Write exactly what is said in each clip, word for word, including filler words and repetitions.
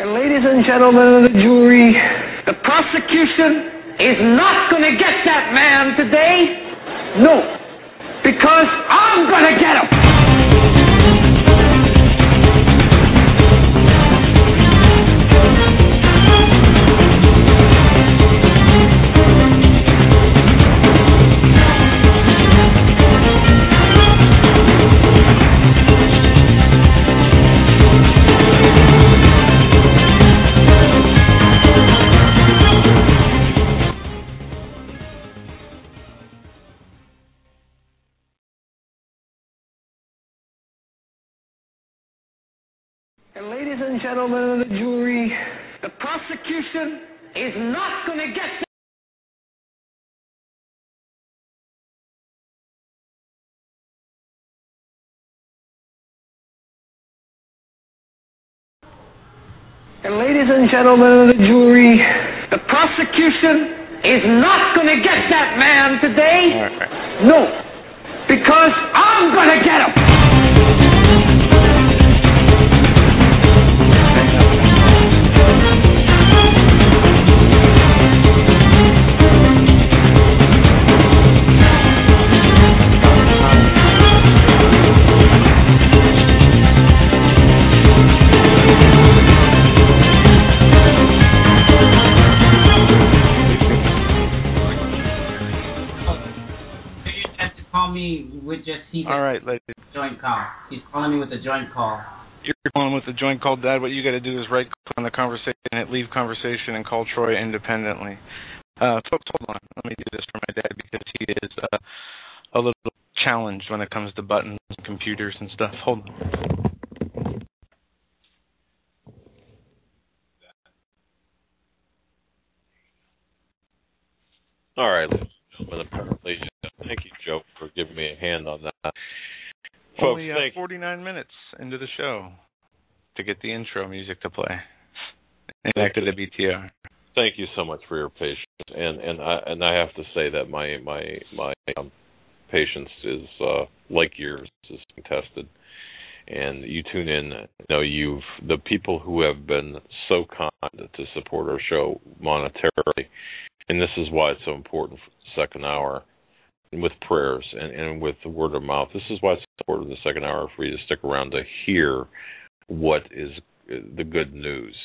And ladies and gentlemen of the jury, the prosecution is not going to get that man today. No, because I'm going to get him. And ladies and gentlemen of the jury, the prosecution is not going to get that. And ladies and gentlemen of the jury, the prosecution is not going to get that man today. No, because I'm going to get him. With just he All right, ladies. Joint call. He's calling me with a joint call. You're calling with a joint call, Dad. What you got to do is right click on the conversation, hit leave conversation, and call Troy independently. Uh, folks, hold on. Let me do this for my dad because he is uh, a little challenged when it comes to buttons and computers and stuff. Hold on. All right, ladies and gentlemen, apparently, thank you, Joe, for giving me a hand on that. Only Folks, uh, forty-nine minutes into the show to get the intro music to play. And back to the B T R. Thank you so much for your patience, and and I and I have to say that my my my um, patience is uh, like yours is tested. And you tune in, you know, you've the people who have been so kind to support our show monetarily, and this is why it's so important for the second hour, and with prayers and, and with the word of mouth. This is why it's important in the second hour for you to stick around to hear what is the good news.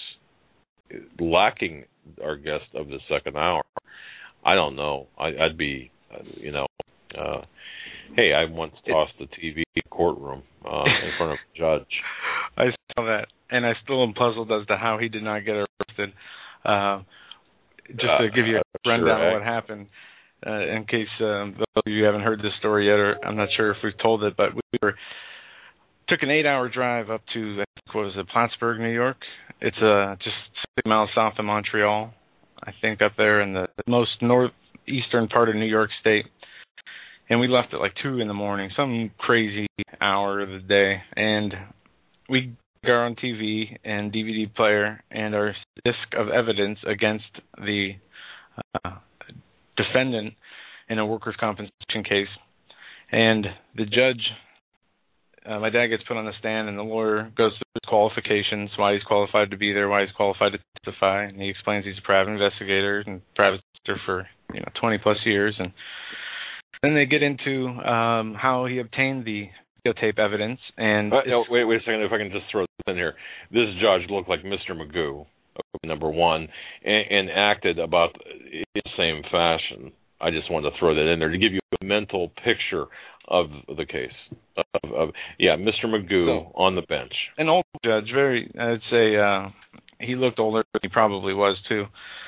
Lacking our guest of the second hour, I don't know. I, I'd be, you know, uh, hey, I once tossed the T V in a courtroom uh, in front of a judge. I saw that, and I still am puzzled as to how he did not get arrested. Uh, just to Uh, give you a sure, rundown I, of what happened, uh, in case um, those of you haven't heard this story yet, or I'm not sure if we've told it, but we were took an eight-hour drive up to, I think, what was it, Plattsburgh, New York. It's uh, just sixty miles south of Montreal, I think, up there in the most northeastern part of New York State. And we left at like two in the morning, some crazy hour of the day. And we got on T V and D V D player and our disc of evidence against the uh, defendant in a workers' compensation case. And the judge, uh, my dad gets put on the stand, and the lawyer goes through his qualifications, why he's qualified to be there, why he's qualified to testify. And he explains he's a private investigator and private investigator for, you know, twenty plus years. And then they get into um, how he obtained the videotape evidence. And uh, no, wait, wait a second. If I can just throw this in here, this judge looked like Mister Magoo, number one, and, and acted about in the same fashion. I just wanted to throw that in there to give you a mental picture of the case. Of, of yeah, Mister Magoo so, on the bench. An old judge, very. I'd say uh, he looked older than he probably was too.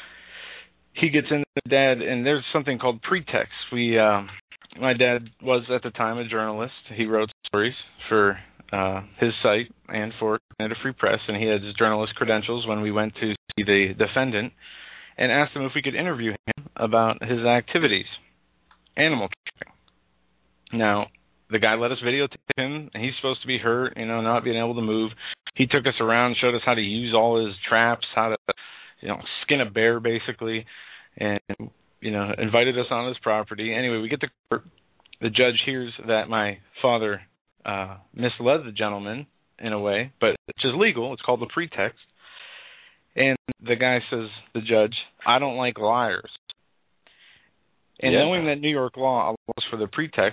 He gets into dad, and there's something called pretext. We, uh, my dad was at the time a journalist. He wrote stories for uh, his site and for Canada Free Press, and he had his journalist credentials when we went to see the defendant and asked him if we could interview him about his activities, animal trapping. Now, the guy let us videotape him, and he's supposed to be hurt, you know, not being able to move. He took us around, showed us how to use all his traps, how to, you know, skin a bear, basically, and, you know, invited us on his property. Anyway, we get to court. The judge hears that my father uh, misled the gentleman in a way, but it's just legal. It's called the pretext. And the guy says, the judge, I don't like liars. And yeah. knowing that New York law allows for the pretext,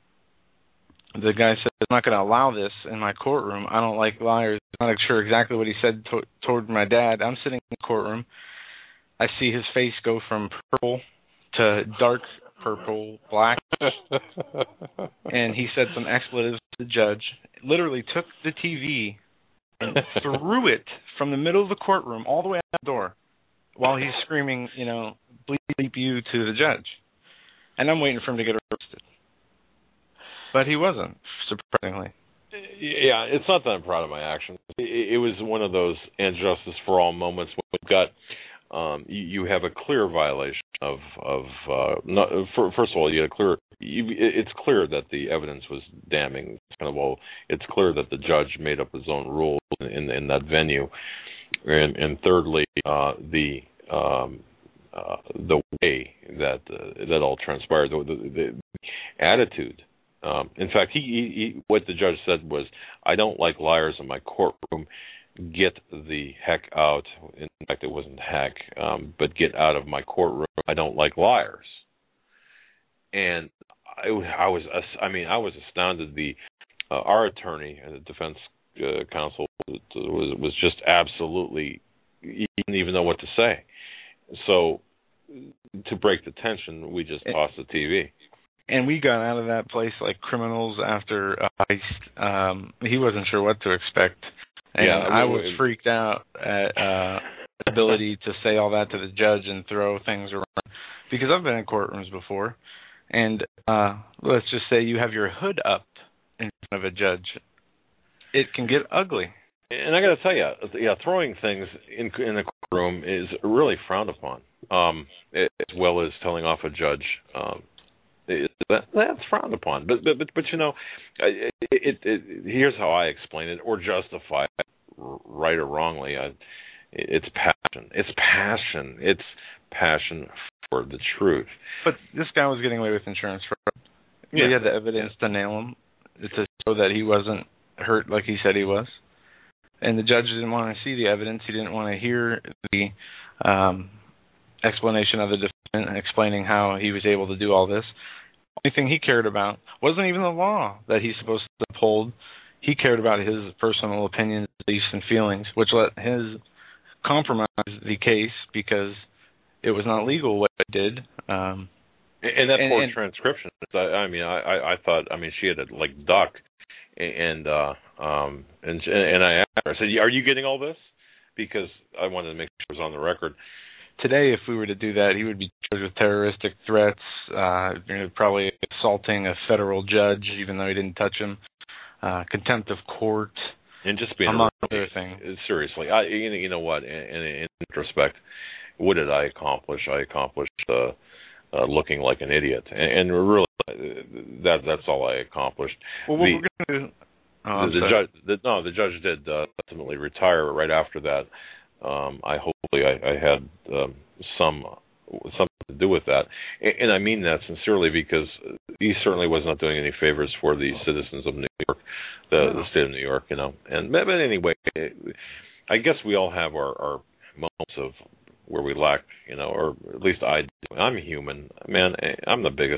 the guy said, I'm not going to allow this in my courtroom. I don't like liars. I'm not sure exactly what he said to- toward my dad. I'm sitting in the courtroom. I see his face go from purple to dark purple, black. And he said some expletives to the judge, literally took the T V and threw it from the middle of the courtroom all the way out the door while he's screaming, you know, bleep, bleep you to the judge. And I'm waiting for him to get arrested. But he wasn't, surprisingly. Yeah, it's not that I'm proud of my actions. It, it was one of those and justice for all moments when we've got, um, you, you have a clear violation of, of uh, not, for, first of all, you had a clear, you, it's clear that the evidence was damning. It's kind of, well, it's clear that the judge made up his own rules in, in that venue. And, and thirdly, uh, the, um, uh, the way that, uh, that all transpired, the, the, the attitude. Um, in fact, he, he, he, what the judge said was, I don't like liars in my courtroom. Get the heck out. In fact, it wasn't heck, um, but get out of my courtroom. I don't like liars. And I, I was, I mean, I was astounded. The uh, our attorney and the defense uh, counsel was was just absolutely, he didn't even know what to say. So to break the tension, we just tossed the T V. And we got out of that place like criminals after a heist. Um, he wasn't sure what to expect. And yeah, I was freaked out at uh, the ability to say all that to the judge and throw things around. Because I've been in courtrooms before. And uh, let's just say you have your hood up in front of a judge. It can get ugly. And I got to tell you, yeah, throwing things in in a courtroom is really frowned upon, um, as well as telling off a judge. Um, It, that, that's frowned upon, but but but, but you know, it, it, it, here's how I explain it or justify it, right or wrongly. I, it's passion. It's passion. It's passion for the truth. But this guy was getting away with insurance fraud. Yeah. We had the evidence to nail him, to show that he wasn't hurt like he said he was, and the judge didn't want to see the evidence. He didn't want to hear the um, explanation of the defendant explaining how he was able to do all this. The only thing he cared about wasn't even the law that he's supposed to uphold. He cared about his personal opinions, beliefs, and feelings, which let his compromise the case because it was not legal what he did. Um, and that and, poor and, transcription. I, I mean, I, I, I thought. I mean, she had to like duck, and uh, um, and and I asked her. I said, "Are you getting all this?" Because I wanted to make sure it was on the record. Today, if we were to do that, he would be charged with terroristic threats, uh, you know, probably assaulting a federal judge, even though he didn't touch him, uh, contempt of court, and just being among really, other things. Seriously, I, you know, you know what? In, in retrospect, what did I accomplish? I accomplished uh, uh, looking like an idiot, and, and really, that that's all I accomplished. Well, what the, we're going to do? Oh, the, the judge, the, no, the judge did uh, ultimately retire right after that. Um, I hopefully I, I had um, some something to do with that, and, and I mean that sincerely because he certainly was not doing any favors for the citizens of New York, the, the state of New York, you know. And but anyway, I guess we all have our, our moments of where we lack, you know, or at least I do. I'm human, man. I'm the biggest.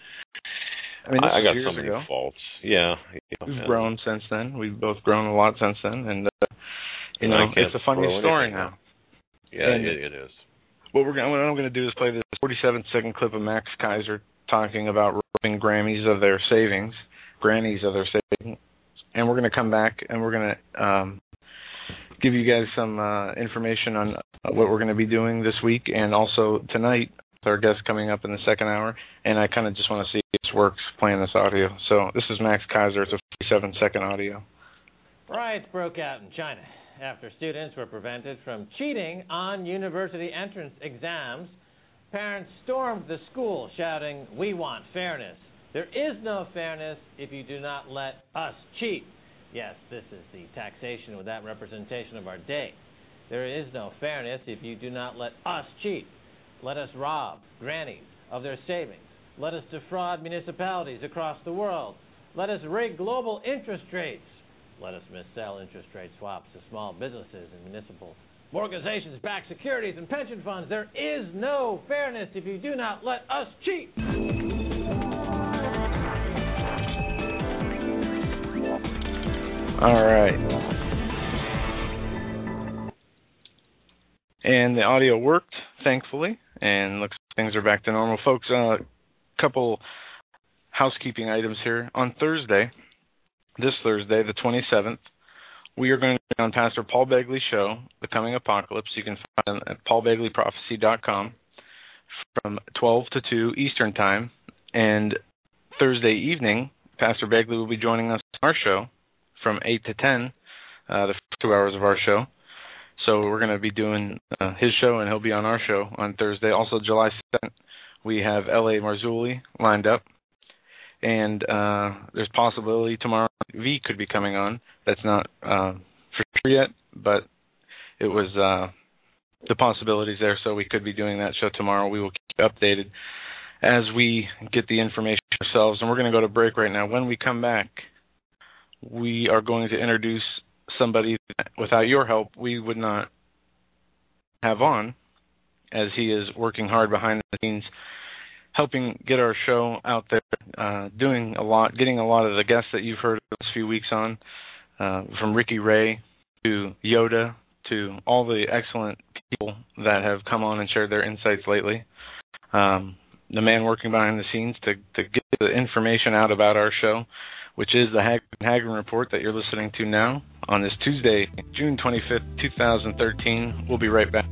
I mean, I, I got years so many ago. faults. Yeah, yeah We've man. grown since then. We've both grown a lot since then, and uh, you and know, I can't it's a funny story now. Yeah, and it, it is. What we're gonna, what I'm going to do is play this forty-seven second clip of Max Kaiser talking about robbing Grammys of their savings, grannies of their savings, and we're going to come back and we're going to um, give you guys some uh, information on what we're going to be doing this week and also tonight. Our guest coming up in the second hour, and I kind of just want to see if this works playing this audio. So this is Max Kaiser. It's a forty-seven second audio. Riots broke out in China after students were prevented from cheating on university entrance exams. Parents stormed the school shouting, "We want fairness. There is no fairness if you do not let us cheat." Yes, this is the taxation without representation of our day. There is no fairness if you do not let us cheat. Let us rob grannies of their savings. Let us defraud municipalities across the world. Let us rig global interest rates. Let us missell interest rate swaps to small businesses and municipal Organizations-backed securities and pension funds. There is no fairness if you do not let us cheat. All right. And the audio worked, thankfully, and looks like things are back to normal. Folks, a uh, couple housekeeping items here. On Thursday, this Thursday, the twenty-seventh, we are going to be on Pastor Paul Begley's show, The Coming Apocalypse. You can find it at paul begley prophecy dot com from twelve to two Eastern Time. And Thursday evening, Pastor Begley will be joining us on our show from eight to ten, uh, the first two hours of our show. So we're going to be doing uh, his show, and he'll be on our show on Thursday. Also, July second, we have L A Marzulli lined up. And uh, there's possibility tomorrow V could be coming on. That's not uh, for sure yet, but it was uh, the possibilities there, so we could be doing that show tomorrow. We will keep you updated as we get the information ourselves. And we're going to go to break right now. When we come back, we are going to introduce somebody that, without your help, we would not have on, as he is working hard behind the scenes, helping get our show out there, uh, doing a lot, getting a lot of the guests that you've heard the last few weeks on, uh, from Ricky Ray to Yoda to all the excellent people that have come on and shared their insights lately. Um, the man working behind the scenes to, to get the information out about our show, which is the Hagman Hagman Report that you're listening to now on this Tuesday, June twenty-fifth, twenty thirteen. We'll be right back.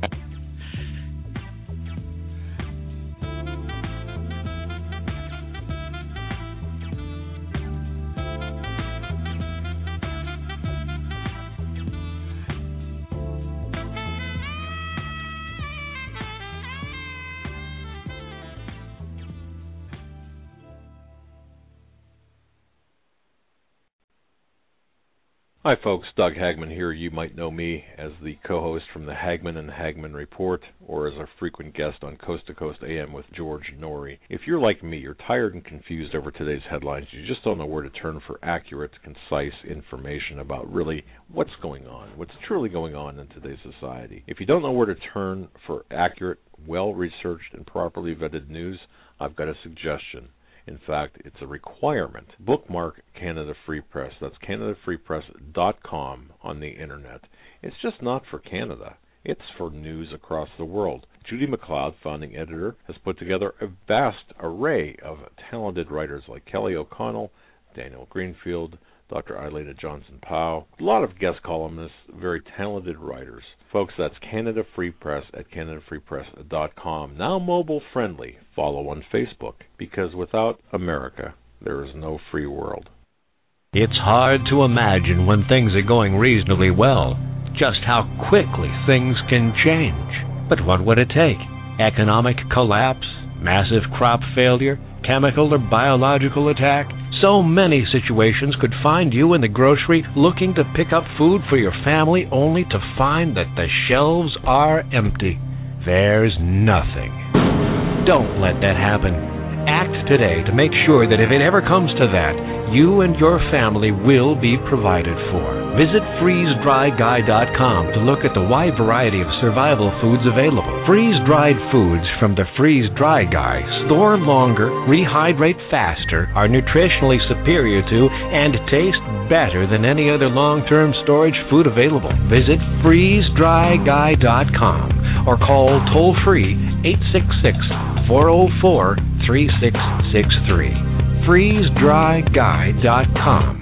Hi folks, Doug Hagman here. You might know me as the co-host from the Hagman and Hagman Report, or as a frequent guest on Coast to Coast A M with George Norrie. If you're like me, you're tired and confused over today's headlines. You just don't know where to turn for accurate, concise information about really what's going on, what's truly going on in today's society. If you don't know where to turn for accurate, well-researched, and properly vetted news, I've got a suggestion. In fact, it's a requirement. Bookmark Canada Free Press. That's canada free press dot com on the Internet. It's just not for Canada. It's for news across the world. Judy McLeod, founding editor, has put together a vast array of talented writers like Kelly O'Connell, Daniel Greenfield, Doctor Eilena Johnson-Powell, a lot of guest columnists, very talented writers. Folks, that's Canada Free Press at canada free press dot com. Now mobile friendly. Follow on Facebook, because without America, there is no free world. It's hard to imagine when things are going reasonably well, just how quickly things can change. But what would it take? Economic collapse? Massive crop failure? Chemical or biological attack? So many situations could find you in the grocery looking to pick up food for your family only to find that the shelves are empty. There's nothing. Don't let that happen. Act today to make sure that if it ever comes to that, you and your family will be provided for. Visit freeze dry guy dot com to look at the wide variety of survival foods available. Freeze-dried foods from the Freeze Dry Guy store longer, rehydrate faster, are nutritionally superior to, and taste better than any other long-term storage food available. Visit freeze dry guy dot com or call toll-free eight six six, four oh four, three six six three. freeze dry guy dot com.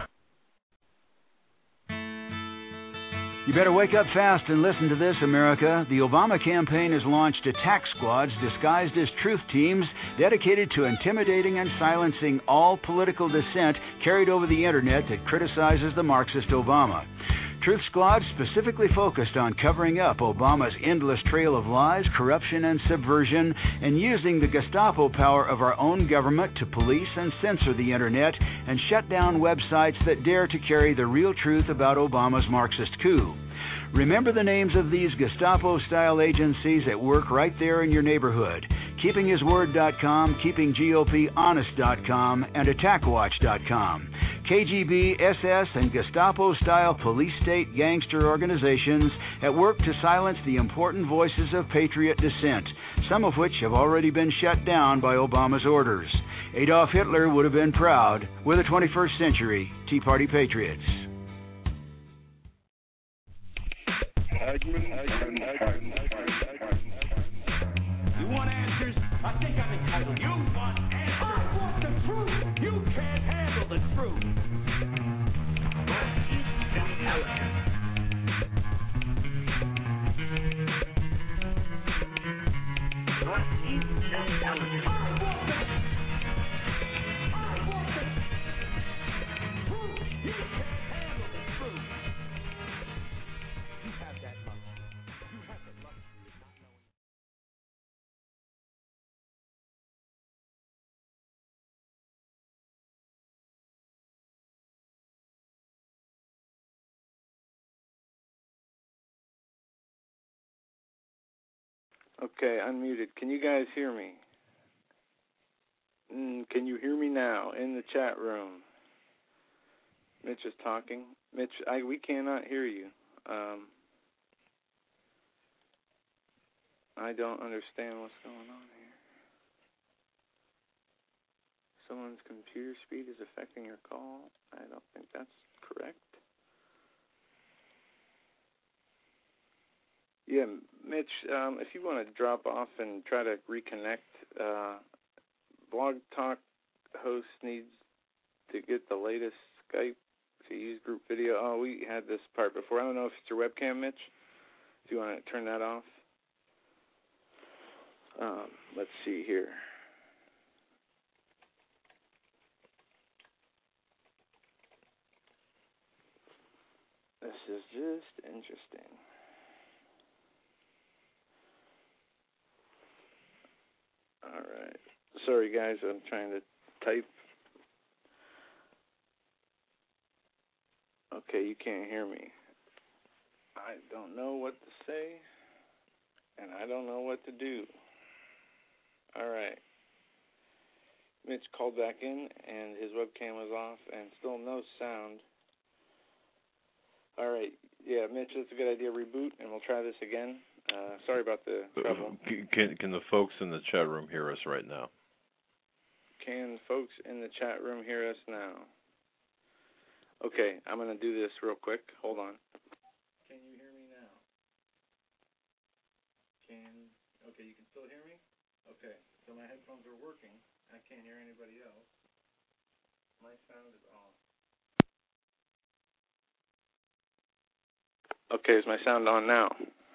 You better wake up fast and listen to this, America. The Obama campaign has launched attack squads disguised as truth teams dedicated to intimidating and silencing all political dissent carried over the Internet that criticizes the Marxist Obama. Truth Squad specifically focused on covering up Obama's endless trail of lies, corruption, and subversion, and using the Gestapo power of our own government to police and censor the Internet and shut down websites that dare to carry the real truth about Obama's Marxist coup. Remember the names of these Gestapo-style agencies at work right there in your neighborhood: keeping his word dot com, keeping G O P honest dot com, and attack watch dot com. K G B, S S, and Gestapo-style police-state gangster organizations at work to silence the important voices of patriot dissent, some of which have already been shut down by Obama's orders. Adolf Hitler would have been proud. We're the twenty-first century Tea Party patriots. You want answers? I think I'm entitled. You want answers? I want the truth. You can't handle the truth. Okay, unmuted. Can you guys hear me? Mm, can you hear me now in the chat room? Mitch is talking. Mitch, I, we cannot hear you. Um, I don't understand what's going on here. Someone's computer speed is affecting your call. I don't think that's correct. Yeah, Mitch, um, if you want to drop off and try to reconnect, uh, Blog Talk host needs to get the latest Skype to use group video. Oh, we had this part before. I don't know if it's your webcam, Mitch. If you want to turn that off. Um, let's see here. This is just interesting. All right. Sorry, guys. I'm trying to type. Okay, you can't hear me. I don't know what to say, and I don't know what to do. All right. Mitch called back in, and his webcam was off, and still no sound. All right. Yeah, Mitch, that's a good idea. Reboot, and we'll try this again. Uh, sorry about the trouble. Can, can the folks in the chat room hear us right now? Can folks in the chat room hear us now? Okay, I'm going to do this real quick. Hold on. Can you hear me now? Can, okay, you can still hear me? Okay, so my headphones are working. I can't hear anybody else. My sound is off. Okay, is my sound on now?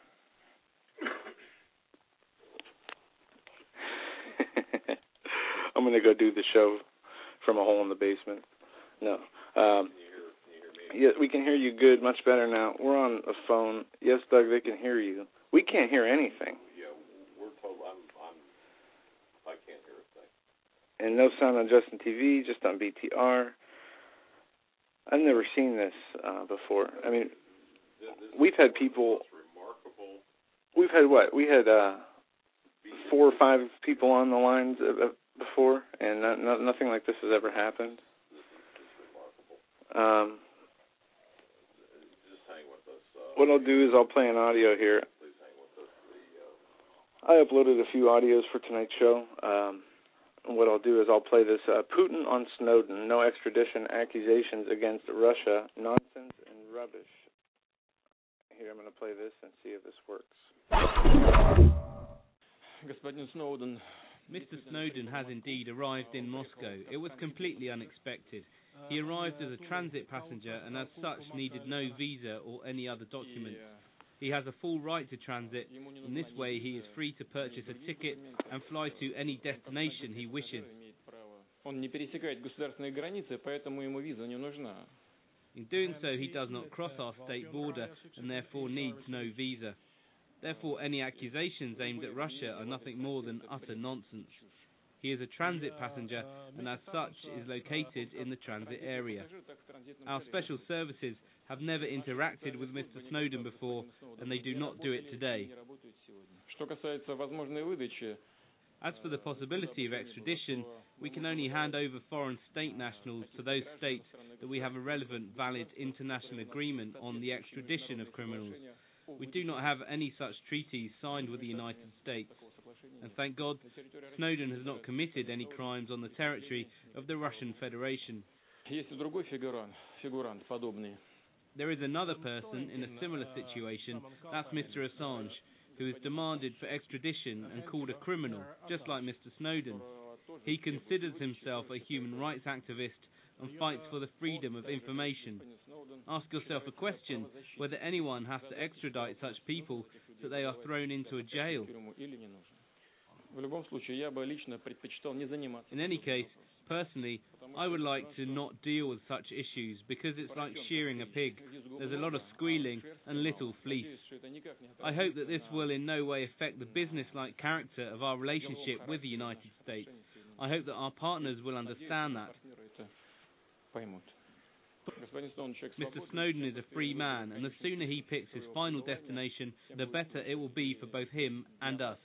I'm going to go do the show from a hole in the basement. No. Um, yeah, we can hear you good, much better now. We're on a phone. Yes, Doug, they can hear you. We can't hear anything. Yeah, we're told I'm, I'm, I can't hear a thing. And no sound on Justin T V, just on B T R. I've never seen this uh, before. I mean, we've had people. We've had what? We had uh, four or five people on the lines uh, before, and not, not, nothing like this has ever happened. Um, what I'll do is I'll play an audio here. I uploaded a few audios for tonight's show. Um, and what I'll do is I'll play this. Uh, Putin on Snowden, no extradition accusations against Russia, nonsense and rubbish. Here, I'm going to play this and see if this works. Mister Snowden has indeed arrived in Moscow. It was completely unexpected. He arrived as a transit passenger and as such needed no visa or any other documents. He has a full right to transit. In this way he is free to purchase a ticket and fly to any destination he wishes. In doing so, he does not cross our state border and therefore needs no visa. Therefore, any accusations aimed at Russia are nothing more than utter nonsense. He is a transit passenger and as such is located in the transit area. Our special services have never interacted with Mister Snowden before and they do not do it today. As for the possibility of extradition, we can only hand over foreign state nationals to those states that we have a relevant, valid international agreement on the extradition of criminals. We do not have any such treaties signed with the United States. And thank God, Snowden has not committed any crimes on the territory of the Russian Federation. There is another person in a similar situation, that's Mister Assange, who is demanded for extradition and called a criminal, just like Mister Snowden. He considers himself a human rights activist and fights for the freedom of information. Ask yourself a question, whether anyone has to extradite such people so they are thrown into a jail. In any case, personally, I would like to not deal with such issues because it's like shearing a pig. There's a lot of squealing and little fleece. I hope that this will in no way affect the business-like character of our relationship with the United States. I hope that our partners will understand that. Mister Snowden is a free man, and the sooner he picks his final destination, the better it will be for both him and us.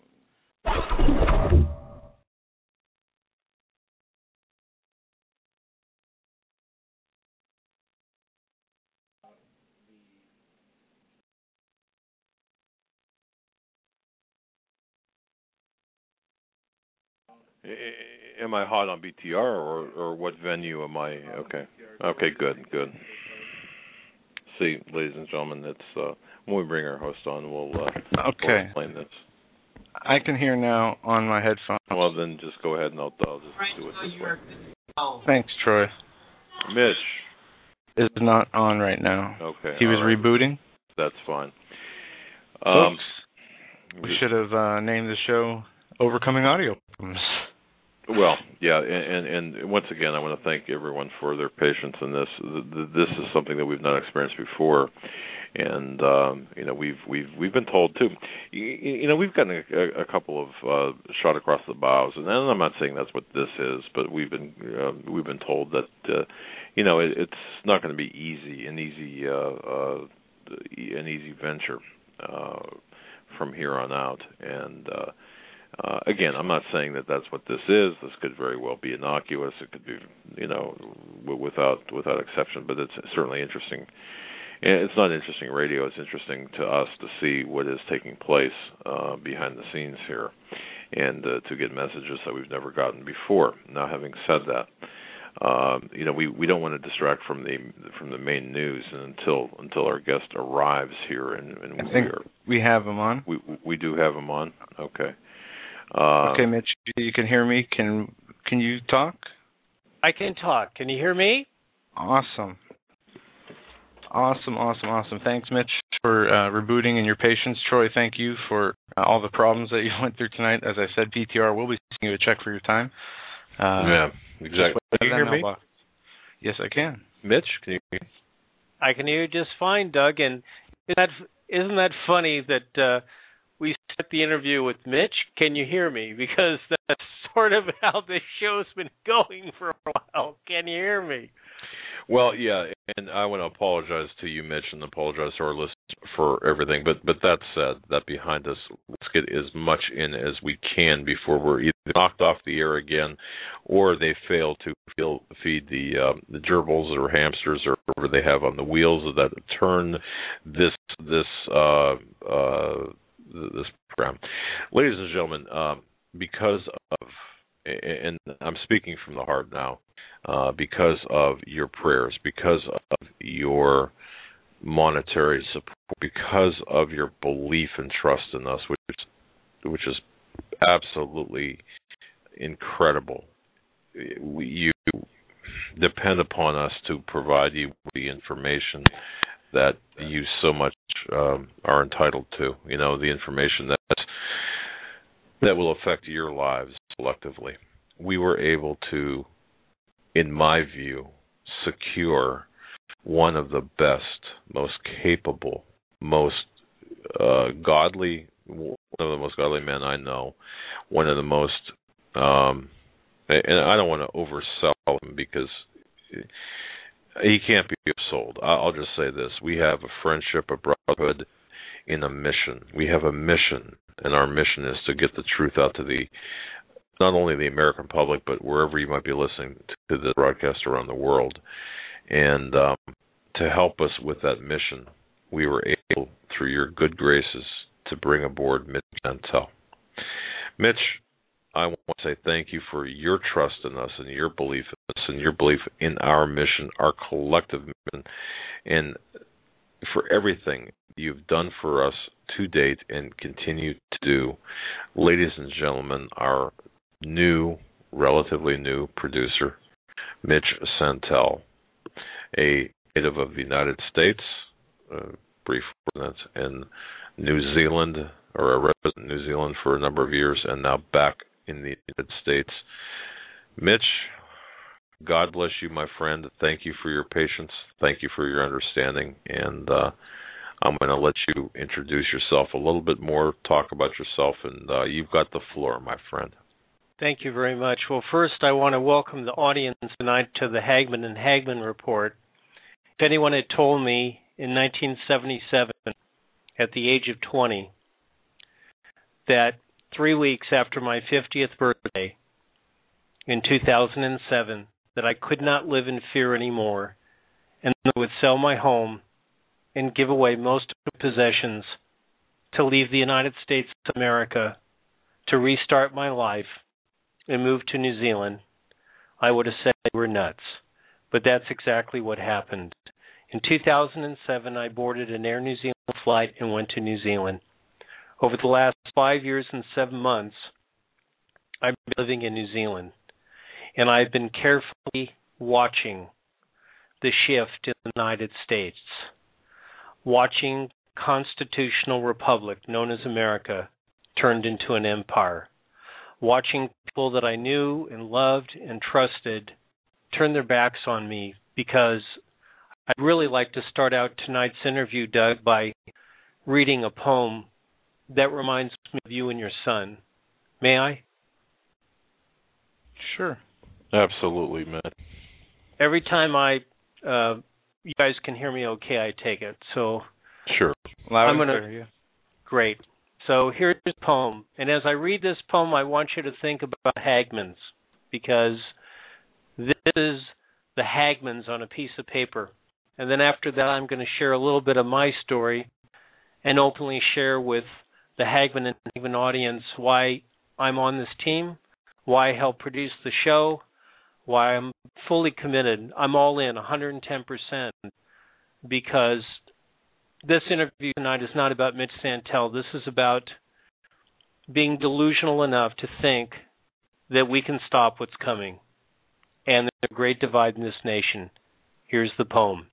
Am I hot on B T R, or, or what venue am I? Okay. Okay, good, good. See, ladies and gentlemen, it's uh, when we bring our host on, we'll, uh, okay. we'll explain this. I can hear now on my headphones. Well, then just go ahead and I'll, I'll just do it this way. Thanks, Troy. Mitch is not on right now. Okay. He was right. rebooting. That's fine. Um, Oops. We should have uh, named the show Overcoming Audio Problems. Well, yeah, and, and, and once again, I want to thank everyone for their patience in this. This is something that we've not experienced before, and um, you know, we've we've we've been told too. You, you know, we've gotten a, a couple of uh, shot across the bows, and I'm not saying that's what this is, but we've been uh, we've been told that uh, you know it, it's not going to be easy, an easy uh, uh, an easy venture uh, from here on out, and. Uh, Uh, again, I'm not saying that that's what this is. This could very well be innocuous. It could be, you know, w- without without exception. But it's certainly interesting. And it's not interesting radio. It's interesting to us to see what is taking place uh, behind the scenes here, and uh, to get messages that we've never gotten before. Now, having said that, um, you know, we, we don't want to distract from the from the main news until until our guest arrives here, and, and I we think are, we have him on. We we do have him on. Okay. Uh, okay, Mitch, you can hear me. Can can you talk? I can talk. Can you hear me? Awesome. Awesome, awesome, awesome. Thanks, Mitch, for uh, rebooting and your patience. Troy, thank you for uh, all the problems that you went through tonight. As I said, P T R will be sending you a check for your time. Uh, yeah, exactly. Can you hear me? Box. Yes, I can. Mitch, can you hear me? I can hear you just fine, Doug. And isn't that, isn't that funny that uh, we start the interview with Mitch? Can you hear me? Because that's sort of how this show's been going for a while. Can you hear me? Well, yeah, and I want to apologize to you, Mitch, and apologize to our listeners for everything. But but that said, that behind us, let's get as much in as we can before we're either knocked off the air again, or they fail to feel, feed the um, the gerbils or hamsters or whatever they have on the wheels that turn this this uh, uh, this program. Ladies and gentlemen, um, because of, and I'm speaking from the heart now, uh, because of your prayers, because of your monetary support, because of your belief and trust in us, which is, which is absolutely incredible. We, you depend upon us to provide you with the information that you so much um, are entitled to. You know, the information that that will affect your lives collectively. We were able to, in my view, secure one of the best, most capable, most uh, godly, one of the most godly men I know, one of the most, um, and I don't want to oversell him because he can't be sold. I'll just say this. We have a friendship, a brotherhood in a mission. We have a mission, and our mission is to get the truth out to the not only the American public, but wherever you might be listening to the broadcast around the world. And um, to help us with that mission, we were able, through your good graces, to bring aboard Mitch Santell. Mitch, I want to say thank you for your trust in us and your belief in us and your belief in our mission, our collective mission, and for everything you've done for us to date and continue to do. Ladies and gentlemen, our new, relatively new producer, Mitch Santell, a native of the United States, a brief residence in New Zealand, or a resident in New Zealand for a number of years, and now back in the United States. Mitch, God bless you, my friend. Thank you for your patience. Thank you for your understanding. And uh, I'm going to let you introduce yourself a little bit more, talk about yourself, and uh, you've got the floor, my friend. Thank you very much. Well, first, I want to welcome the audience tonight to the Hagmann and Hagmann Report. If anyone had told me in nineteen seventy-seven, at the age of twenty, that three weeks after my fiftieth birthday in two thousand seven, that I could not live in fear anymore, and I would sell my home and give away most of my possessions to leave the United States of America, to restart my life and move to New Zealand, I would have said they were nuts. But that's exactly what happened. In two thousand seven, I boarded an Air New Zealand flight and went to New Zealand. Over the last five years and seven months, I've been living in New Zealand, and I've been carefully watching the shift in the United States, watching constitutional republic known as America turned into an empire, watching people that I knew and loved and trusted turn their backs on me, because I'd really like to start out tonight's interview, Doug, by reading a poem that reminds me of you and your son. May I? Sure. Absolutely, man. Every time I, uh, you guys can hear me okay, I take it. So sure. Loud I'm gonna, clear, yeah. Great. So here's the poem. And as I read this poem, I want you to think about Hagmann's, because this is the Hagmann's on a piece of paper. And then after that, I'm going to share a little bit of my story and openly share with the Hagmann and Hagmann audience why I'm on this team, why I help produce the show, why I'm fully committed. I'm all in, one hundred ten percent, because this interview tonight is not about Mitch Santell. This is about being delusional enough to think that we can stop what's coming. And there's a great divide in this nation. Here's the poem.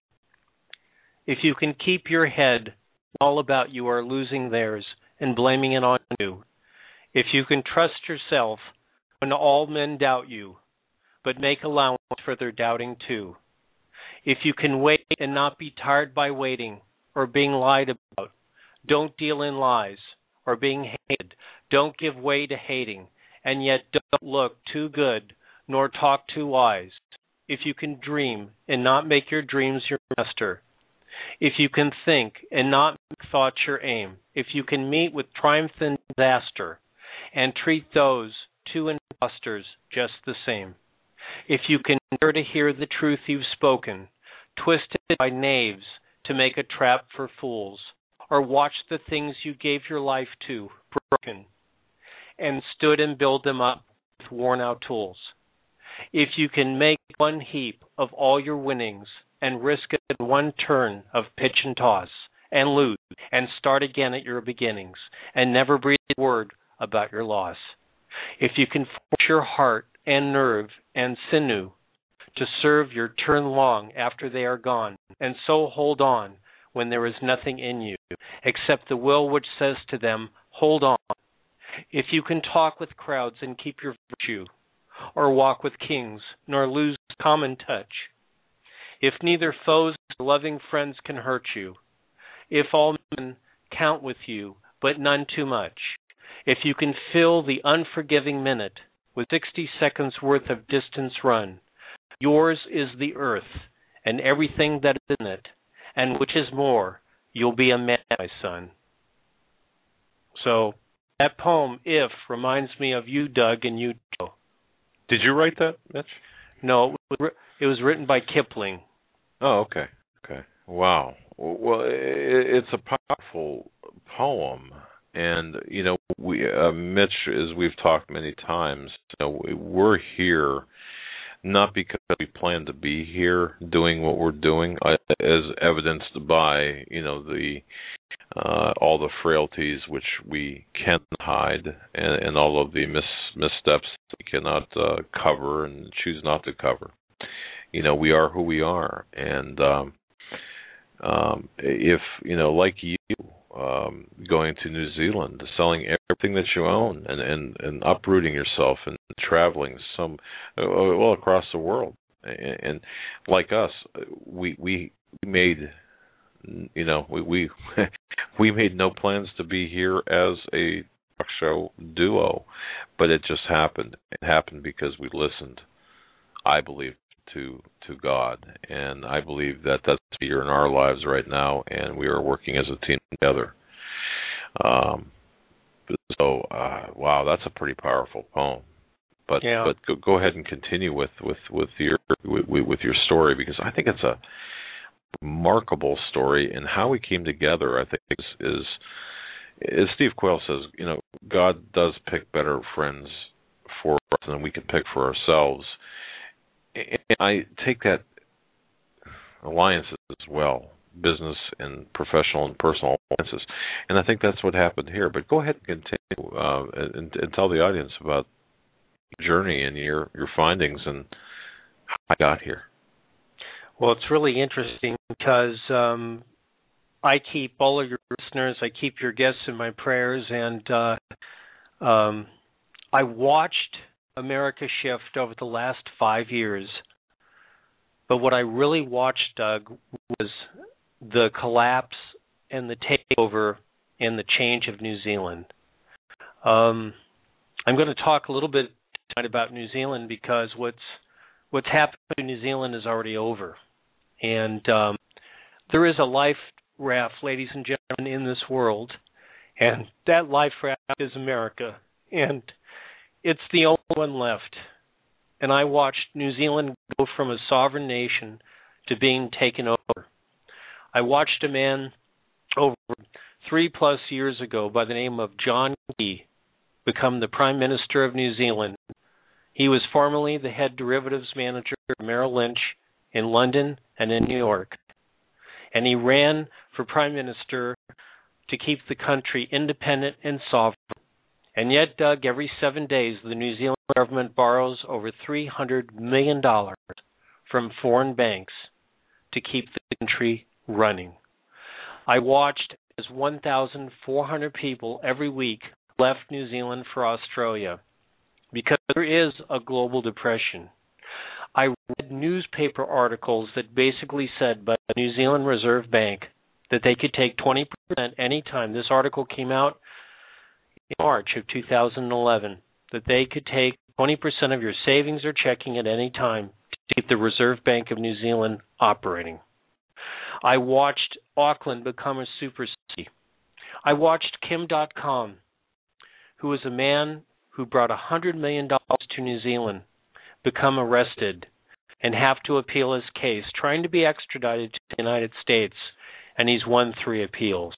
If you can keep your head, all about you are losing theirs and blaming it on you. If you can trust yourself when all men doubt you, but make allowance for their doubting too. If you can wait and not be tired by waiting or being lied about, don't deal in lies or being hated. Don't give way to hating, and yet don't look too good nor talk too wise. If you can dream and not make your dreams your master. If you can think and not make thoughts your aim. If you can meet with triumph and disaster and treat those two impostors just the same. If you can dare to hear the truth you've spoken, twisted by knaves to make a trap for fools, or watch the things you gave your life to broken, and stood and build them up with worn-out tools. If you can make one heap of all your winnings and risk it in one turn of pitch and toss, and lose, and start again at your beginnings, and never breathe a word about your loss. If you can force your heart and nerve and sinew to serve your turn long after they are gone, and so hold on when there is nothing in you, except the will which says to them, hold on. If you can talk with crowds and keep your virtue, or walk with kings, nor lose common touch, if neither foes nor loving friends can hurt you, if all men count with you, but none too much, if you can fill the unforgiving minute with sixty seconds worth of distance run, yours is the earth and everything that is in it, and which is more, you'll be a man, my son. So That poem, If, reminds me of you, Doug, and you, Joe. Did you write that, Mitch? No, it was, it was written by Kipling. Oh, okay. Okay. Wow. Well, it's a powerful poem. And, you know, we, uh, Mitch, as we've talked many times, you know, we're here not because we plan to be here doing what we're doing, uh, as evidenced by, you know, the uh, all the frailties which we can't hide, and, and all of the mis, missteps we cannot uh, cover and choose not to cover. You know, we are who we are, and um, um, if, you know, like you, um, going to New Zealand, selling everything that you own, and, and, and uprooting yourself and traveling some well across the world, and, and like us, we we made, you know, we we we made no plans to be here as a talk show duo, but it just happened. It happened because we listened, I believe, to to God, and I believe that that's here in our lives right now, and we are working as a team together. Um, so, uh, wow, that's a pretty powerful poem. But yeah. but go, go ahead and continue with with with your with, with your story, because I think it's a remarkable story, and how we came together, I think, is, is as Steve Quayle says, you know, God does pick better friends for us than we can pick for ourselves. And I take that alliances as well, business and professional and personal alliances, and I think that's what happened here. But go ahead and continue uh, and, and tell the audience about your journey and your, your findings and how I got here. Well, it's really interesting because um, I keep all of your listeners, I keep your guests in my prayers, and uh, um, I watched America shift over the last five years. But what I really watched, Doug, was the collapse and the takeover and the change of New Zealand. Um, I'm going to talk a little bit tonight about New Zealand because what's what's happened in New Zealand is already over. And um, there is a life raft, ladies and gentlemen, in this world, and that life raft is America. And it's the only one left. And I watched New Zealand go from a sovereign nation to being taken over. I watched a man over three plus years ago by the name of John Key become the Prime Minister of New Zealand. He was formerly the head derivatives manager at Merrill Lynch in London and in New York. And he ran for Prime Minister to keep the country independent and sovereign. And yet, Doug, every seven days, the New Zealand government borrows over three hundred million dollars from foreign banks to keep the country running. I watched as one thousand four hundred people every week left New Zealand for Australia because there is a global depression. I read newspaper articles that basically said by the New Zealand Reserve Bank that they could take twenty percent anytime. This article came out in March of two thousand eleven, that they could take twenty percent of your savings or checking at any time to keep the Reserve Bank of New Zealand operating. I watched Auckland become a super city. I watched Kim dot com, who was a man who brought one hundred million dollars to New Zealand, become arrested and have to appeal his case, trying to be extradited to the United States, and he's won three appeals.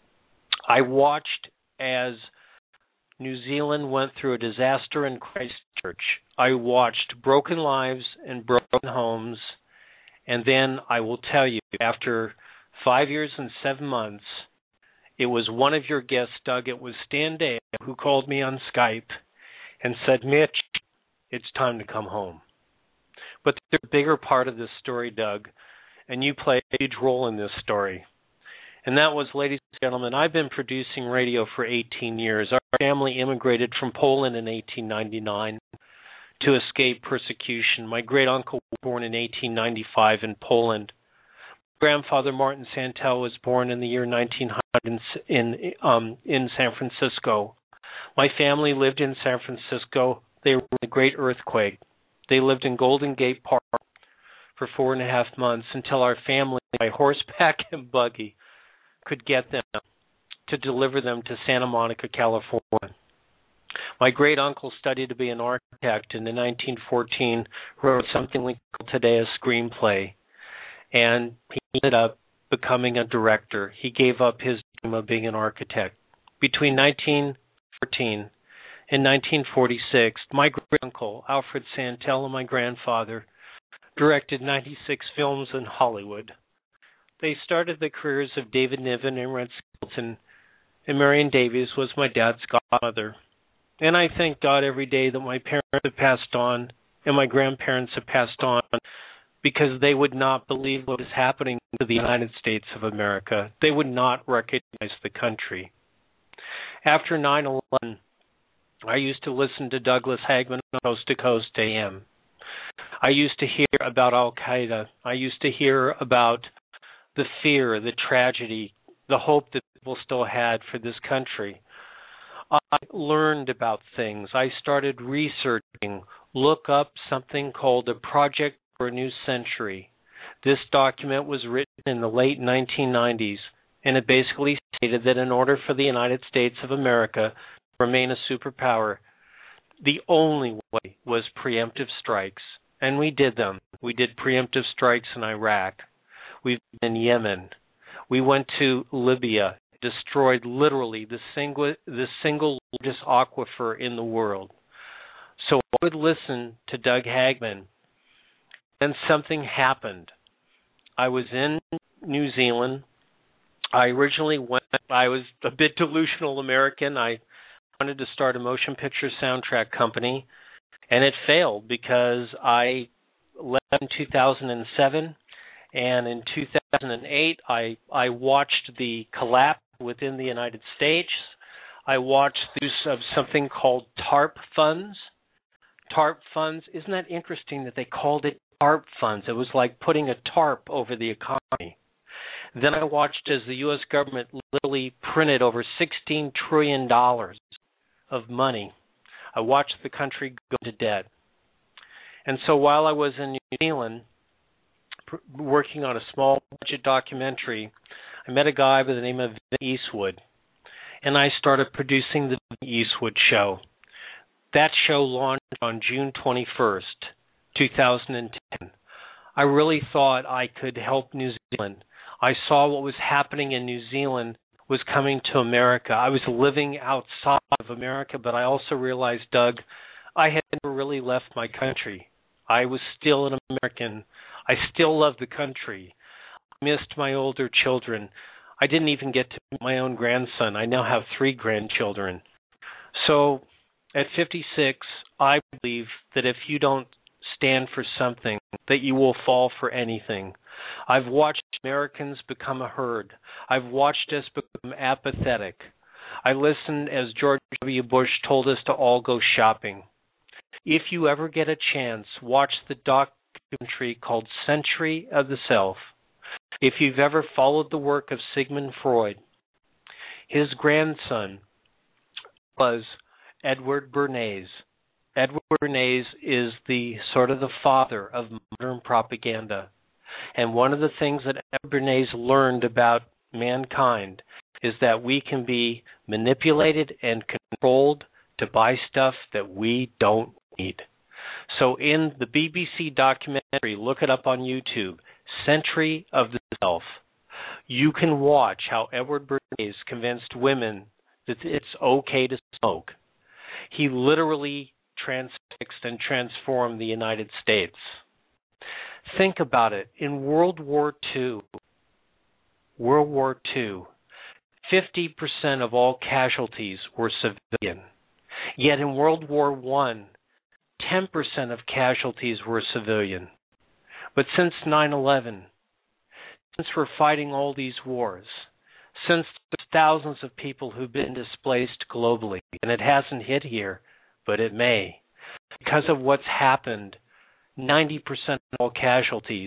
I watched as New Zealand went through a disaster in Christchurch. I watched broken lives and broken homes, and then I will tell you, after five years and seven months, it was one of your guests, Doug, it was Stan Dale, who called me on Skype and said, Mitch, it's time to come home. But there's a bigger part of this story, Doug, and you play a huge role in this story. And that was, ladies and gentlemen, I've been producing radio for eighteen years. Our family immigrated from Poland in eighteen ninety-nine to escape persecution. My great-uncle was born in eighteen ninety-five in Poland. My grandfather, Martin Santel, was born in the year nineteen hundred in, in, um, in San Francisco. My family lived in San Francisco. They were in the Great Earthquake. They lived in Golden Gate Park for four and a half months until our family, by horseback and buggy, could get them to deliver them to Santa Monica, California. My great uncle studied to be an architect, and in nineteen fourteen wrote something we call today a screenplay. And he ended up becoming a director. He gave up his dream of being an architect. Between nineteen fourteen and nineteen forty-six, my great uncle, Alfred Santel, and my grandfather directed ninety-six films in Hollywood. They started the careers of David Niven and Red Skelton, and Marion Davies was my dad's godmother. And I thank God every day that my parents have passed on and my grandparents have passed on, because they would not believe what is happening to the United States of America. They would not recognize the country. After nine eleven, I used to listen to Douglas Hagman on Coast to Coast A M. I used to hear about Al-Qaeda. I used to hear about the fear, the tragedy, the hope that people still had for this country. I learned about things. I started researching, look up something called a Project for a New Century. This document was written in the late nineteen nineties, and it basically stated that in order for the United States of America to remain a superpower, the only way was preemptive strikes. And we did them. We did preemptive strikes in Iraq. We've been in Yemen. We went to Libya, destroyed literally the single, the single largest aquifer in the world. So I would listen to Doug Hagman. Then something happened. I was in New Zealand. I originally went, I was a bit delusional American. I wanted to start a motion picture soundtrack company, and it failed because I left in two thousand seven, and in two thousand eight I, I watched the collapse within the United States. I watched the use of something called TARP funds. TARP funds, isn't that interesting that they called it TARP funds? It was like putting a tarp over the economy. Then I watched as the U S government literally printed over sixteen trillion dollars of money. I watched the country go into debt. And so while I was in New Zealand working on a small budget documentary, I met a guy by the name of Vinny Eastwood, and I started producing the Vinny Eastwood Show. That show launched on June twenty-first, two thousand ten. I really thought I could help New Zealand. I saw what was happening in New Zealand was coming to America. I was living outside of America, but I also realized, Doug, I had never really left my country. I was still an American. I still love the country. I missed my older children. I didn't even get to meet my own grandson. I now have three grandchildren. So at fifty-six, I believe that if you don't stand for something, that you will fall for anything. I've watched Americans become a herd. I've watched us become apathetic. I listened as George W. Bush told us to all go shopping. If you ever get a chance, watch the documentary called Century of the Self. If you've ever followed the work of Sigmund Freud, his grandson was Edward Bernays. Edward Bernays is the sort of the father of modern propaganda. And one of the things that Edward Bernays learned about mankind is that we can be manipulated and controlled to buy stuff that we don't need. So in the B B C documentary, look it up on YouTube, Century of the Self, you can watch how Edward Bernays convinced women that it's okay to smoke. He literally transfixed and transformed the United States. Think about it. In World War Two, World War Two, fifty percent of all casualties were civilian. Yet in World War One, ten percent of casualties were civilian. But since nine eleven, since we're fighting all these wars, since there's thousands of people who've been displaced globally, and it hasn't hit here, but it may, because of what's happened, ninety percent of all casualties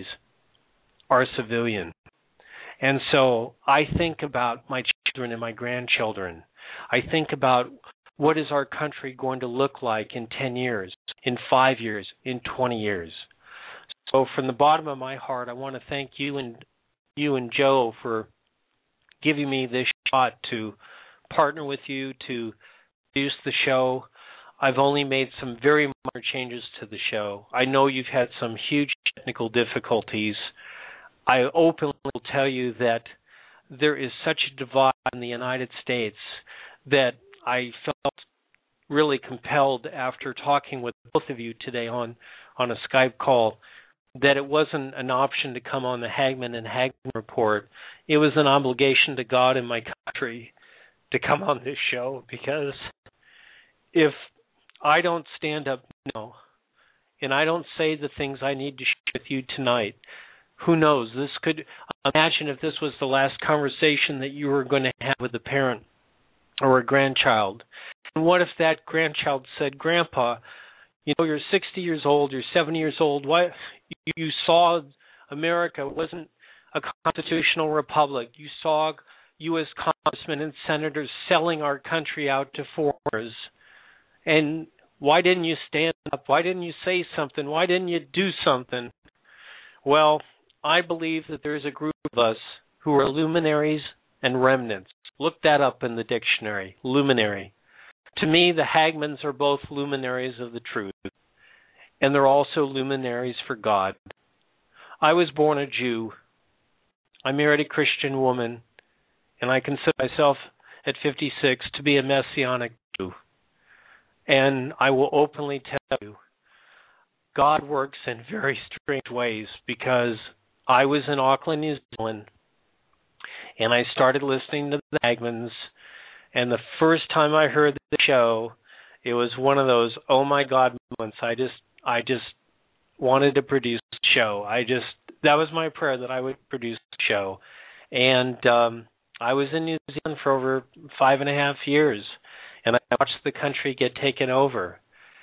are civilian. And so I think about my children and my grandchildren. I think about what is our country going to look like in ten years, in five years, in twenty years. So from the bottom of my heart, I want to thank you and you and Joe for giving me this shot to partner with you to produce the show. I've only made some very minor changes to the show. I know you've had some huge technical difficulties. I openly will tell you that there is such a divide in the United States that I felt really compelled after talking with both of you today on, on a Skype call that it wasn't an option to come on the Hagmann and Hagmann Report. It was an obligation to God and my country to come on this show, because if I don't stand up now and I don't say the things I need to share with you tonight, who knows? This could, imagine if this was the last conversation that you were going to have with a parent or a grandchild. And what if that grandchild said, Grandpa, you know, you're sixty years old, you're seventy years old, why you, you saw America wasn't a constitutional republic. You saw U S congressmen and senators selling our country out to foreigners. And why didn't you stand up? Why didn't you say something? Why didn't you do something? Well, I believe that there's a group of us who are luminaries and remnants. Look that up in the dictionary, luminary. To me, the Hagmanns are both luminaries of the truth, and they're also luminaries for God. I was born a Jew. I married a Christian woman, and I consider myself at fifty-six to be a Messianic Jew. And I will openly tell you, God works in very strange ways, because I was in Auckland, New Zealand, and I started listening to the Hagmanns, and the first time I heard the show, it was one of those, oh my God moments. I just, I just wanted to produce a show. I just, that was my prayer, that I would produce a show. And um, I was in New Zealand for over five and a half years, and I watched the country get taken over.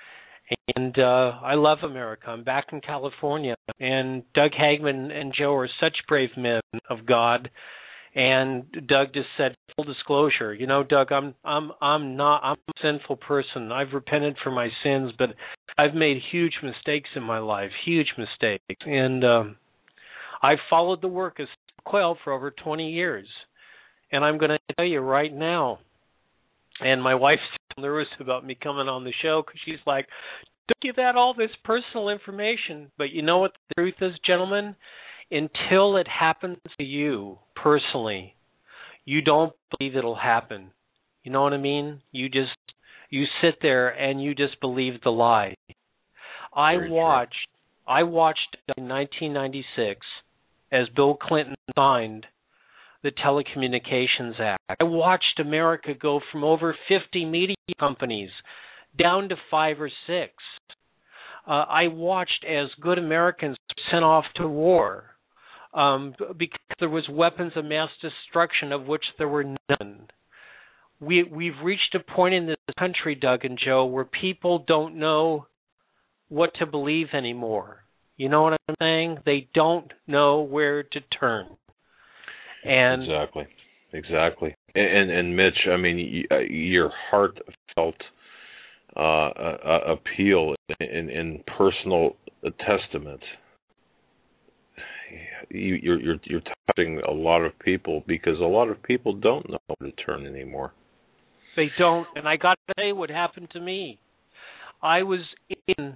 And uh, I love America. I'm back in California, and Doug Hagmann and Joe are such brave men of God. And Doug just said, full disclosure, you know, Doug, I'm I'm I'm not I'm a sinful person. I've repented for my sins, but I've made huge mistakes in my life, huge mistakes. And um, I've followed the work of Quayle for over twenty years. And I'm going to tell you right now, and my wife's nervous about me coming on the show because she's like, don't give out all this personal information. But you know what the truth is, gentlemen? Until it happens to you personally, you don't believe it'll happen. You know what I mean? You just, you sit there and you just believe the lie. I Very watched, true. I watched in nineteen ninety-six as Bill Clinton signed the Telecommunications Act. I watched America go from over fifty media companies down to five or six. Uh, I watched as good Americans were sent off to war um, because there was weapons of mass destruction of which there were none. We, we've reached a point in this country, Doug and Joe, where people don't know what to believe anymore. You know what I'm saying? They don't know where to turn. And exactly, exactly. And, and and Mitch, I mean, your heartfelt uh, uh, appeal in, in personal testament, you, you're you're you're touching a lot of people, because a lot of people don't know where to turn anymore. They don't, and I got to say what happened to me. I was in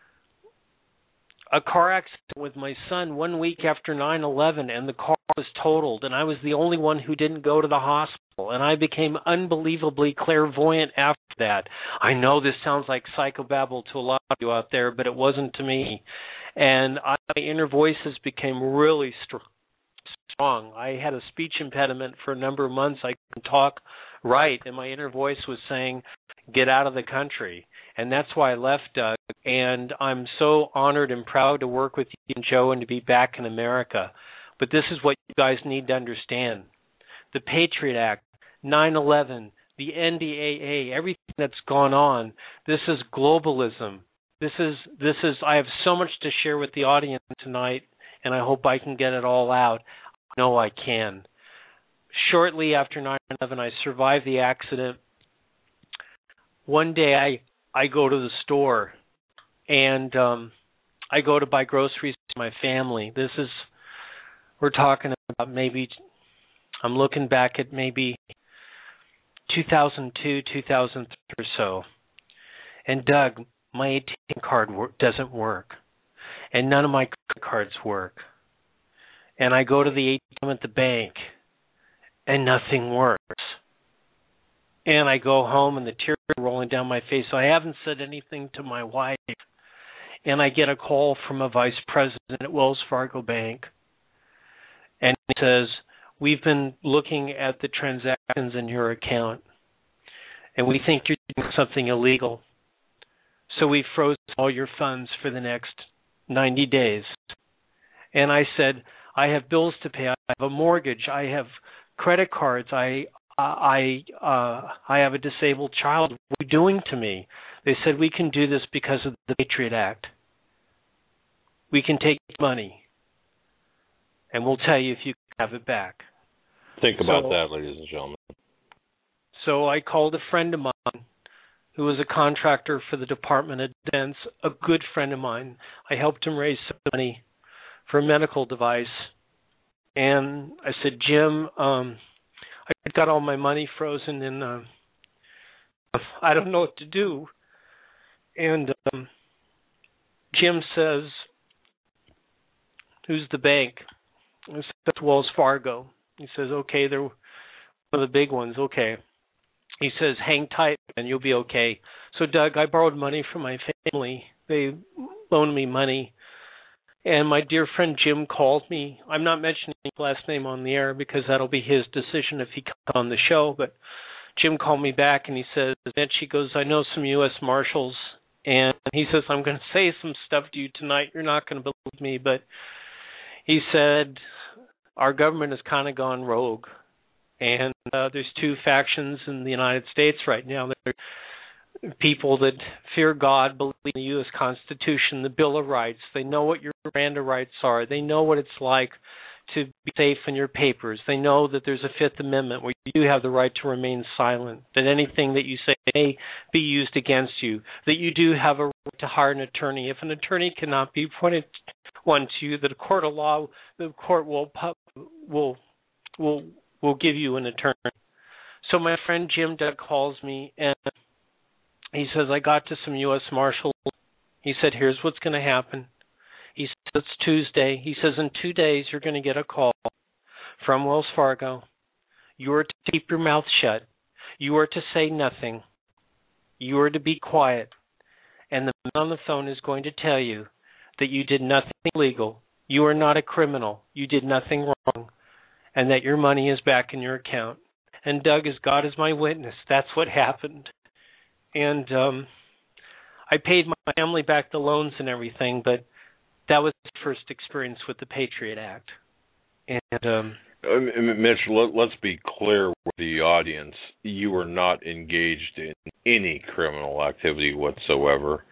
a car accident with my son one week after nine eleven, and the car was totaled, and I was the only one who didn't go to the hospital, and I became unbelievably clairvoyant after that. I know this sounds like psychobabble to a lot of you out there, but it wasn't to me. And I, my inner voices became really str- strong. I had a speech impediment for a number of months. I couldn't talk right, and my inner voice was saying, get out of the country. And that's why I left, Doug. And I'm so honored and proud to work with you and Joe and to be back in America. But this is what you guys need to understand. The Patriot Act, nine eleven, the N D A A, everything that's gone on, this is globalism. This is, this is, I have so much to share with the audience tonight, and I hope I can get it all out. I know I can. Shortly after nine eleven, I survived the accident. One day I I go to the store, and um, I go to buy groceries to my family. This is, we're talking about maybe, I'm looking back at maybe two thousand two, two thousand three or so. And Doug, my A T M card wor- doesn't work. And none of my credit cards work. And I go to the A T M at the bank, and nothing works. And I go home, and the tears are rolling down my face. So I haven't said anything to my wife. And I get a call from a vice president at Wells Fargo Bank. And he says, we've been looking at the transactions in your account, and we think you're doing something illegal. So we froze all your funds for the next ninety days. And I said, I have bills to pay. I have a mortgage. I have credit cards. I I uh, I have a disabled child. What are you doing to me? They said, we can do this because of the Patriot Act. We can take money, and we'll tell you if you can have it back. Think about so, that, ladies and gentlemen. So I called a friend of mine who was a contractor for the Department of Defense, a good friend of mine. I helped him raise some money for a medical device. And I said, Jim, um, I got all my money frozen, and uh, I don't know what to do. And um, Jim says, who's the bank? I said, that's Wells Fargo. He says, okay, they're one of the big ones. Okay. He says, hang tight and you'll be okay. So, Doug, I borrowed money from my family. They loaned me money. And my dear friend Jim called me. I'm not mentioning his last name on the air because that'll be his decision if he comes on the show. But Jim called me back and he says, Mitch, he goes, I know some U S Marshals. And he says, I'm going to say some stuff to you tonight. You're not going to believe me. But he said, our government has kind of gone rogue. And uh, there's two factions in the United States right now. There are people that fear God, believe in the U S Constitution, the Bill of Rights. They know what your Miranda rights are. They know what it's like to be safe in your papers. They know that there's a Fifth Amendment where you do have the right to remain silent, that anything that you say may be used against you, that you do have a right to hire an attorney. If an attorney cannot be appointed one to you, that a court of law, the court will will will will give you an attorney. So my friend Jim Doug calls me and he says, I got to some U S Marshals. He said, here's what's going to happen. He says, it's Tuesday. He says, in two days you're going to get a call from Wells Fargo. You are to keep your mouth shut. You are to say nothing. You are to be quiet. And the man on the phone is going to tell you that you did nothing illegal. You are not a criminal. You did nothing wrong. And that your money is back in your account. And Doug, as God is my witness, that's what happened. And um, I paid my family back the loans and everything, but that was the first experience with the Patriot Act. And um, uh, Mitch, let, let's be clear with the audience. You were not engaged in any criminal activity whatsoever,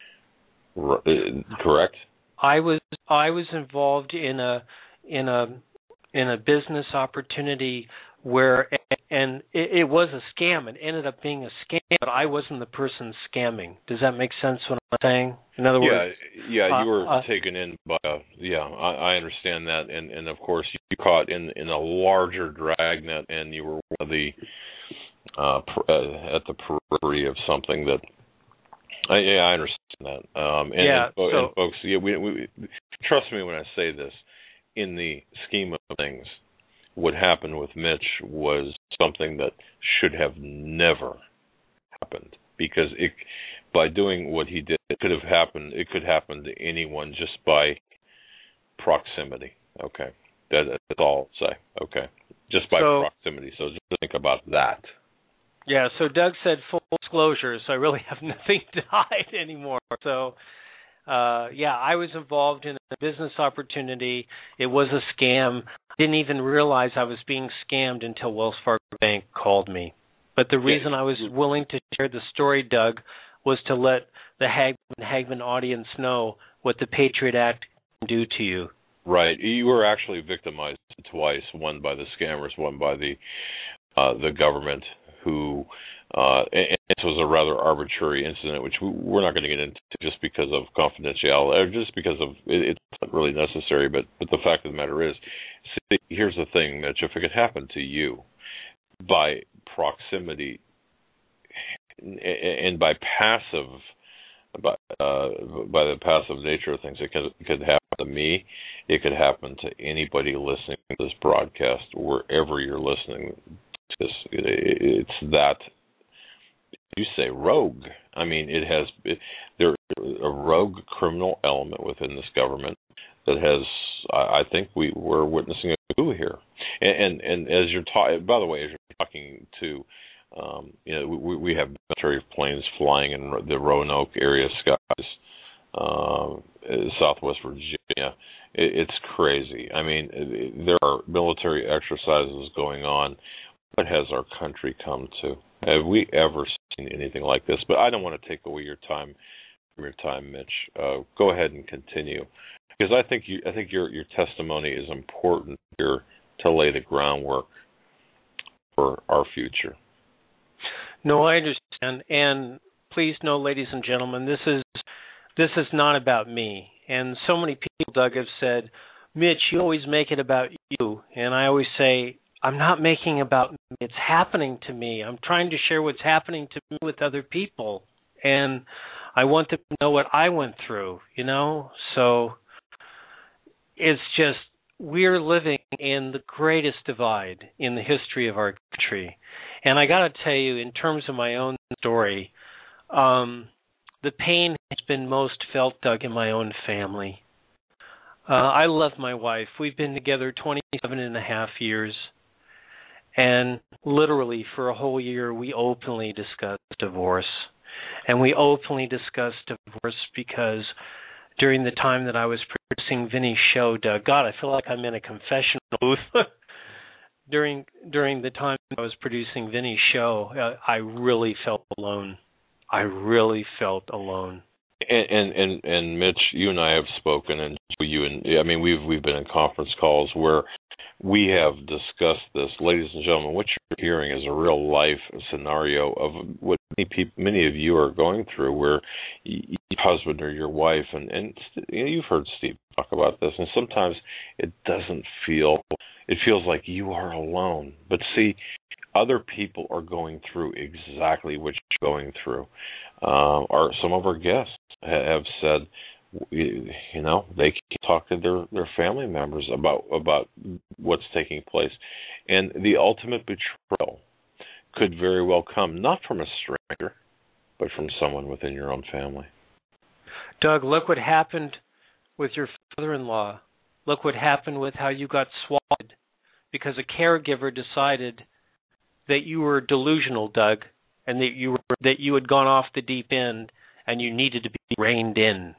R- correct? I was I was involved in a in a in a business opportunity where, and it, it was a scam. It ended up being a scam, but I wasn't the person scamming. Does that make sense what I'm saying? In other yeah, words, yeah, you were uh, taken in by. Uh, yeah, I, I understand that, and and of course you caught in in a larger dragnet, and you were one of the uh, pr- uh, at the periphery of something that. Uh, yeah, I understand that. Um, and, yeah, and, so, and folks, yeah, we, we trust me when I say this. In the scheme of things, what happened with Mitch was something that should have never happened, because it, by doing what he did, it could have happened. It could happen to anyone just by proximity. Okay, that, that's all I'll say. Okay, just by so, proximity. So just think about that. Yeah. So Doug said full disclosure, so I really have nothing to hide anymore. So. Uh, yeah, I was involved in a business opportunity. It was a scam. Didn't even realize I was being scammed until Wells Fargo Bank called me. But the reason I was willing to share the story, Doug, was to let the Hagman, Hagman audience know what the Patriot Act can do to you. Right. You were actually victimized twice, one by the scammers, one by the uh, the government, who uh, and this was a rather arbitrary incident, which we're not going to get into just because of confidentiality, or just because of it, it's not really necessary. But but the fact of the matter is, see, here's the thing, Mitch. If it could happen to you by proximity, and by passive, by uh, by the passive nature of things, it could it could happen to me. It could happen to anybody listening to this broadcast, wherever you're listening to this. It, it's that, you say rogue. I mean, it has it, there's a rogue criminal element within this government that has. I, I think we we're witnessing a coup here. And and, and as you're talking, by the way, as you're talking to. Um, you know, we, we have military planes flying in the Roanoke area skies, uh, Southwest Virginia. It, it's crazy. I mean, it, there are military exercises going on. What has our country come to? Have we ever seen anything like this? But I don't want to take away your time from your time, Mitch. Uh, go ahead and continue, because I think you, I think your your testimony is important here to lay the groundwork for our future. No, I understand, and please know, ladies and gentlemen, this is this is not about me. And so many people, Doug, have said, Mitch, you always make it about you. And I always say, I'm not making it about me. It's happening to me. I'm trying to share what's happening to me with other people. And I want them to know what I went through, you know? So it's just, we're living in the greatest divide in the history of our country. And I got to tell you, in terms of my own story, um, the pain has been most felt, Doug, in my own family. Uh, I love my wife. We've been together twenty-seven and a half years. And literally for a whole year, we openly discussed divorce. And we openly discussed divorce because during the time that I was producing Vinny's show, Doug, God, I feel like I'm in a confessional booth. During during the time I was producing Vinny's show, uh, I really felt alone. I really felt alone. And, and and and Mitch, you and I have spoken, and you and I mean we've we've been in conference calls where we have discussed this, ladies and gentlemen. What you're hearing is a real life scenario of what many people, many of you are going through, where your husband or your wife, and and you know, you've heard Steve talk about this, and sometimes it doesn't feel. It feels like you are alone. But see, other people are going through exactly what you're going through. Uh, our, some of our guests have said, you know, they can talk to their, their family members about, about what's taking place. And the ultimate betrayal could very well come, not from a stranger, but from someone within your own family. Doug, look what happened with your father-in-law. Look what happened with how you got swatted because a caregiver decided that you were delusional, Doug, and that you were, that you had gone off the deep end and you needed to be reined in.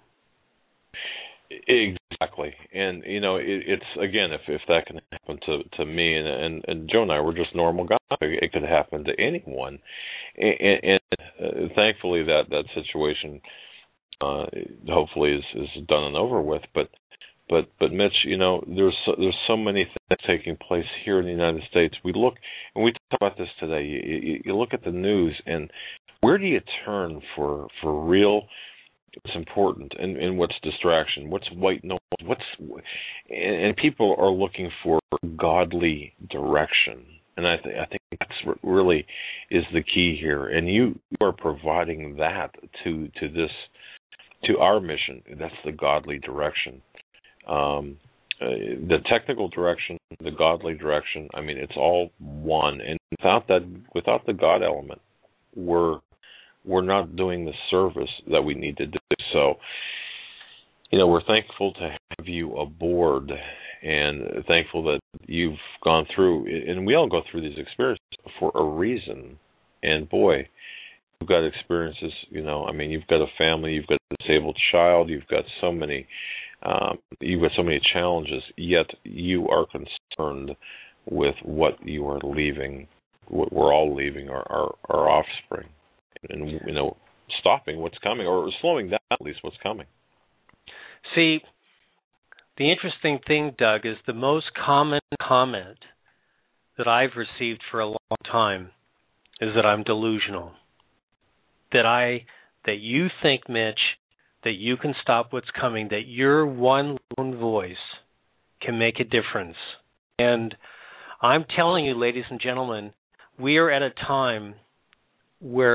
Exactly, and you know, it, it's again, if if that can happen to, to me, and, and and Joe and I were just normal guys, it could happen to anyone, and, and uh, thankfully that that situation uh, hopefully is, is done and over with, but. But but Mitch, you know, there's so, there's so many things taking place here in the United States. We look, and we talk about this today. You, you, you look at the news, and where do you turn for for real? What's important, and, and what's distraction? What's white noise? What's and, and people are looking for godly direction, and I think I think that's what really is the key here. And you are providing that to to this to our mission. That's the godly direction. Um, uh, the technical direction, the godly direction, I mean, it's all one. And without that, without the God element, we're we're not doing the service that we need to do. So, you know, we're thankful to have you aboard, and thankful that you've gone through. And we all go through these experiences for a reason. And boy, you've got experiences. You know, I mean, you've got a family, you've got a disabled child, you've got so many. Um, you've got so many challenges, yet you are concerned with what you are leaving, what we're all leaving our, our, our offspring, and, you know, stopping what's coming, or slowing down at least what's coming. See, the interesting thing, Doug, is the most common comment that I've received for a long time is that I'm delusional, that I, that you think, Mitch, that you can stop what's coming, that your one lone voice can make a difference. And I'm telling you, ladies and gentlemen, we are at a time where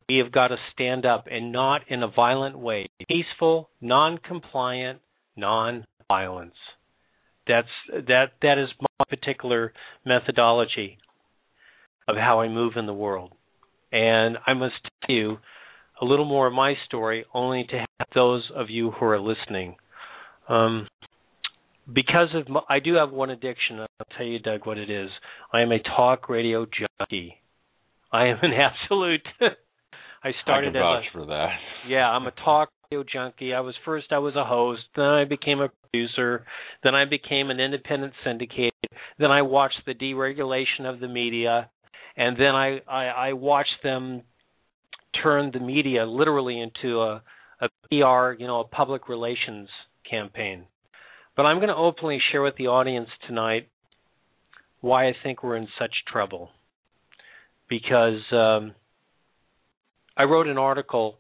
we have got to stand up, and not in a violent way. Peaceful, non-compliant, non-violence. That's that that is my particular methodology of how I move in the world. And I must tell you a little more of my story, only to have those of you who are listening. Um, because of my, I do have one addiction. I'll tell you, Doug, what it is. I am a talk radio junkie. I am an absolute. I started I can vouch as a, for that. Yeah, I'm a talk radio junkie. I was first. I was a host. Then I became a producer. Then I became an independent syndicator. Then I watched the deregulation of the media, and then I I, I watched them turn the media literally into a, a P R, you know, a public relations campaign. But I'm going to openly share with the audience tonight why I think we're in such trouble. Because um, I wrote an article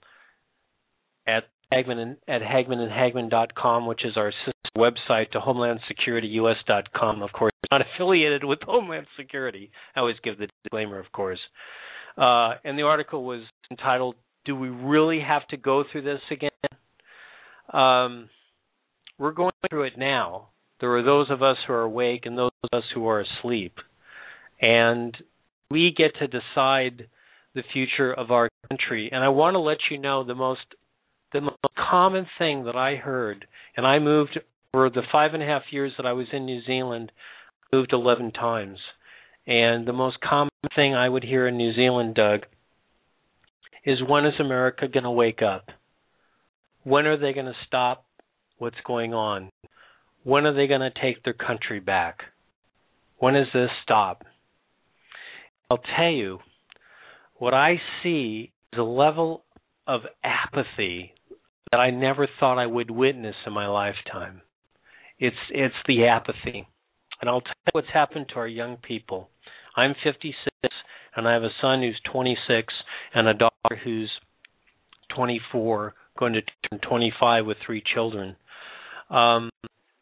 at Hagman and, at Hagman and Hagman dot com, which is our sister website to Homeland Security U S dot com. Of course, not affiliated with Homeland Security. I always give the disclaimer, of course. Uh, and the article was entitled, "Do we really have to go through this again?" Um, we're going through it now. There are those of us who are awake and those of us who are asleep. And we get to decide the future of our country. And I want to let you know the most the most common thing that I heard, and I moved for the five and a half years that I was in New Zealand, I moved eleven times. And the most common thing I would hear in New Zealand, Doug, is when is America going to wake up? When are they going to stop what's going on? When are they going to take their country back? When does this stop? I'll tell you, what I see is a level of apathy that I never thought I would witness in my lifetime. It's it's the apathy. And I'll tell you what's happened to our young people. I'm fifty-six, and I have a son who's twenty-six and a daughter who's twenty-four, going to turn twenty-five with three children. Um,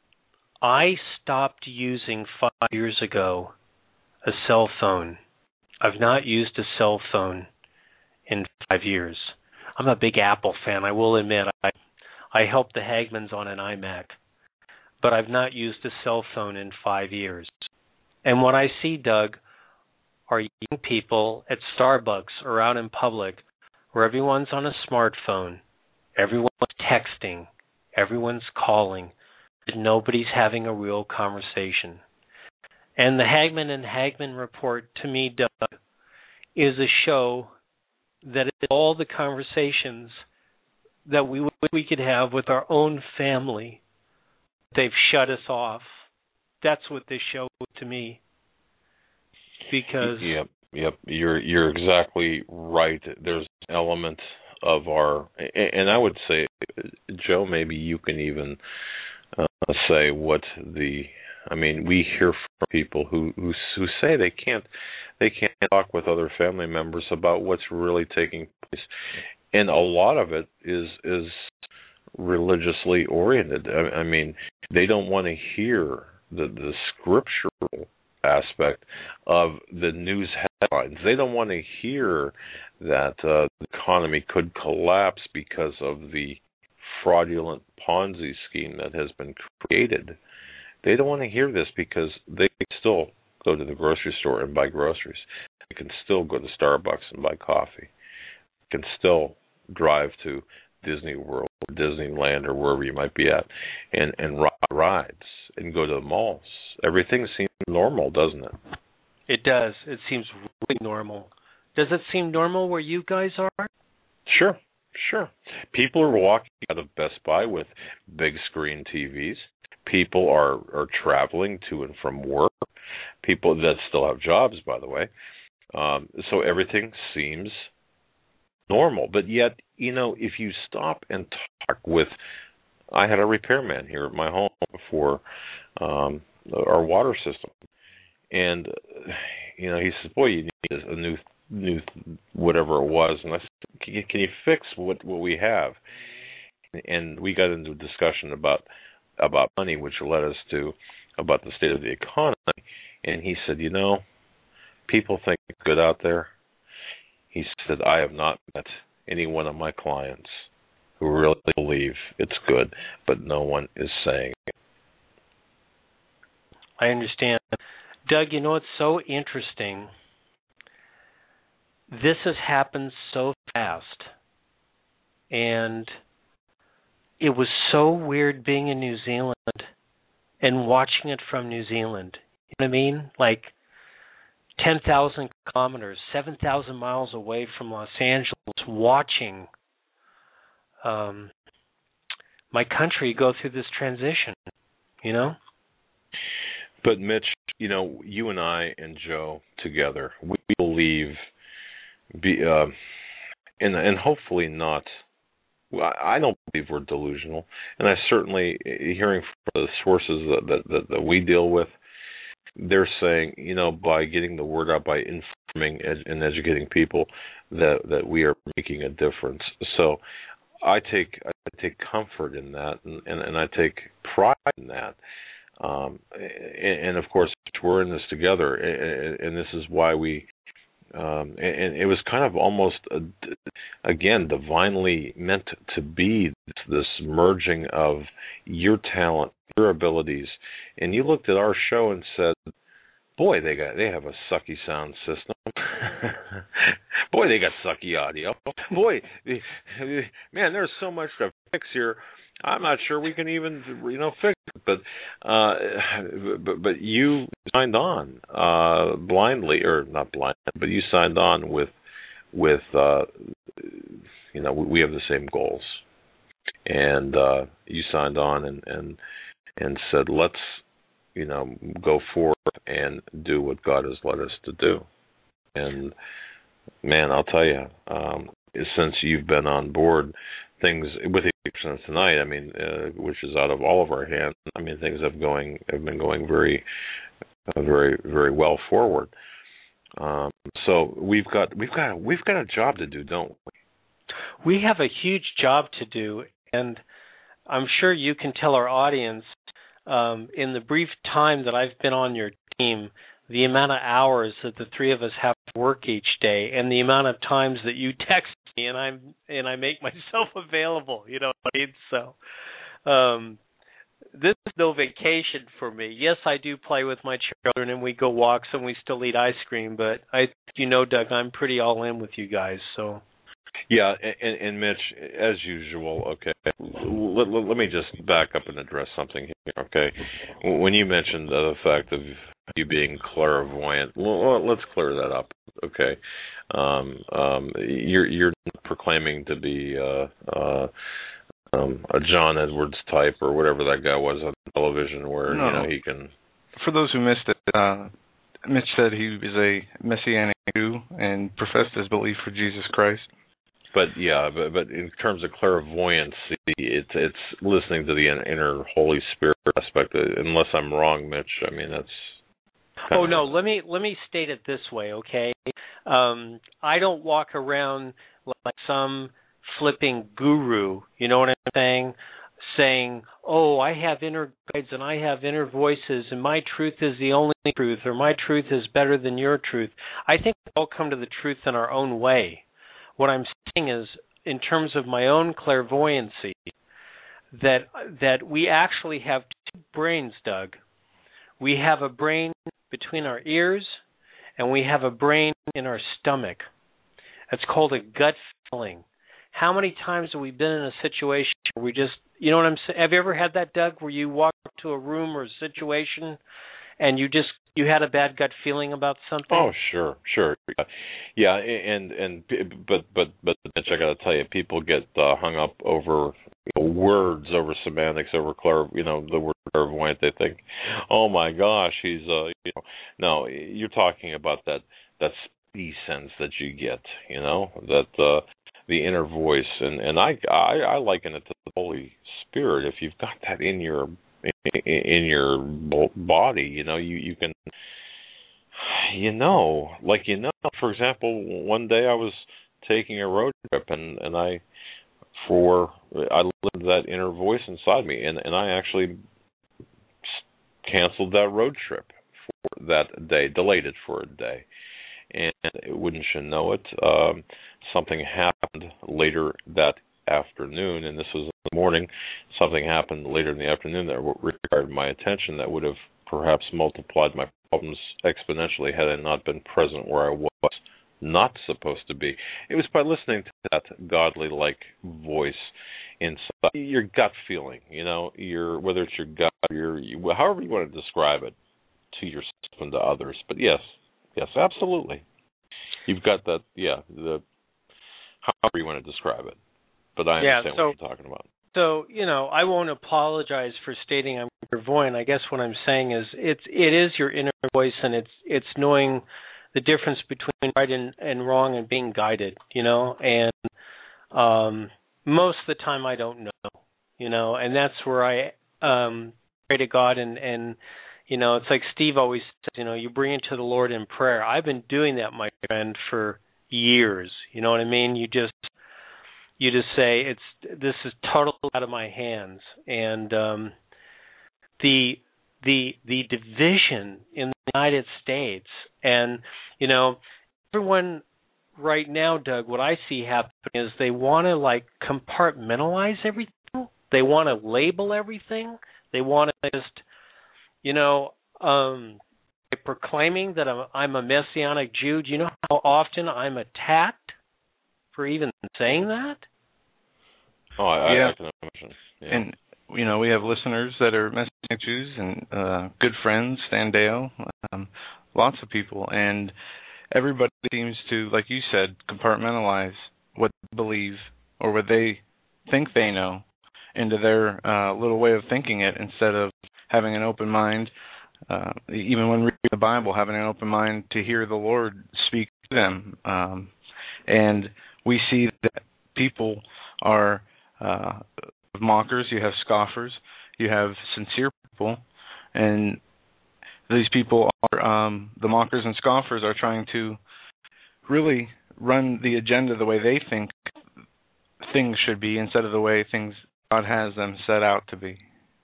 I stopped using five years ago a cell phone. I've not used a cell phone in five years. I'm a big Apple fan, I will admit. I I helped the Hagmans on an iMac. But I've not used a cell phone in five years. And what I see, Doug, are young people at Starbucks or out in public where everyone's on a smartphone, everyone's texting, everyone's calling, but nobody's having a real conversation. And the Hagman and Hagman Report, to me, Doug, is a show that is all the conversations that we we could have with our own family. They've shut us off. That's what this show is to me. Because yep, yep, you're you're exactly right. There's an element of our, and I would say, Joe, maybe you can even uh, say what the. I mean, we hear from people who, who who say they can't they can't talk with other family members about what's really taking place, and a lot of it is is religiously oriented. I, I mean, they don't want to hear the the scriptural aspect of the news headlines. They don't want to hear that uh, the economy could collapse because of the fraudulent Ponzi scheme that has been created. They don't want to hear this because they can still go to the grocery store and buy groceries. They can still go to Starbucks and buy coffee. They can still drive to Disney World or Disneyland or wherever you might be at and, and ride rides and go to the malls. Everything seems normal, doesn't it? It does. It seems really normal. Does it seem normal where you guys are? Sure, sure. People are walking out of Best Buy with big screen T Vs. People are, are traveling to and from work. People that still have jobs, by the way. Um, so everything seems normal. But yet, you know, if you stop and talk with, I had a repairman here at my home for um, our water system, and you know, he says, "Boy, you need a new, new whatever it was." And I said, "Can you, can you fix what what we have?" And we got into a discussion about about money, which led us to about the state of the economy. And he said, "You know, people think it's good out there. He said, I have not met any one of my clients who really believe it's good, but no one is saying it. I understand. Doug, you know what's so interesting? This has happened so fast. And it was so weird being in New Zealand and watching it from New Zealand. You know what I mean? Like ten thousand kilometers, seven thousand miles away from Los Angeles, watching um, my country go through this transition, you know? But Mitch, you know, you and I and Joe together, we believe, be, uh, and, and hopefully not, I don't believe we're delusional, and I certainly, hearing from the sources that, that, that we deal with, they're saying, you know, by getting the word out, by informing ed- and educating people, that that we are making a difference. So I take I take comfort in that, and, and, and I take pride in that. Um, and, and of course, we're in this together, and, and this is why we. Um, and, and it was kind of almost, a, again, divinely meant to be this, this merging of your talent, your abilities. And you looked at our show and said, boy, they got they have a sucky sound system. Boy, they got sucky audio. Boy, man, there's so much to fix here. I'm not sure we can even, you know, fix it. But, uh, but, but you signed on uh, blindly, or not blindly, but you signed on with, with uh, you know, we have the same goals, and uh, you signed on and, and and said, let's, you know, go forward and do what God has led us to do. And man, I'll tell you, um, since you've been on board, things, with the exception of tonight, I mean, uh, which is out of all of our hands, I mean, things have going have been going very, uh, very, very well forward. Um, so we've got we've got we've got a job to do, don't we? We have a huge job to do, and I'm sure you can tell our audience, um, in the brief time that I've been on your team, the amount of hours that the three of us have to work each day, and the amount of times that you text me, and I'm and I make myself available. You know what I mean? So, um, this is no vacation for me. Yes, I do play with my children, and we go walks, and we still eat ice cream. But I, you know, Doug, I'm pretty all in with you guys. So. Yeah, and, and Mitch, as usual, okay, let, let, let me just back up and address something here, okay? When you mentioned uh, the fact of you being clairvoyant, well, let's clear that up, okay? Um, um, you're, you're proclaiming to be uh, uh, um, a John Edwards type or whatever that guy was on television where, no. you know, he can... For those who missed it, uh, Mitch said he was a Messianic Jew and professed his belief for Jesus Christ. But yeah, but, but in terms of clairvoyancy, it's it's listening to the inner Holy Spirit aspect. Unless I'm wrong, Mitch. I mean, that's. Oh no, let me let me state it this way, okay? Um, I don't walk around like some flipping guru. You know what I'm saying? Saying, "Oh, I have inner guides and I have inner voices, and my truth is the only truth, or my truth is better than your truth." I think we all come to the truth in our own way. What I'm saying is, in terms of my own clairvoyancy, that that we actually have two brains, Doug. We have a brain between our ears, and we have a brain in our stomach. It's called a gut feeling. How many times have we been in a situation where we just, you know what I'm saying? Have you ever had that, Doug, where you walk up to a room or a situation, and you just you had a bad gut feeling about something? Oh, sure, sure, yeah, and and but but but Mitch, I got to tell you, people get uh, hung up over you know, words, over semantics, over clair, you know, the word clairvoyant. They think, oh my gosh, he's uh, you know, no, you're talking about that that speedy sense that you get, you know, that uh, the inner voice, and and I, I I liken it to the Holy Spirit. If you've got that in your in your body, you know, you, you can, you know, like, you know, for example, one day I was taking a road trip and, and I, for, I lived that inner voice inside me, and, and I actually canceled that road trip for that day, delayed it for a day. And wouldn't you know it, um, something happened later that afternoon, and this was in the morning. Something happened later in the afternoon that required my attention that would have perhaps multiplied my problems exponentially had I not been present where I was not supposed to be. It was by listening to that godly-like voice inside, your gut feeling, you know, your whether it's your gut, your you, however you want to describe it to yourself and to others. But yes, yes, absolutely, you've got that. Yeah, the however you want to describe it. But I understand yeah, so, what you're talking about. So, you know, I won't apologize for stating I'm clairvoyant. I guess what I'm saying is it's it is your inner voice, and it's it's knowing the difference between right and, and wrong and being guided, you know. And um, most of the time I don't know, you know, and that's where I um, pray to God. And, and, you know, it's like Steve always says, you know, you bring it to the Lord in prayer. I've been doing that, my friend, for years. You know what I mean? You just... You just say it's this is totally out of my hands, and um, the the the division in the United States, and you know, everyone right now, Doug, what I see happening is they want to like compartmentalize everything. They want to label everything. They want to just, you know, um, proclaiming that I'm, I'm a Messianic Jew. Do you know how often I'm attacked for even saying that? Oh, I, yeah. I can imagine. Yeah. And, you know, we have listeners that are Messianic Jews and uh, good friends, Stan Dale, um, lots of people. And everybody seems to, like you said, compartmentalize what they believe or what they think they know into their uh, little way of thinking it instead of having an open mind, uh, even when reading the Bible, having an open mind to hear the Lord speak to them. Um, and we see that people are uh, mockers, you have scoffers, you have sincere people, and these people are, um, the mockers and scoffers are trying to really run the agenda the way they think things should be instead of the way things God has them set out to be.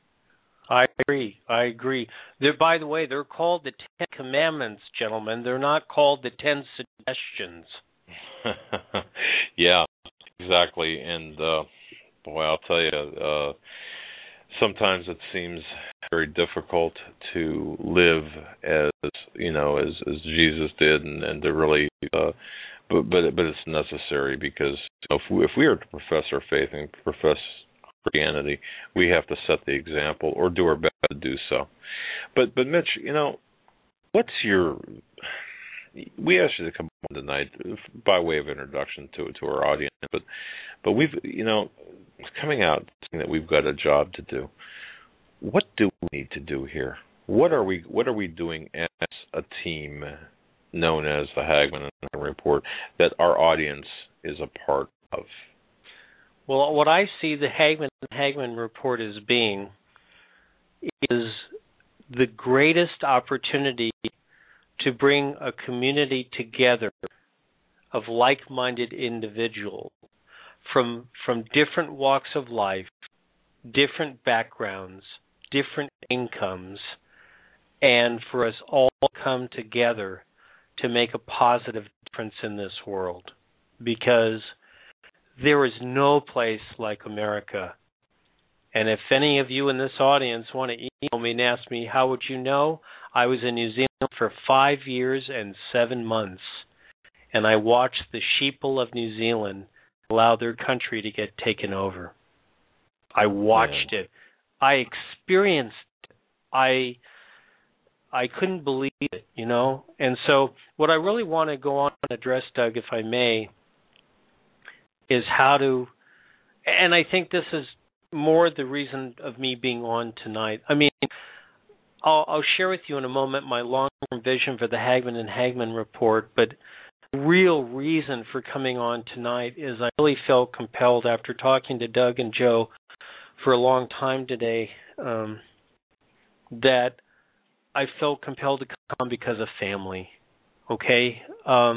I agree. I agree. They're, by the way, they're called the Ten Commandments, gentlemen. They're not called the Ten Suggestions. Yeah, exactly. And uh, boy, I'll tell you, uh, sometimes it seems very difficult to live as you know as as Jesus did, and, and to really. Uh, but but but it's necessary because you know, if we if we are to profess our faith and profess Christianity, we have to set the example or do our best to do so. But but Mitch, you know, what's your? We asked you to come on tonight by way of introduction to to our audience, but but we've you know coming out saying that we've got a job to do. What do we need to do here? What are we what are we doing as a team known as the Hagmann and Hagmann Report that our audience is a part of? Well, what I see the Hagmann and Hagmann Report as being is the greatest opportunity to bring a community together of like-minded individuals from from different walks of life, different backgrounds, different incomes, and for us all to come together to make a positive difference in this world. Because there is no place like America. And if any of you in this audience want to email me and ask me, how would you know? I was in New Zealand for five years and seven months, and I watched the sheeple of New Zealand allow their country to get taken over. I watched yeah. it. I experienced it. I I couldn't believe it, you know? And so what I really want to go on and address, Doug, if I may, is how to, and I think this is more the reason of me being on tonight. I mean, I'll, I'll share with you in a moment my long-term vision for the Hagmann and Hagmann Report, but the real reason for coming on tonight is I really felt compelled after talking to Doug and Joe for a long time today um, that I felt compelled to come on because of family, okay? Um,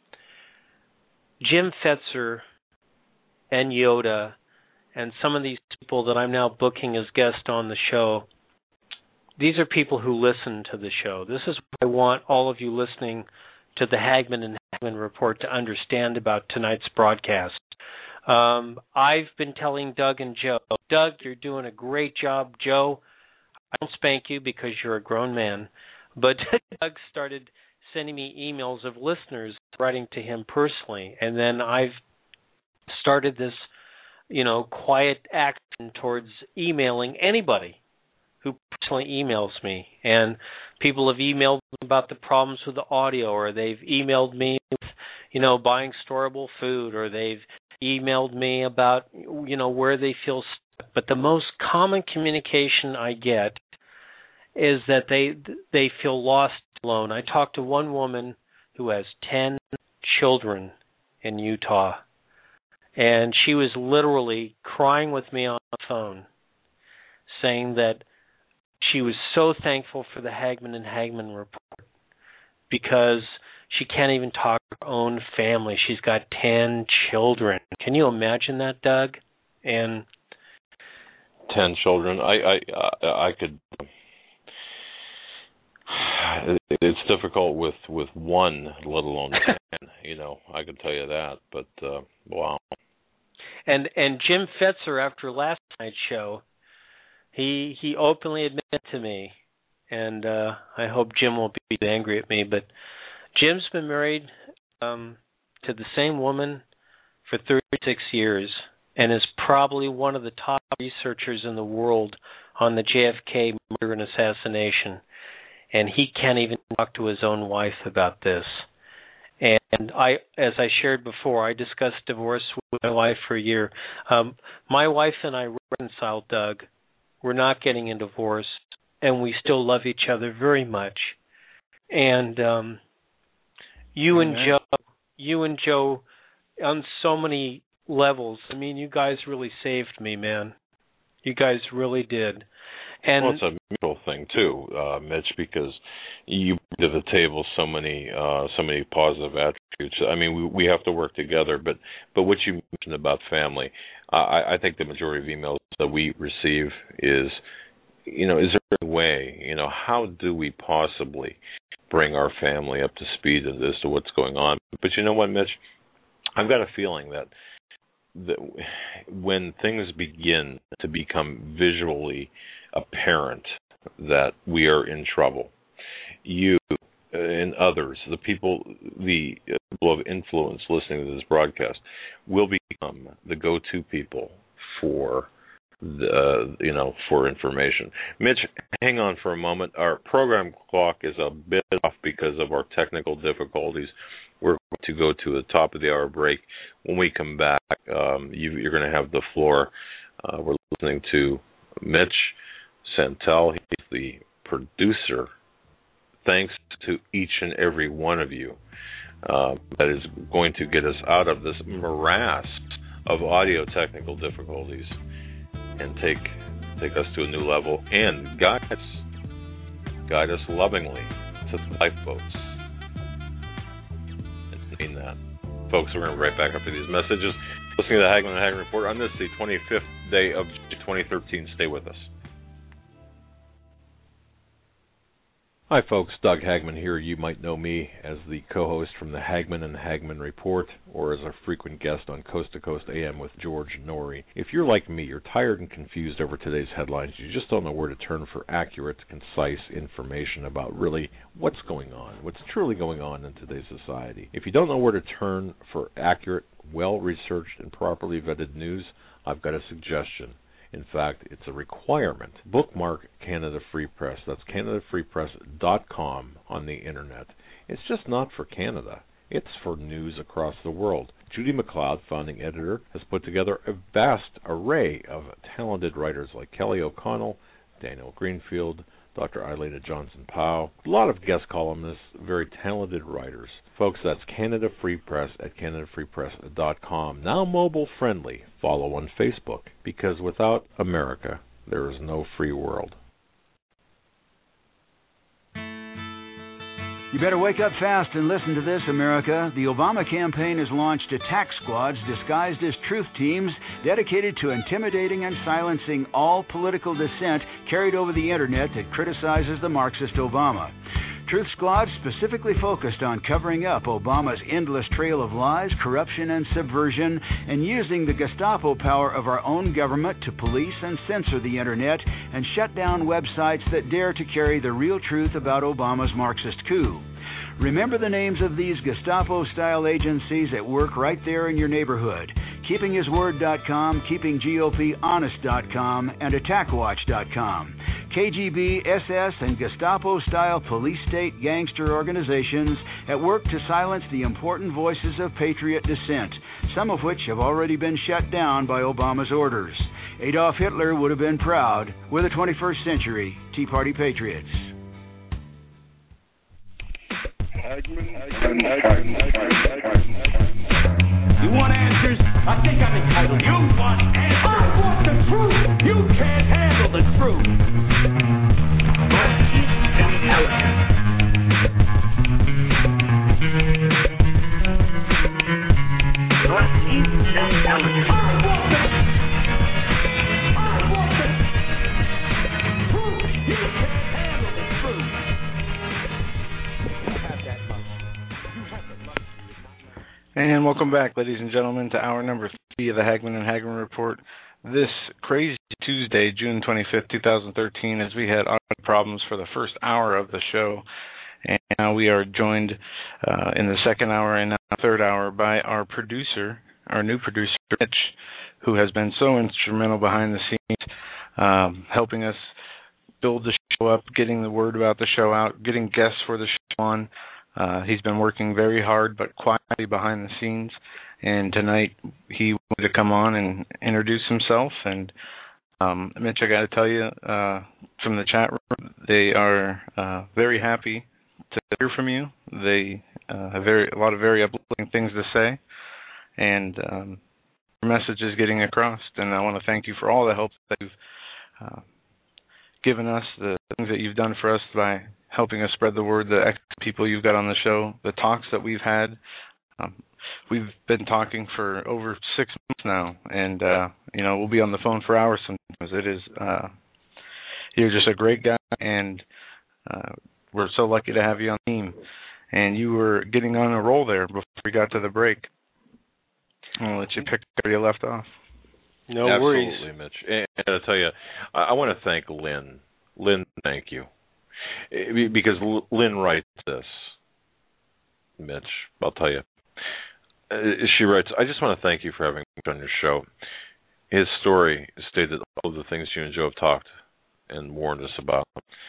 Jim Fetzer and Yoda and some of these people that I'm now booking as guests on the show, these are people who listen to the show. This is what I want all of you listening to the Hagmann and Hagmann Report to understand about tonight's broadcast. Um, I've been telling Doug and Joe, Doug, you're doing a great job. Joe, I don't spank you because you're a grown man, but Doug started sending me emails of listeners writing to him personally, and then I've started this, you know, quiet action towards emailing anybody who personally emails me. And people have emailed me about the problems with the audio, or they've emailed me with, you know, buying storable food, or they've emailed me about, you know, where they feel stuck. But the most common communication I get is that they they feel lost, alone. I talked to one woman who has ten children in Utah, and she was literally crying with me on the phone, saying that she was so thankful for the Hagmann and Hagmann Report because she can't even talk to her own family. She's got ten children. Can you imagine that, Doug? And ten children. I I I could. It's difficult with, with one, let alone ten. You know, I can tell you that. But uh, wow. And and Jim Fetzer, after last night's show, he he openly admitted to me, and uh, I hope Jim won't be angry at me, but Jim's been married um, to the same woman for thirty-six years, and is probably one of the top researchers in the world on the J F K murder and assassination. And he can't even talk to his own wife about this. And I, as I shared before, I discussed divorce with my wife for a year. Um, my wife and I reconciled, Doug. We're not getting a divorce, and we still love each other very much. And um, you Amen. and Joe, you and Joe, on so many levels. I mean, you guys really saved me, man. You guys really did. And well, it's a mutual thing too, uh, Mitch, because you bring to the table so many, uh, so many positive attributes. I mean, we we have to work together. But but what you mentioned about family, I, I think the majority of emails that we receive is, you know, is there a way, you know, how do we possibly bring our family up to speed as to what's going on? But you know what, Mitch, I've got a feeling that that when things begin to become visually apparent that we are in trouble, you and others, the people, the people of influence listening to this broadcast, will become the go-to people for the, uh, you know, for information. Mitch, hang on for a moment. Our program clock is a bit off because of our technical difficulties. We're going to go to the top of the hour break. When we come back, um, you, you're going to have the floor. Uh, we're listening to Mitch Santel. He's the producer. Thanks to each and every one of you uh, that is going to get us out of this morass of audio technical difficulties and take take us to a new level and guide us, guide us lovingly to the lifeboats. I mean that. Folks, we're going to be right back after these messages. Listening to the Hagmann and Hagmann Report on this, the twenty-fifth day of twenty thirteen. Stay with us. Hi folks, Doug Hagmann here. You might know me as the co-host from the Hagmann and Hagmann Report, or as a frequent guest on Coast to Coast A M with George Norrie. If you're like me, you're tired and confused over today's headlines. You just don't know where to turn for accurate, concise information about really what's going on, what's truly going on in today's society. If you don't know where to turn for accurate, well-researched, and properly vetted news, I've got a suggestion. In fact, it's a requirement. Bookmark Canada Free Press. That's canada free press dot com on the internet. It's just not for Canada. It's for news across the world. Judy McLeod, founding editor, has put together a vast array of talented writers like Kelly O'Connell, Daniel Greenfield, Doctor Eilena Johnson-Powell, a lot of guest columnists, very talented writers. Folks, that's Canada Free Press at canada free press dot com. Now mobile friendly. Follow on Facebook, because without America, there is no free world. You better wake up fast and listen to this, America. The Obama campaign has launched attack squads disguised as truth teams dedicated to intimidating and silencing all political dissent carried over the internet that criticizes the Marxist Obama. Truth Squad specifically focused on covering up Obama's endless trail of lies, corruption, and subversion, and using the Gestapo power of our own government to police and censor the Internet and shut down websites that dare to carry the real truth about Obama's Marxist coup. Remember the names of these Gestapo-style agencies at work right there in your neighborhood. keeping his word dot com, keeping G O P honest dot com, and attack watch dot com. K G B, S S, and Gestapo-style police-state gangster organizations at work to silence the important voices of patriot dissent, some of which have already been shut down by Obama's orders. Adolf Hitler would have been proud. We're the twenty-first century Tea Party Patriots. You want answers? I think I'm entitled. You want answers? I want the truth. You can't handle the truth. Northeast Intelligence. Northeast Intelligence. I want the I want the truth. You can't handle the truth. You have that much. You have the luxury. And welcome back, ladies and gentlemen, to hour number three of the Hagmann and Hagmann Report. This crazy Tuesday, June twenty-fifth, twenty thirteen, as we had audio problems for the first hour of the show. And now we are joined uh, in the second hour and now third hour by our producer, our new producer, Mitch, who has been so instrumental behind the scenes, um, helping us build the show up, getting the word about the show out, getting guests for the show on. Uh, he's been working very hard but quietly behind the scenes, and tonight he wanted to come on and introduce himself. And um, Mitch, I got to tell you, uh, from the chat room, they are uh, very happy to hear from you. They uh, have very a lot of very uplifting things to say, and um, your message is getting across. And I want to thank you for all the help that you've uh, given us, the things that you've done for us by helping us spread the word, the extra people you've got on the show, the talks that we've had. Um, we've been talking for over six months now, and, uh, you know, we'll be on the phone for hours sometimes. It is, uh, you're just a great guy, and uh, we're so lucky to have you on the team. And you were getting on a roll there before we got to the break. I'll let you pick where you left off. No Absolutely, worries. Absolutely, Mitch. And, and I'll tell you, I, I want to thank Lynn. Lynn, thank you. Because Lynn writes this, Mitch, I'll tell you. She writes, I just want to thank you for having me on your show. His story stated all of the things you and Joe have talked and warned us about.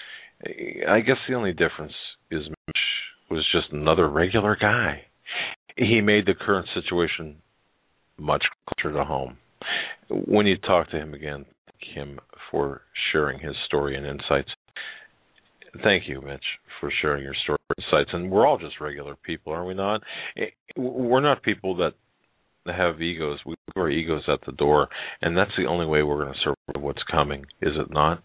I guess the only difference is Mitch was just another regular guy. He made the current situation much closer to home. When you talk to him again, thank him for sharing his story and insights. Thank you, Mitch, for sharing your story and insights. And we're all just regular people, are we not? We're not people that have egos. We put our egos at the door, and that's the only way we're going to survive what's coming, is it not?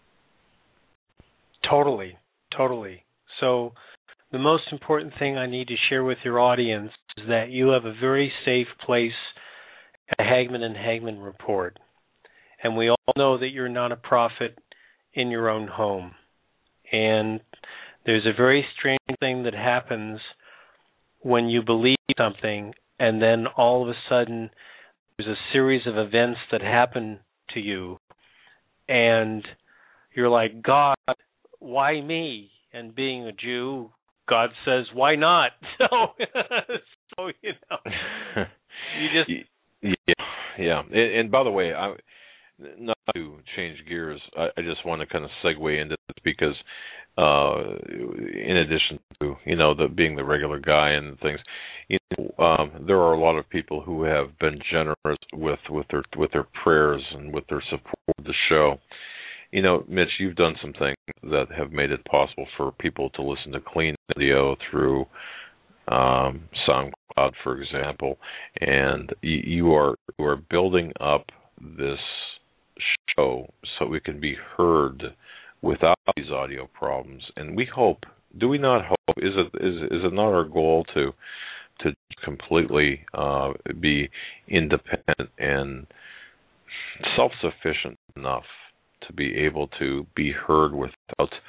Totally, totally. So the most important thing I need to share with your audience is that you have a very safe place at Hagmann and Hagmann Report. And we all know that you're not a prophet in your own home. And there's a very strange thing that happens when you believe something and then all of a sudden there's a series of events that happen to you and you're like, God, why me? And being a Jew, God says, why not? So, so you know, you just... Yeah, yeah. And, and by the way, I... not to change gears, I, I just want to kind of segue into this because uh, in addition to, you know, the being the regular guy and things, you know, um, there are a lot of people who have been generous with, with their with their prayers and with their support of the show. You know, Mitch, you've done some things that have made it possible for people to listen to clean video through um, SoundCloud, for example, and you, you are you are building up this show so we can be heard without these audio problems. And we hope, do we not hope, is it is is it not our goal to to completely uh, be independent and self-sufficient enough to be able to be heard without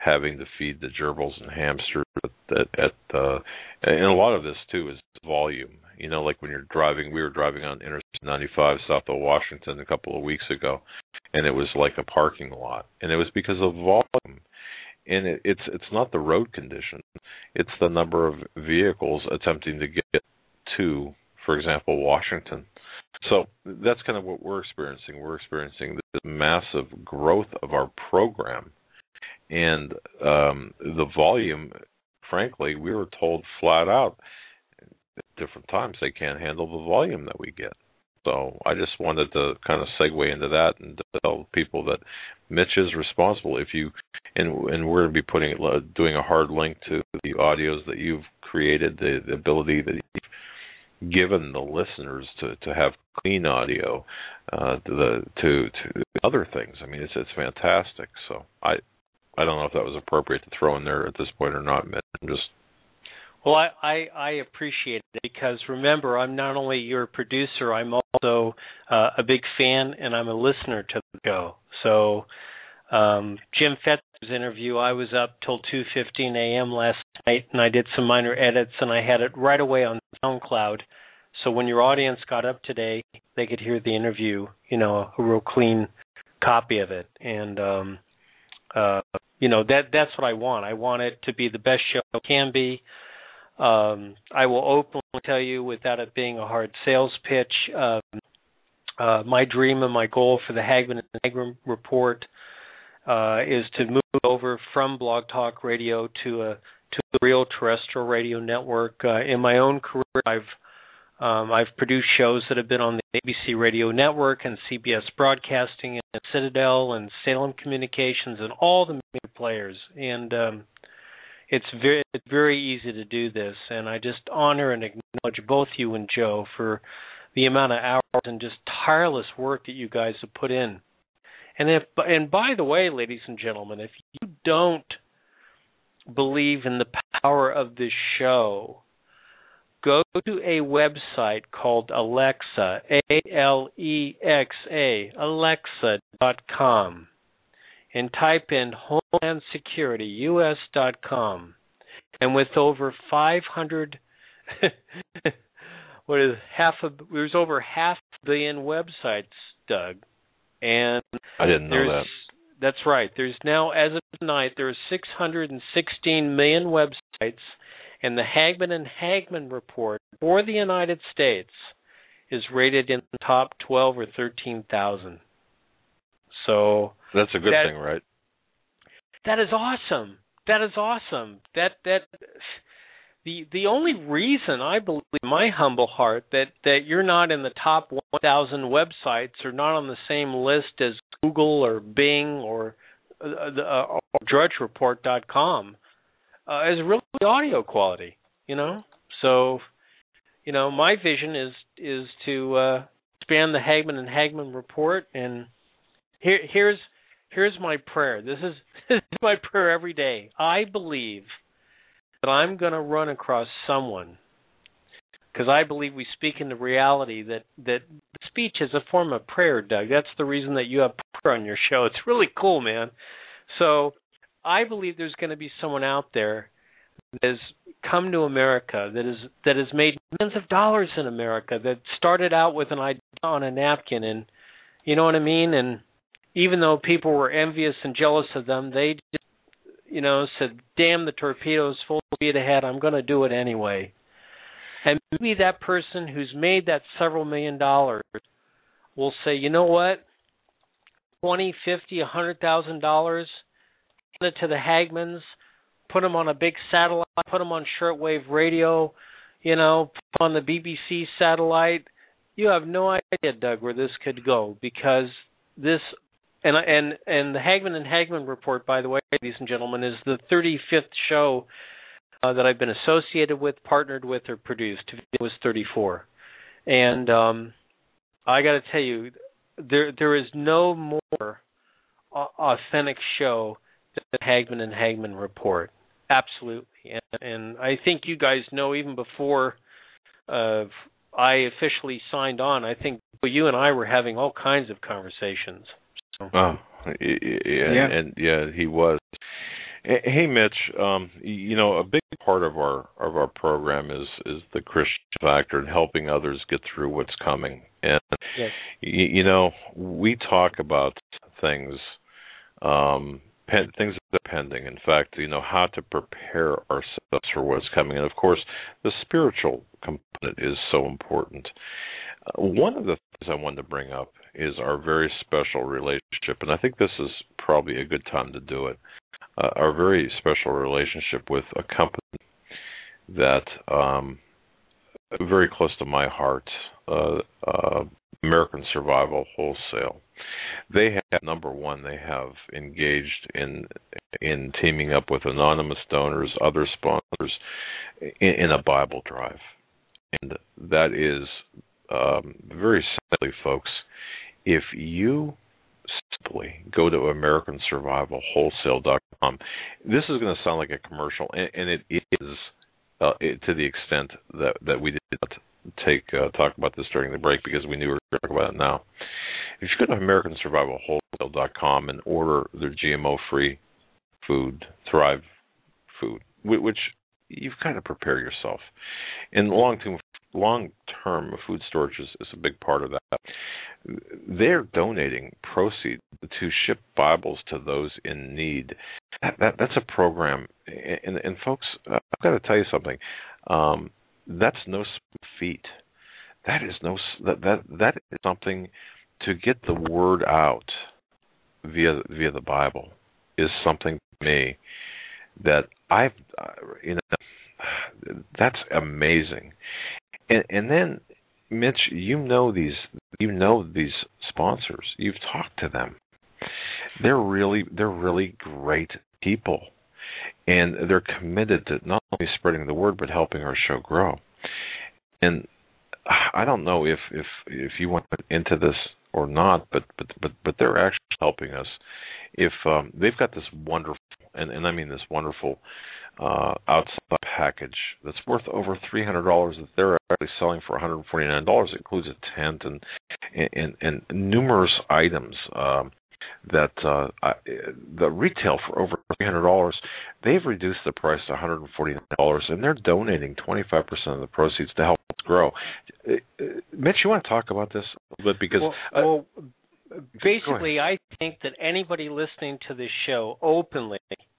having to feed the gerbils and hamsters at, at, at uh, and a lot of this too is volume. You know, like when you're driving, we were driving on Interstate ninety-five south of Washington a couple of weeks ago, and it was like a parking lot, and it was because of volume. And it, it's it's not the road conditions; it's the number of vehicles attempting to get to, for example, Washington. So that's kind of what we're experiencing. We're experiencing this massive growth of our program, and um, the volume. Frankly, we were told flat out at different times they can't handle the volume that we get. So I just wanted to kind of segue into that and to tell people that Mitch is responsible. If you and and we're going to be putting doing a hard link to the audios that you've created, the, the ability that you've given the listeners to, to have clean audio, uh, to the to to other things. I mean, it's it's fantastic. So I I don't know if that was appropriate to throw in there at this point or not, Mitch. I'm just Well, I, I, I appreciate it because, remember, I'm not only your producer, I'm also uh, a big fan and I'm a listener to the show. So um, Jim Fetzer's interview, I was up till two fifteen a.m. last night, and I did some minor edits, and I had it right away on SoundCloud. So when your audience got up today, they could hear the interview, you know, a real clean copy of it. And, um, uh, you know, that that's what I want. I want it to be the best show it can be. Um, I will openly tell you, without it being a hard sales pitch, uh, uh, my dream and my goal for the Hagmann and Hagmann Report uh, is to move over from Blog Talk Radio to a to a real terrestrial radio network. Uh, in my own career, I've um, I've produced shows that have been on the A B C Radio Network and C B S Broadcasting and Citadel and Salem Communications and all the major players. And um, It's very it's very easy to do this, and I just honor and acknowledge both you and Joe for the amount of hours and just tireless work that you guys have put in. And if and by the way, ladies and gentlemen, if you don't believe in the power of this show, go to a website called Alexa, A L E X A, alexa dot com. And type in Homeland Security U S dot com, and with over five hundred, what is half a? There's over half a billion websites, Doug, and I didn't know that. That's right. There's now, as of tonight, there are six hundred sixteen million websites, and the Hagmann and Hagmann Report for the United States is rated in the top twelve or thirteen thousand. So that's a good that, thing, right? That is awesome. That is awesome. That that the the only reason I believe, in my humble heart, that, that you're not in the top one thousand websites or not on the same list as Google or Bing or uh, the uh, or Drudge Report dot com uh, is really the audio quality. You know, so you know my vision is is to uh, expand the Hagmann and Hagmann Report. And Here, here's here's my prayer. This is, this is my prayer every day. I believe that I'm going to run across someone, because I believe we speak into reality, that, that speech is a form of prayer, Doug. That's the reason that you have prayer on your show. It's really cool, man. So I believe there's going to be someone out there that has come to America, that is that has made millions of dollars in America, that started out with an idea on a napkin, and you know what I mean? And even though people were envious and jealous of them, they just, you know, said, damn the torpedoes, full speed ahead, I'm going to do it anyway. And maybe that person who's made that several million dollars will say, you know what, twenty, fifty, a hundred thousand dollars, hand it to the Hagmanns, put them on a big satellite, put them on shortwave radio, you know, put on the B B C satellite. You have no idea, Doug, where this could go, because this And and and the Hagmann and Hagmann Report, by the way, ladies and gentlemen, is the thirty-fifth show uh, that I've been associated with, partnered with, or produced. It was thirty-four, and um, I got to tell you, there there is no more authentic show than the Hagmann and Hagmann Report. Absolutely, and, and I think you guys know, even before uh, I officially signed on, I think you and I were having all kinds of conversations. Oh, yeah, yeah. And, and yeah, he was. Hey, Mitch. Um, you know, a big part of our of our program is is the Christian factor and helping others get through what's coming. And yes. you, you know, we talk about things, um, pen, things that are pending. In fact, you know, how to prepare ourselves for what's coming. And of course, the spiritual component is so important. Uh, one of the things I wanted to bring up is our very special relationship, and I think this is probably a good time to do it. Uh, our very special relationship with a company that um, very close to my heart, uh, uh, American Survival Wholesale. They have, number one, they have engaged in in teaming up with anonymous donors, other sponsors, in, in a Bible drive, and that is um, very simply, folks. If you simply go to American Survival Wholesale dot com. This is going to sound like a commercial, and, and it is uh, it, to the extent that, that we did not take uh, talk about this during the break because we knew we were going to talk about it now. If you go to American Survival Wholesale dot com and order their G M O-free food, Thrive food, which you've kind of prepare yourself. And long-term long-term food storage is, is a big part of that. They're donating proceeds to ship Bibles to those in need. That, that that's a program, and, and folks, I've got to tell you something. Um, that's no small feat. That is no that that that is something to get the word out via via the Bible is something to me that I've uh, you know that's amazing. And, and then, Mitch, you know these you know these sponsors. You've talked to them. They're really they're really great people, and they're committed to not only spreading the word but helping our show grow. And I don't know if if if you went into this or not, but but but but they're actually helping us. If um, they've got this wonderful, and, and I mean this wonderful. Uh, outside package that's worth over three hundred dollars that they're actually selling for one hundred forty-nine dollars. It includes a tent and and, and numerous items um, that uh, I, the retail for over three hundred dollars. They've reduced the price to one hundred forty-nine dollars, and they're donating twenty-five percent of the proceeds to help us grow. Uh, Mitch, you want to talk about this a little bit? Because well, uh, well basically, I think that anybody listening to this show openly,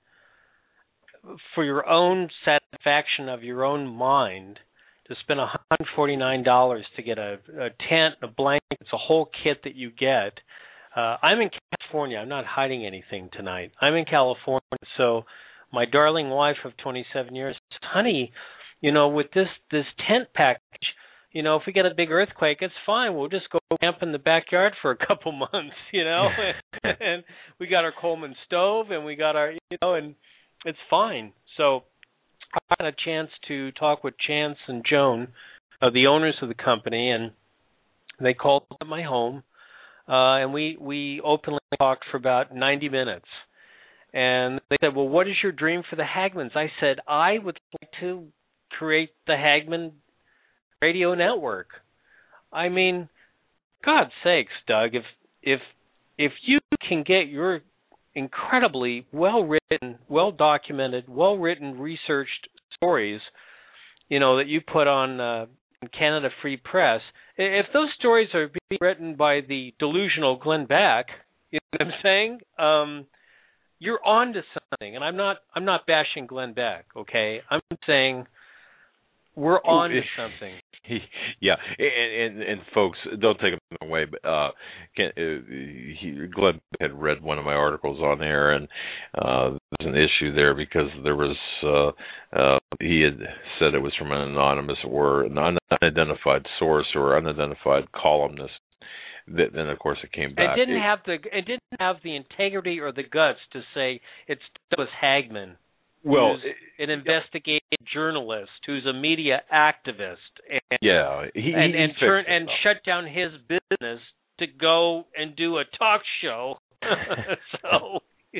for your own satisfaction of your own mind, to spend one hundred forty-nine dollars to get a, a tent, a blanket, it's a whole kit that you get. Uh, I'm in California. I'm not hiding anything tonight. I'm in California, so my darling wife of twenty-seven years says, honey, you know, with this, this tent package, you know, if we get a big earthquake, it's fine. We'll just go camp in the backyard for a couple months, you know. And we got our Coleman stove, and we got our, you know, and it's fine. So I had a chance to talk with Chance and Joan, uh, the owners of the company, and they called at my home, uh, and we, we openly talked for about ninety minutes. And they said, well, what is your dream for the Hagmans? I said, I would like to create the Hagman Radio Network. I mean, God's sakes, Doug, if if if you can get your incredibly well-written, well-documented, well-written, researched stories, you know, that you put on uh, Canada Free Press, if those stories are being written by the delusional Glenn Beck, you know what I'm saying? Um, you're on to something, and I'm not. I'm not bashing Glenn Beck. Okay, I'm saying we're on to something. Yeah, and, and and folks, don't take it away, but uh, can, uh, he, Glenn had read one of my articles on there, and uh, there's an issue there because there was uh, uh, he had said it was from an anonymous or an unidentified source or unidentified columnist. That, then of course it came back. It didn't it, have the it didn't have the integrity or the guts to say it was Hagman. Well, who's an investigative journalist, who's a media activist, and yeah, he, and he and turn and shut down his business to go and do a talk show. So, well,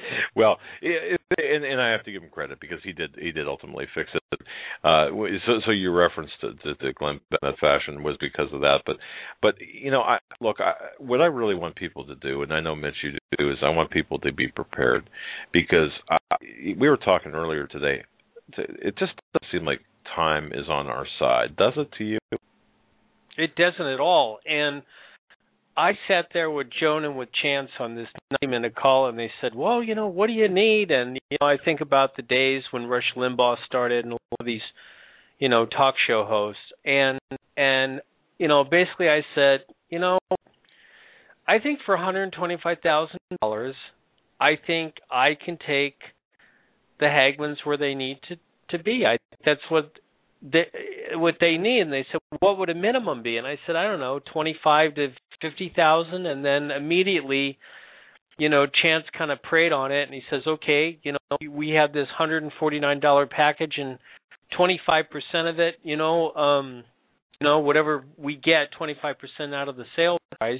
Well, it, and, and I have to give him credit because he did he did ultimately fix it. Uh, so, so your reference to, to, to Glenn Bennett fashion was because of that. But, but you know, I, look, I, what I really want people to do, and I know Mitch, you do, is I want people to be prepared because I, we were talking earlier today. It just doesn't seem like time is on our side, does it to you? It doesn't at all, and I sat there with Joan and with Chance on this ninety-minute call, and they said, well, you know, what do you need? And, you know, I think about the days when Rush Limbaugh started and all of these, you know, talk show hosts. And, and you know, basically I said, you know, I think for one hundred twenty-five thousand dollars, I think I can take the Hagmans where they need to, to be. I think that's what they, what they need. And they said, what would a minimum be? And I said, I don't know, twenty-five to fifty thousand, and then immediately, you know, Chance kind of prayed on it, and he says, okay, you know, we have this one hundred forty-nine dollars package, and twenty-five percent of it, you know, um, you know, whatever we get, twenty-five percent out of the sale price,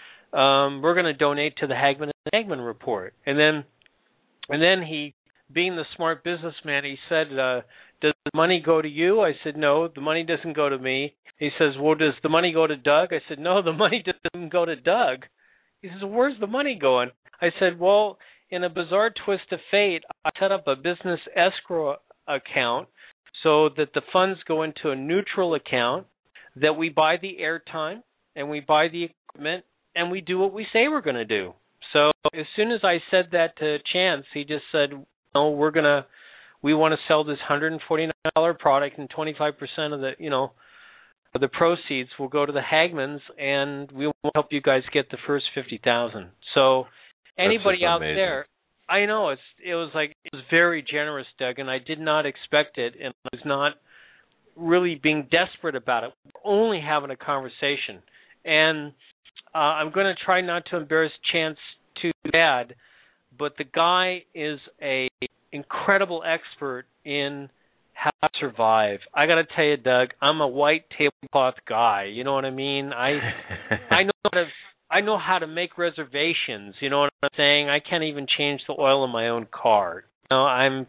um, we're going to donate to the Hagman and Hagman Report. And then, and then he, being the smart businessman, he said, uh, does the money go to you? I said, no, the money doesn't go to me. He says, well, does the money go to Doug? I said, no, the money doesn't go to Doug. He says, where's the money going? I said, well, in a bizarre twist of fate, I set up a business escrow account so that the funds go into a neutral account, that we buy the airtime and we buy the equipment and we do what we say we're going to do. So as soon as I said that to Chance, he just said, no, we're going to, we want to sell this one hundred forty-nine dollars product, and twenty-five percent of the, you know, the proceeds will go to the Hagmans, and we will help you guys get the first fifty thousand. So anybody out there, I know it's it was like it was very generous, Doug, and I did not expect it, and I was not really being desperate about it. We're only having a conversation, and uh, I'm going to try not to embarrass Chance too bad, but the guy is a incredible expert in how to survive. I got to tell you, Doug, I'm a white tablecloth guy. You know what I mean? I I know how to I know how to make reservations. You know what I'm saying? I can't even change the oil in my own car. You know, I'm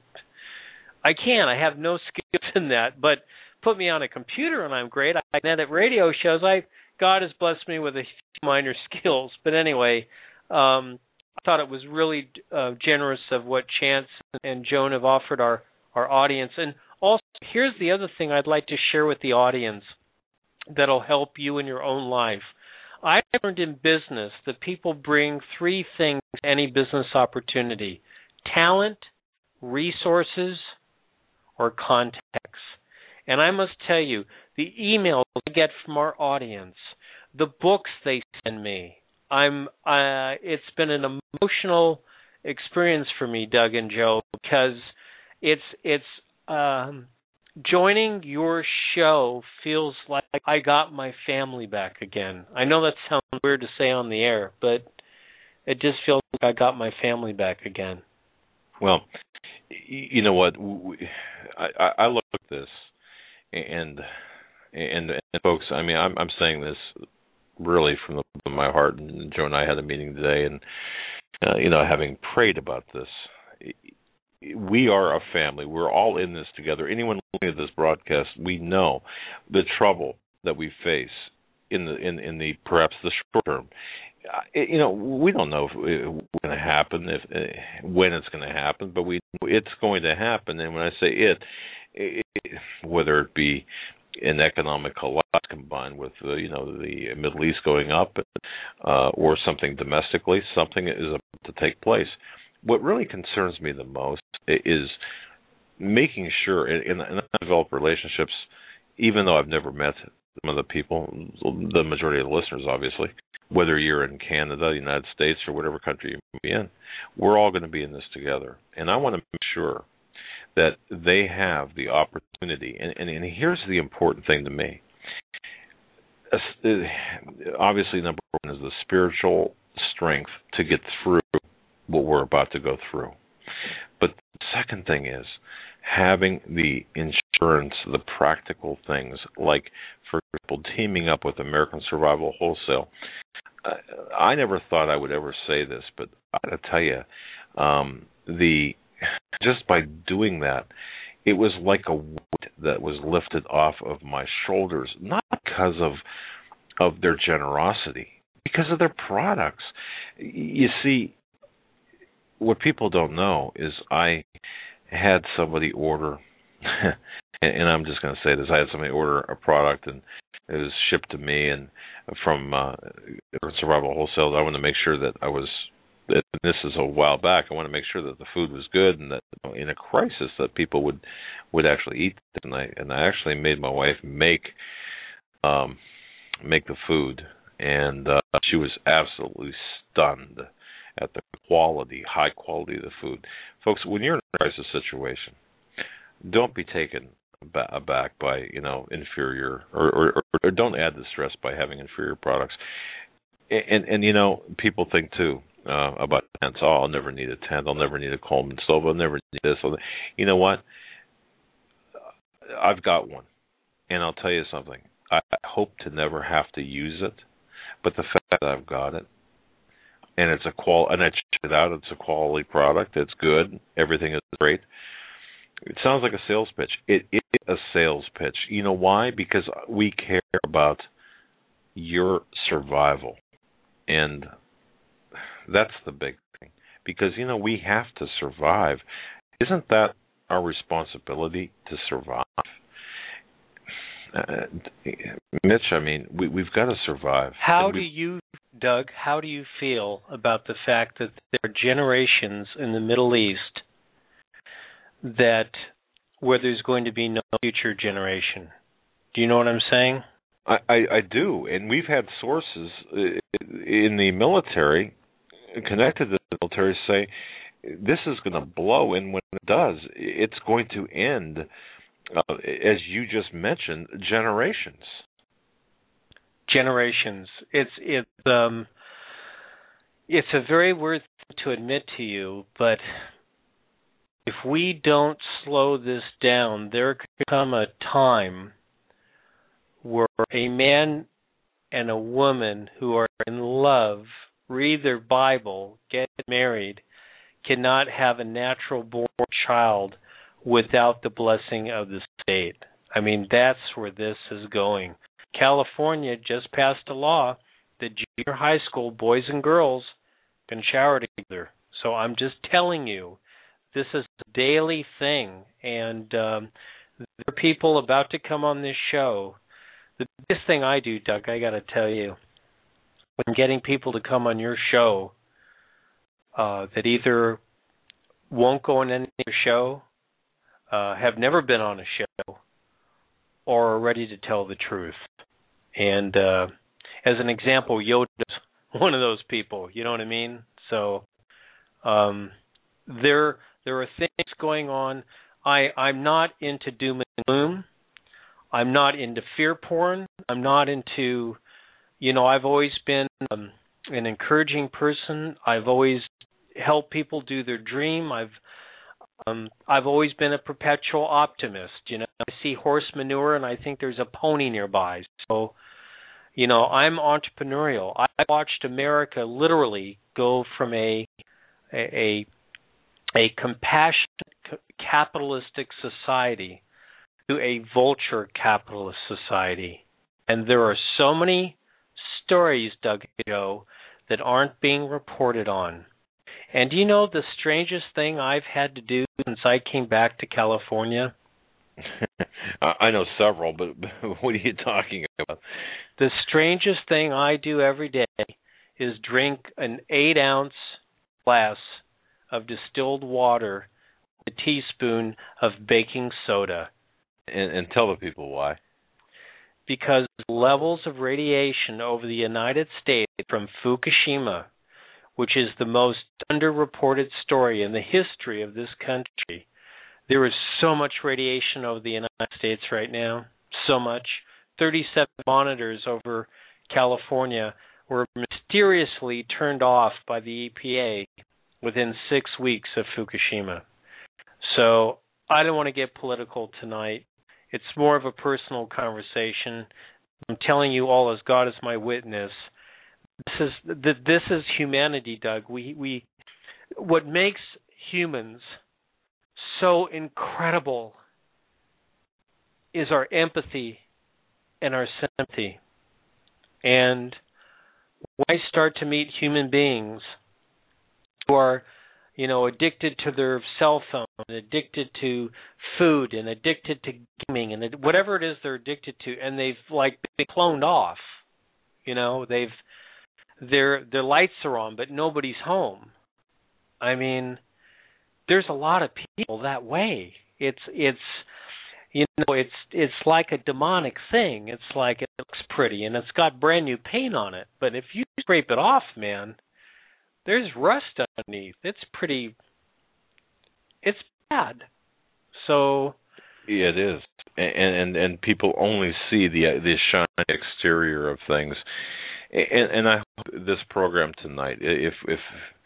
I can't. I have no skills in that. But put me on a computer and I'm great. I can edit radio shows. I God has blessed me with a few minor skills. But anyway, um, I thought it was really uh, generous of what Chance and Joan have offered our, our audience. And also, here's the other thing I'd like to share with the audience that'll help you in your own life. I learned in business that people bring three things to any business opportunity: talent, resources, or contacts. And I must tell you, the emails I get from our audience, the books they send me, I'm. Uh, it's been an emotional experience for me, Doug and Joe, because it's it's um, joining your show feels like I got my family back again. I know that sounds weird to say on the air, but it just feels like I got my family back again. Well, you know what? I, I look at this, and and, and folks, I mean, I'm, I'm saying this really from the from my heart, and Joe and I had a meeting today, and uh, you know, having prayed about this, we are a family. We're all in this together. Anyone looking at this broadcast, we know the trouble that we face in the in, in the perhaps the short term. It, you know, we don't know if it's going to happen, if uh, when it's going to happen, but we it's going to happen. And when I say it, it whether it be an economic collapse combined with uh, you know the Middle East going up, uh, or something domestically, something is about to take place. What really concerns me the most is making sure, and I develop relationships, even though I've never met some of the people, the majority of the listeners, obviously, whether you're in Canada, the United States, or whatever country you may be in, we're all going to be in this together. And I want to make sure that they have the opportunity. And, and, and here's the important thing to me. Obviously, number one is the spiritual strength to get through what we're about to go through. But the second thing is having the insurance, the practical things, like, for example, teaming up with American Survival Wholesale. I never thought I would ever say this, but I got to tell you, um, the just by doing that, it was like a weight that was lifted off of my shoulders, not because of of their generosity, because of their products. You see, what people don't know is I had somebody order, and I'm just going to say this, I had somebody order a product, and it was shipped to me, and from uh, Survival Wholesale, I wanted to make sure that I was, that this is a while back, I want to make sure that the food was good, and that, you know, in a crisis that people would would actually eat it. And I and I actually made my wife make um make the food, and uh, she was absolutely stunned at the quality, high quality of the food. Folks, when you're in a crisis situation, don't be taken aback by, you know, inferior, or, or, or don't add the stress by having inferior products. And, and, and you know, people think too uh, about tents. Oh, I'll never need a tent. I'll never need a Coleman stove. I'll never need this. You know what? I've got one, and I'll tell you something. I hope to never have to use it, but the fact that I've got it, and it's a qual, and I checked it out, it's a quality product, it's good, everything is great. It sounds like a sales pitch. It is a sales pitch. You know why? Because we care about your survival, and that's the big thing. Because, you know, we have to survive. Isn't that our responsibility, to survive? Uh, Mitch, I mean, we, we've got to survive. How do you, Doug, how do you feel about the fact that there are generations in the Middle East that where there's going to be no future generation? Do you know what I'm saying? I, I, I do, and we've had sources in the military connected to the military say this is going to blow, and when it does, it's going to end, uh, as you just mentioned, generations. Generations. It's it's um it's a very weird thing to admit to you, but if we don't slow this down, there could come a time where a man and a woman who are in love, read their Bible, get married, cannot have a natural born child without the blessing of the state. I mean, that's where this is going. California just passed a law that junior high school boys and girls can shower together. So I'm just telling you, this is a daily thing. And um, there are people about to come on this show. The biggest thing I do, Doug, I got to tell you, when getting people to come on your show uh, that either won't go on any show, uh, have never been on a show, or are ready to tell the truth. And uh, as an example, Yoda's one of those people. You know what I mean? So um, there there are things going on. I, I'm not into doom and gloom. I'm not into fear porn. I'm not into, you know, I've always been um, an encouraging person. I've always helped people do their dream. I've um, I've always been a perpetual optimist. You know, I see horse manure and I think there's a pony nearby. So, you know, I'm entrepreneurial. I watched America literally go from a a a compassionate capitalistic society to a vulture capitalist society. And there are so many stories, Doug and Joe, that aren't being reported on. And do you know the strangest thing I've had to do since I came back to California? I know several, but what are you talking about? The strangest thing I do every day is drink an eight-ounce glass of distilled water with a teaspoon of baking soda. And, and tell the people why. Because levels of radiation over the United States from Fukushima, which is the most underreported story in the history of this country, there is so much radiation over the United States right now, so much. thirty-seven monitors over California were mysteriously turned off by the E P A within six weeks of Fukushima. So I don't want to get political tonight. It's more of a personal conversation. I'm telling you all, as God is my witness, this is this is humanity, Doug. We we what makes humans so incredible is our empathy and our sympathy. And when I start to meet human beings who are, you know, addicted to their cell phone, and addicted to food, and addicted to gaming, and whatever it is they're addicted to, and they've like been cloned off, you know, they've their their lights are on, but nobody's home. I mean, there's a lot of people that way. It's it's you know it's it's like a demonic thing. It's like it looks pretty and it's got brand new paint on it, but if you scrape it off, man, there's rust underneath. It's pretty. It's bad. So. Yeah, it is, and and and people only see the the shiny exterior of things, and and I hope this program tonight, if if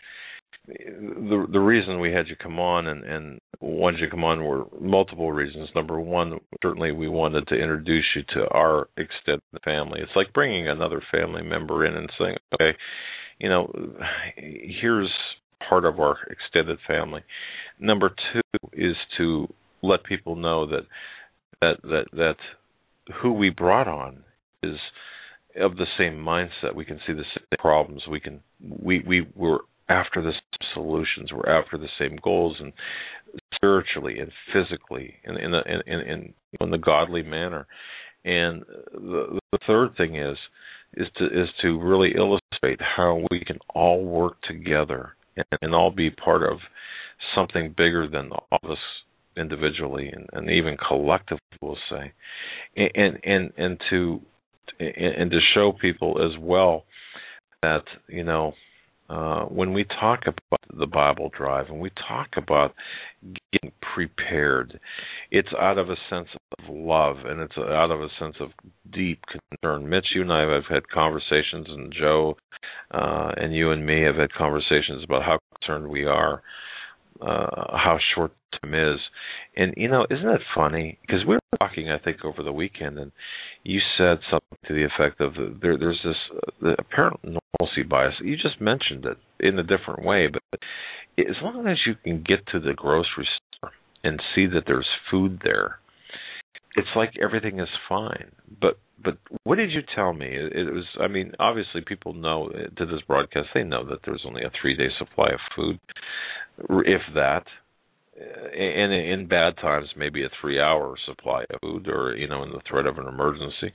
the the reason we had you come on and and wanted you to come on were multiple reasons. Number one, certainly we wanted to introduce you to our extended family. It's like bringing another family member in and saying, okay, you know, here's part of our extended family. Number two is to let people know that that that that who we brought on is of the same mindset. We can see the same problems. We can we we were after the same solutions. We're after the same goals, and spiritually and physically, in in in in, in the godly manner. And the, the third thing is is to is to really illustrate how we can all work together and, and all be part of something bigger than all of us individually and, and even collectively, we'll say, and and and to and to show people as well that, you know, uh, when we talk about the Bible Drive and we talk about getting prepared, it's out of a sense of love and it's out of a sense of deep concern. Mitch, you and I have had conversations, and Joe uh, and you and me have had conversations about how concerned we are, uh, how short time is. And, you know, isn't it funny? Because we were talking, I think, over the weekend, and you said something to the effect of the, there, there's this uh, the apparent normalcy bias. You just mentioned it in a different way, but as long as you can get to the grocery store and see that there's food there, it's like everything is fine. But but what did you tell me? It, it was, I mean, obviously people know, to this broadcast, they know that there's only a three-day supply of food, if that. And in bad times, maybe a three-hour supply of food, or, you know, in the threat of an emergency.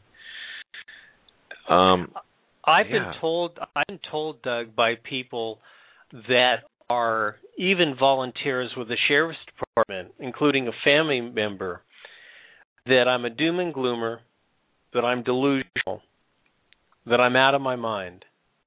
Um, I've yeah. been told, I've been told, Doug, by people that are even volunteers with the sheriff's department, including a family member, that I'm a doom and gloomer, that I'm delusional, that I'm out of my mind.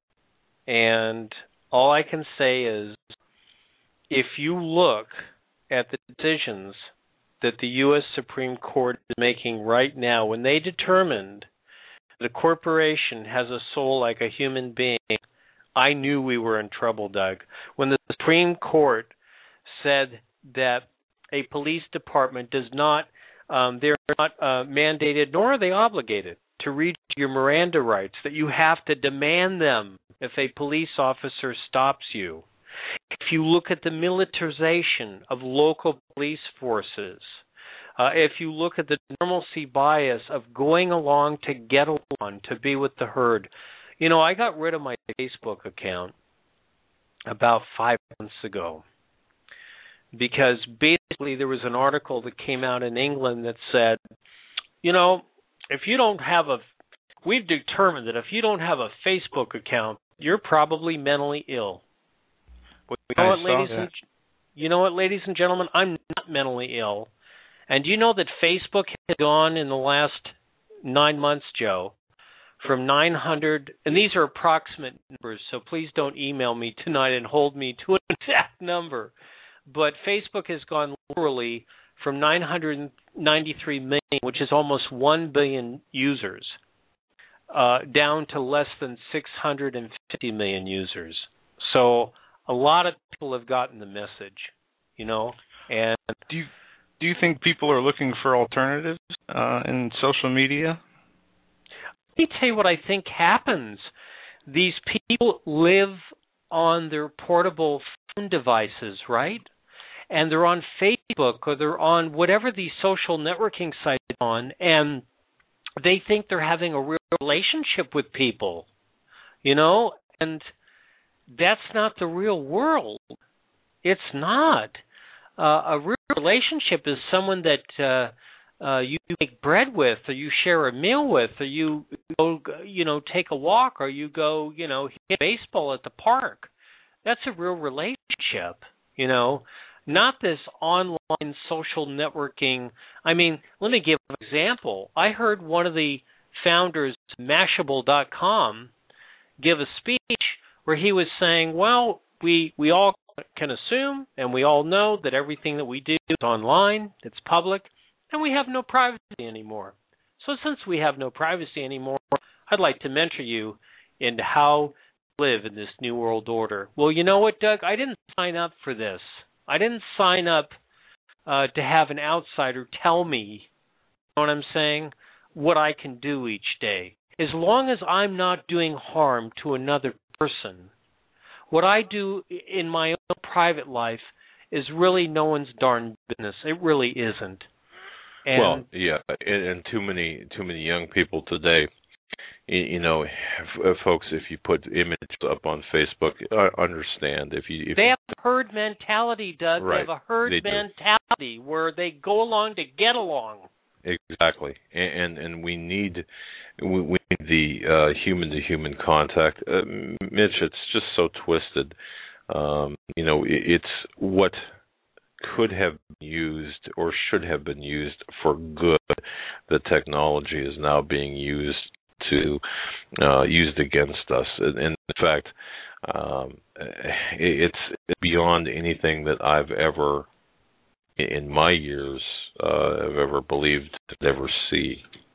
And all I can say is, if you look at the decisions that the U S Supreme Court is making right now, when they determined that a corporation has a soul like a human being, I knew we were in trouble, Doug. When the Supreme Court said that a police department does not, um, they're not uh, mandated, nor are they obligated to read your Miranda rights, that you have to demand them if a police officer stops you. If you look at the militarization of local police forces, uh, if you look at the normalcy bias of going along to get along, to be with the herd. You know, I got rid of my Facebook account about five months ago because basically there was an article that came out in England that said, you know, if you don't have a, we've determined that if you don't have a Facebook account, you're probably mentally ill. You know what, ladies and, you know what, ladies and gentlemen, I'm not mentally ill. And do you know that Facebook has gone in the last nine months, Joe, from nine hundred, and these are approximate numbers, so please don't email me tonight and hold me to an exact number. But Facebook has gone literally from nine hundred ninety-three million, which is almost one billion users, uh, down to less than six hundred fifty million users. So a lot of people have gotten the message, you know. And do you do you think people are looking for alternatives uh, in social media? Let me tell you what I think happens. these people live on their portable phone devices, right? And they're on Facebook or they're on whatever these social networking sites are on, and they think they're having a real relationship with people, you know? And that's not the real world. It's not. Uh, a real relationship is someone that uh, uh, you make bread with, or you share a meal with, or you go, you know, take a walk, or you go, you know, hit baseball at the park. That's a real relationship, you know, not this online social networking. I mean, let me give an example. I heard one of the founders of Mashable dot com give a speech where he was saying, well, we we all can assume and we all know that everything that we do is online, it's public, and we have no privacy anymore. So since we have no privacy anymore, I'd like to mentor you into how to live in this new world order. Well, you know what, Doug? I didn't sign up for this. I didn't sign up uh, to have an outsider tell me, you know what I'm saying, what I can do each day. As long as I'm not doing harm to another person, what I do in my own private life is really no one's darn business. It really isn't. And well, yeah, and, and too many too many young people today, you, you know, f- folks, if you put images up on Facebook, uh, understand if you if they have a herd mentality, Doug. Right, they have a herd mentality do. Where they go along to get along. Exactly, and and, and we need we, we need the uh, human-to-human contact. Uh, Mitch, it's just so twisted. Um, you know, it, it's what could have been used or should have been used for good. The technology is now being used to uh, used against us. And, and in fact, um, it, it's beyond anything that I've ever, in my years, uh, have ever believed to ever see.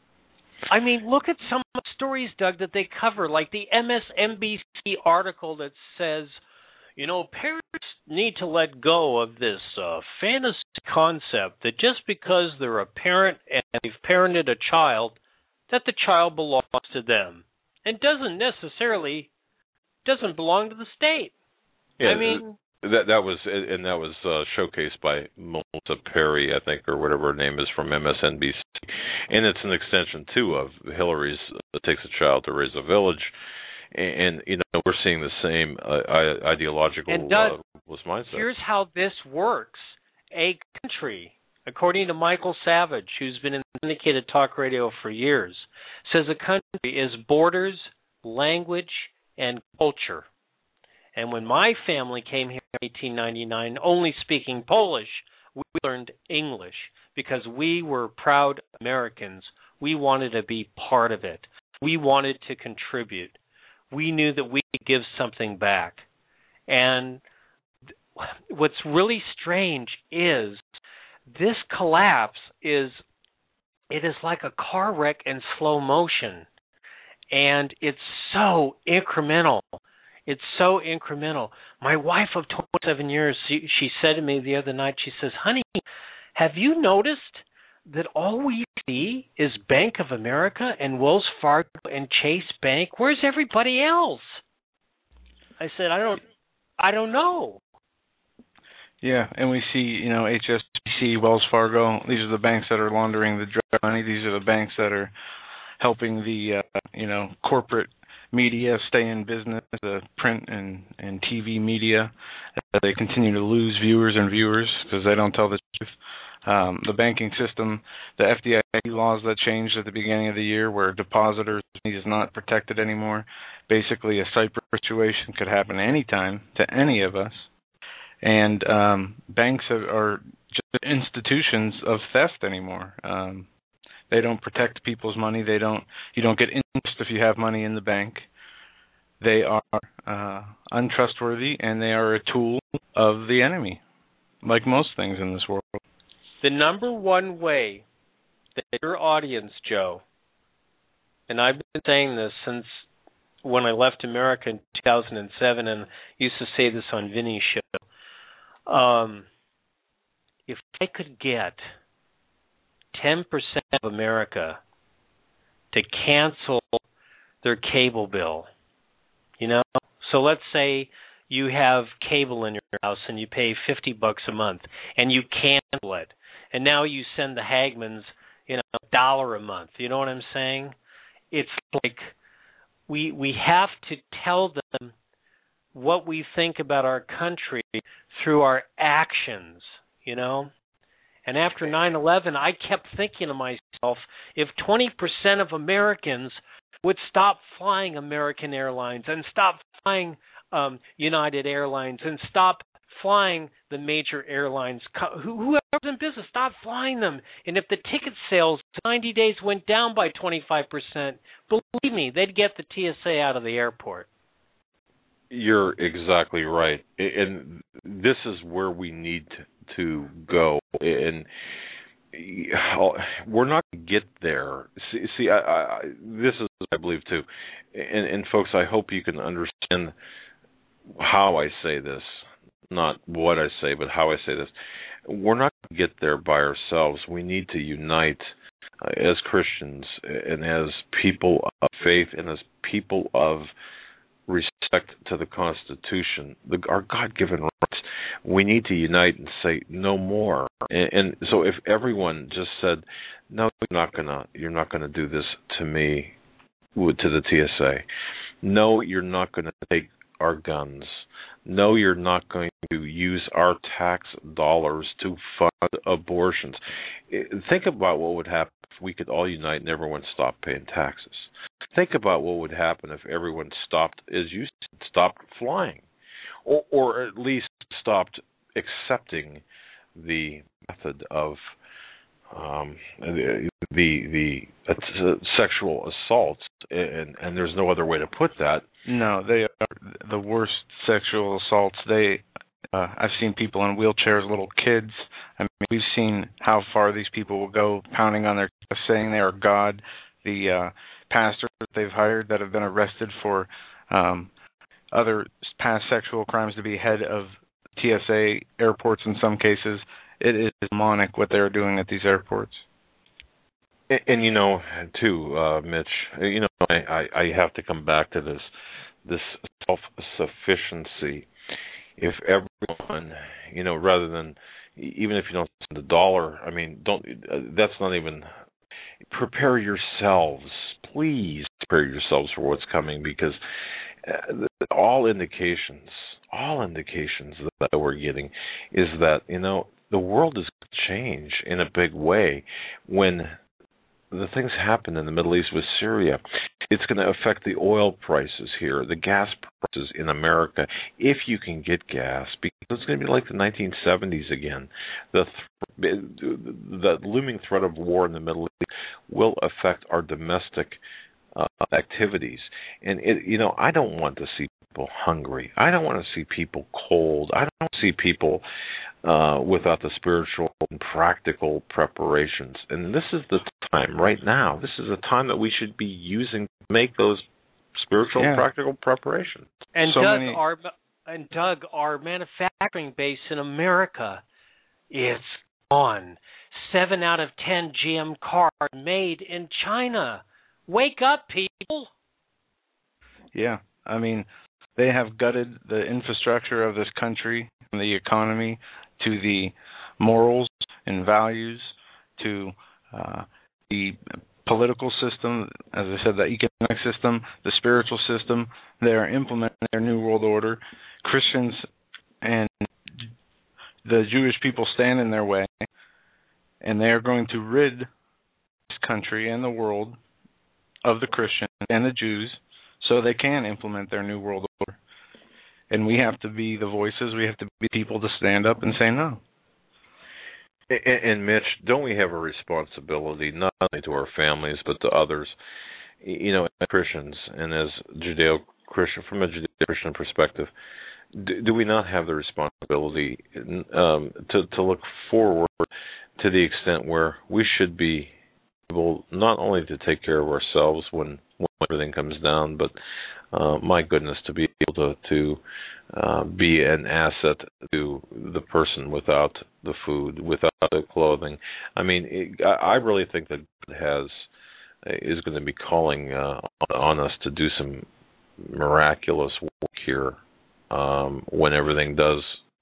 I mean, look at some of the stories, Doug, that they cover, like the M S N B C article that says, you know, parents need to let go of this uh, fantasy concept that just because they're a parent and they've parented a child, that the child belongs to them and doesn't necessarily doesn't belong to the state. Yeah, I mean, that that was and that was uh, showcased by Melissa Perry, I think, or whatever her name is, from M S N B C, and it's an extension too of Hillary's "It Takes a Child to Raise a Village." And, you know, we're seeing the same uh, ideological and Doug, uh, mindset. Here's how this works. A country, according to Michael Savage, who's been in syndicated talk radio for years, says a country is borders, language, and culture. And when my family came here in eighteen ninety-nine, only speaking Polish, we learned English because we were proud Americans. We wanted to be part of it. We wanted to contribute. We knew that we could give something back. And what's really strange is this collapse is, it is like a car wreck in slow motion. And it's so incremental. It's so incremental. My wife of twenty-seven years, she, she said to me the other night, she says, honey, have you noticed that all we see is Bank of America and Wells Fargo and Chase Bank? Where's everybody else? I said, I don't, I don't know. Yeah, and we see, you know, H S B C, Wells Fargo. These are the banks that are laundering the drug money. These are the banks that are helping the, uh, you know, corporate media stay in business, the print and, and T V media. Uh, they continue to lose viewers and viewers because they don't tell the truth. Um, the banking system, the F D I C laws that changed at the beginning of the year where depositors is not protected anymore. Basically, a Cyprus situation could happen anytime to any of us. And um, banks are, are just institutions of theft anymore. Um, they don't protect people's money. They don't. You don't get interest if you have money in the bank. They are uh, untrustworthy, and they are a tool of the enemy, like most things in this world. The number one way that your audience, Joe, and I've been saying this since when I left America in two thousand seven, and used to say this on Vinny's show, um, if I could get ten percent of America to cancel their cable bill You know, so let's say you have cable in your house and you pay fifty bucks a month and you cancel it, and now you send the Hagmans, you know, a dollar a month. You know what I'm saying? It's like we we have to tell them what we think about our country through our actions, you know? And after nine eleven, I kept thinking to myself, if twenty percent of Americans would stop flying American Airlines and stop flying um, United Airlines and stop flying the major airlines, whoever's in business, stop flying them. And if the ticket sales ninety days went down by twenty-five percent, believe me, they'd get the T S A out of the airport. You're exactly right. And this is where we need to go. And we're not going to get there. See, see I, I, this is what I believe too. And, and folks, I hope you can understand how I say this, not what I say, but how I say this. We're not going to get there by ourselves. We need to unite uh, as Christians and as people of faith and as people of respect to the Constitution, the, our God-given rights. We need to unite and say no more. And, and so, if everyone just said, "No, you're not gonna, you're not gonna do this to me," to the T S A. No, you're not going to take our guns. No, you're not going to use our tax dollars to fund abortions. Think about what would happen if we could all unite and everyone stopped paying taxes. Think about what would happen if everyone stopped, as you said, stopped flying, or, or at least stopped accepting the method of um, the the, the uh, sexual assaults, and, and there's no other way to put that. No, they are the worst sexual assaults. They, uh, I've seen people in wheelchairs, little kids. I mean, we've seen how far these people will go, pounding on their chest, saying they are God. The uh, pastors that they've hired that have been arrested for um, other past sexual crimes to be head of T S A airports in some cases. It is demonic what they're doing at these airports. And, and you know, too, uh, Mitch, you know, I, I, I have to come back to this this self-sufficiency. If everyone, you know, rather than, even if you don't spend a dollar, I mean, don't, uh, that's not even, prepare yourselves, please prepare yourselves for what's coming, because uh, all indications, all indications that we're getting is that, you know, the world is going to change in a big way when the things happen in the Middle East with Syria. It's going to affect the oil prices here, the gas prices in America, if you can get gas, because it's going to be like the nineteen seventies again. The th- the looming threat of war in the Middle East will affect our domestic uh, activities. And, it, you know, I don't want to see people hungry. I don't want to see people cold. I don't want to see people uh, without the spiritual and practical preparations. And this is the time right now. This is the time that we should be using to make those spiritual yeah. and practical preparations. And so Doug, many... our and Doug, our manufacturing base in America is gone. Seven out of ten G M cars made in China. Wake up, people! Yeah, I mean, they have gutted the infrastructure of this country, from the economy to the morals and values to uh, the political system, as I said, the economic system, the spiritual system. They are implementing their New World Order. Christians and the Jewish people stand in their way, and they are going to rid this country and the world of the Christians and the Jews so they can implement their New World Order. And we have to be the voices, we have to be people to stand up and say no. And, and Mitch, don't we have a responsibility not only to our families but to others, you know, as Christians and as Judeo-Christian, from a Judeo-Christian perspective, do, do we not have the responsibility um, to, to look forward to the extent where we should be able not only to take care of ourselves when, when everything comes down, but uh, my goodness, to be able to, to uh, be an asset to the person without the food, without the clothing. I mean, it, I really think that God has is going to be calling uh, on us to do some miraculous work here um, when everything does.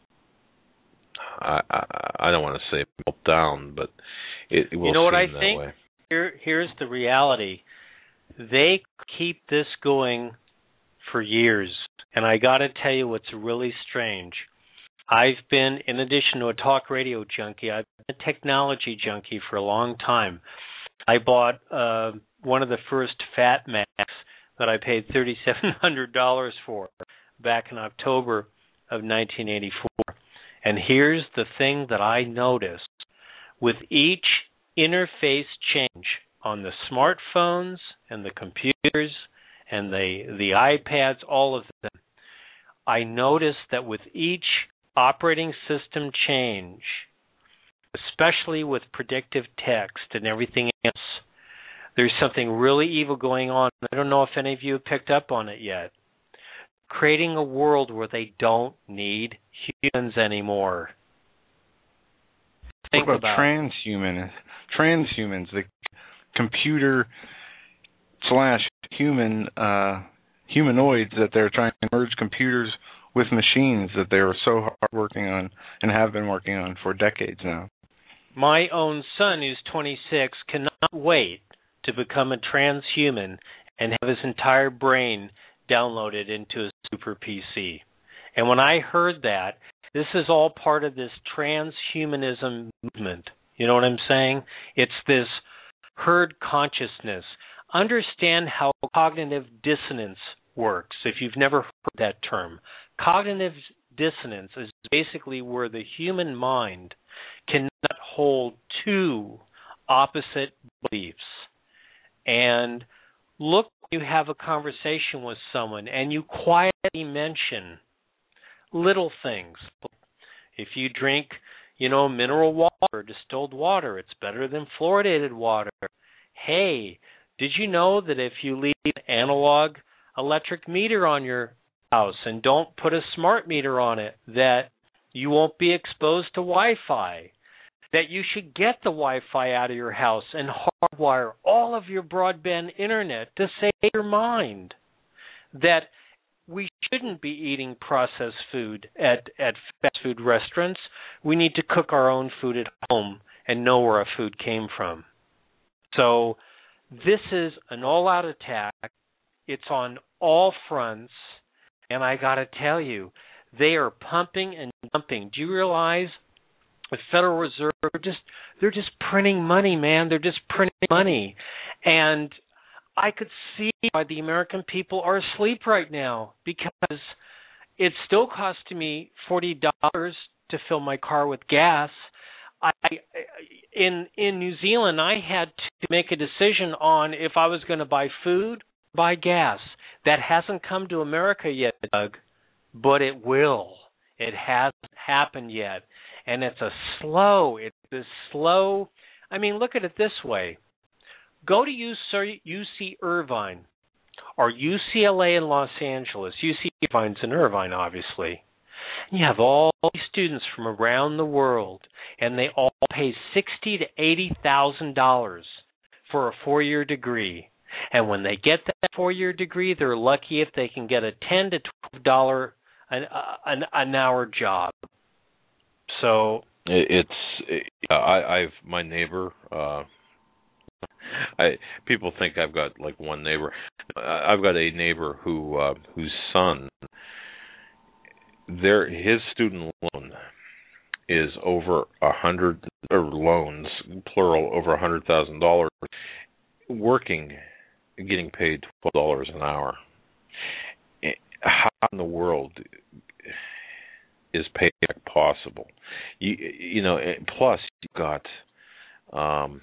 I, I, I don't want to say melt down, but it, it will you know what I seem that think? way. Here, here's the reality. They keep this going for years, and I got to tell you what's really strange. I've been, in addition to a talk radio junkie, I've been a technology junkie for a long time. I bought uh, one of the first Fat Macs that I paid three thousand seven hundred dollars for back in October of nineteen eighty-four. And here's the thing that I noticed. With each interface change on the smartphones and the computers and the the iPads, all of them, I noticed that with each operating system change, especially with predictive text and everything else, there's something really evil going on. I don't know if any of you have picked up on it yet. Creating a world where they don't need humans anymore. Think what about, about transhuman, transhumans, the computer slash human uh, humanoids that they're trying to merge computers with machines that they are so hard working on and have been working on for decades now. My own son, who's twenty-six, cannot wait to become a transhuman and have his entire brain downloaded into a super P C. And when I heard that, this is all part of this transhumanism movement. You know what I'm saying? It's this herd consciousness. Understand how cognitive dissonance works, if you've never heard that term. Cognitive dissonance is basically where the human mind cannot hold two opposite beliefs. And look, you have a conversation with someone and you quietly mention little things. If you drink, you know, mineral water, distilled water, it's better than fluoridated water. Hey, did you know that if you leave an analog electric meter on your house and don't put a smart meter on it, that you won't be exposed to Wi-Fi? That you should get the Wi-Fi out of your house and hardwire all of your broadband internet to save your mind. That we shouldn't be eating processed food at, at fast food restaurants. We need to cook our own food at home and know where our food came from. So this is an all-out attack. It's on all fronts. And I got to tell you, they are pumping and dumping. Do you realize the Federal Reserve, they're just, they're just printing money, man. They're just printing money. And I could see why the American people are asleep right now, because it's still costing me forty dollars to fill my car with gas. I, in in New Zealand, I had to make a decision on if I was going to buy food or buy gas. That hasn't come to America yet, Doug, but it will. It hasn't happened yet. And it's a slow, it's this slow, I mean, look at it this way. Go to U C Irvine or U C L A in Los Angeles. U C Irvine's in Irvine, obviously. And you have all these students from around the world, and they all pay sixty to eighty thousand dollars for a four-year degree. And when they get that four-year degree, they're lucky if they can get a ten to twelve dollars an, an an hour job. So it's it, I, I've my neighbor. Uh, I people think I've got like one neighbor. I've got a neighbor who uh, whose son, their his student loan is over a hundred or loans plural over a hundred thousand dollars. Working, getting paid twelve dollars an hour. How in the world is payback possible? You you know. Plus, you've got um,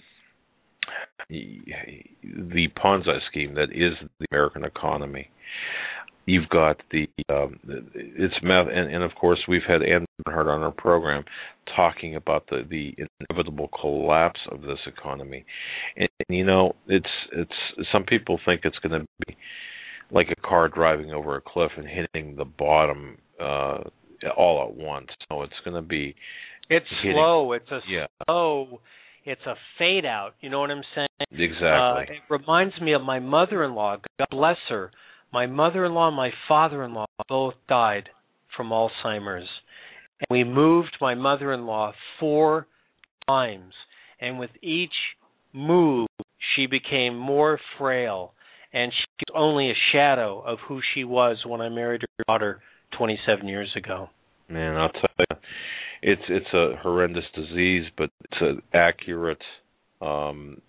the Ponzi scheme that is the American economy. You've got the um, it's math, and, and of course we've had Ann Bernhardt on our program talking about the, the inevitable collapse of this economy. And, and you know, it's it's some people think it's going to be like a car driving over a cliff and hitting the bottom uh, all at once. No, it's going to be it's hitting, slow. It's a yeah. slow. It's a fade out. You know what I'm saying? Exactly. Uh, it reminds me of my mother-in-law. God bless her. My mother-in-law and my father-in-law both died from Alzheimer's. And we moved my mother-in-law four times. And with each move, she became more frail. And she was only a shadow of who she was when I married her daughter twenty-seven years ago. Man, I'll tell you, it's it's a horrendous disease, but it's an accurate um,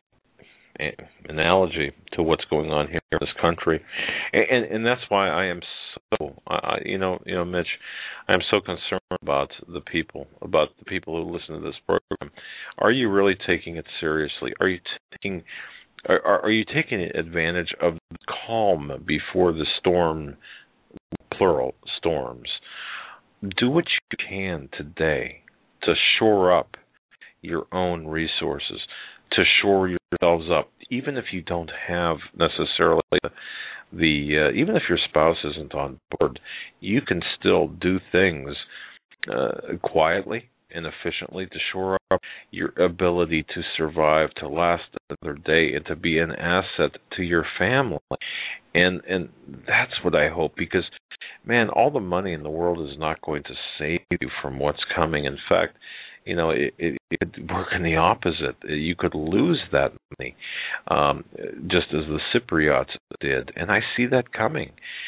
analogy to what's going on here in this country, and and, and that's why I am so, I, you know, you know, Mitch, I am so concerned about the people, about the people who listen to this program. Are you really taking it seriously? Are you taking are, are you taking advantage of the calm before the storm, plural storms? Do what you can today to shore up your own resources, to shore yourselves up, even if you don't have necessarily the, the uh, even if your spouse isn't on board, you can still do things uh, quietly and efficiently to shore up your ability to survive, to last another day, and to be an asset to your family. And and that's what I hope, because, man, all the money in the world is not going to save you from what's coming. In fact, you know, it, it, it could work in the opposite. You could lose that money, um, just as the Cypriots did, and I see that coming.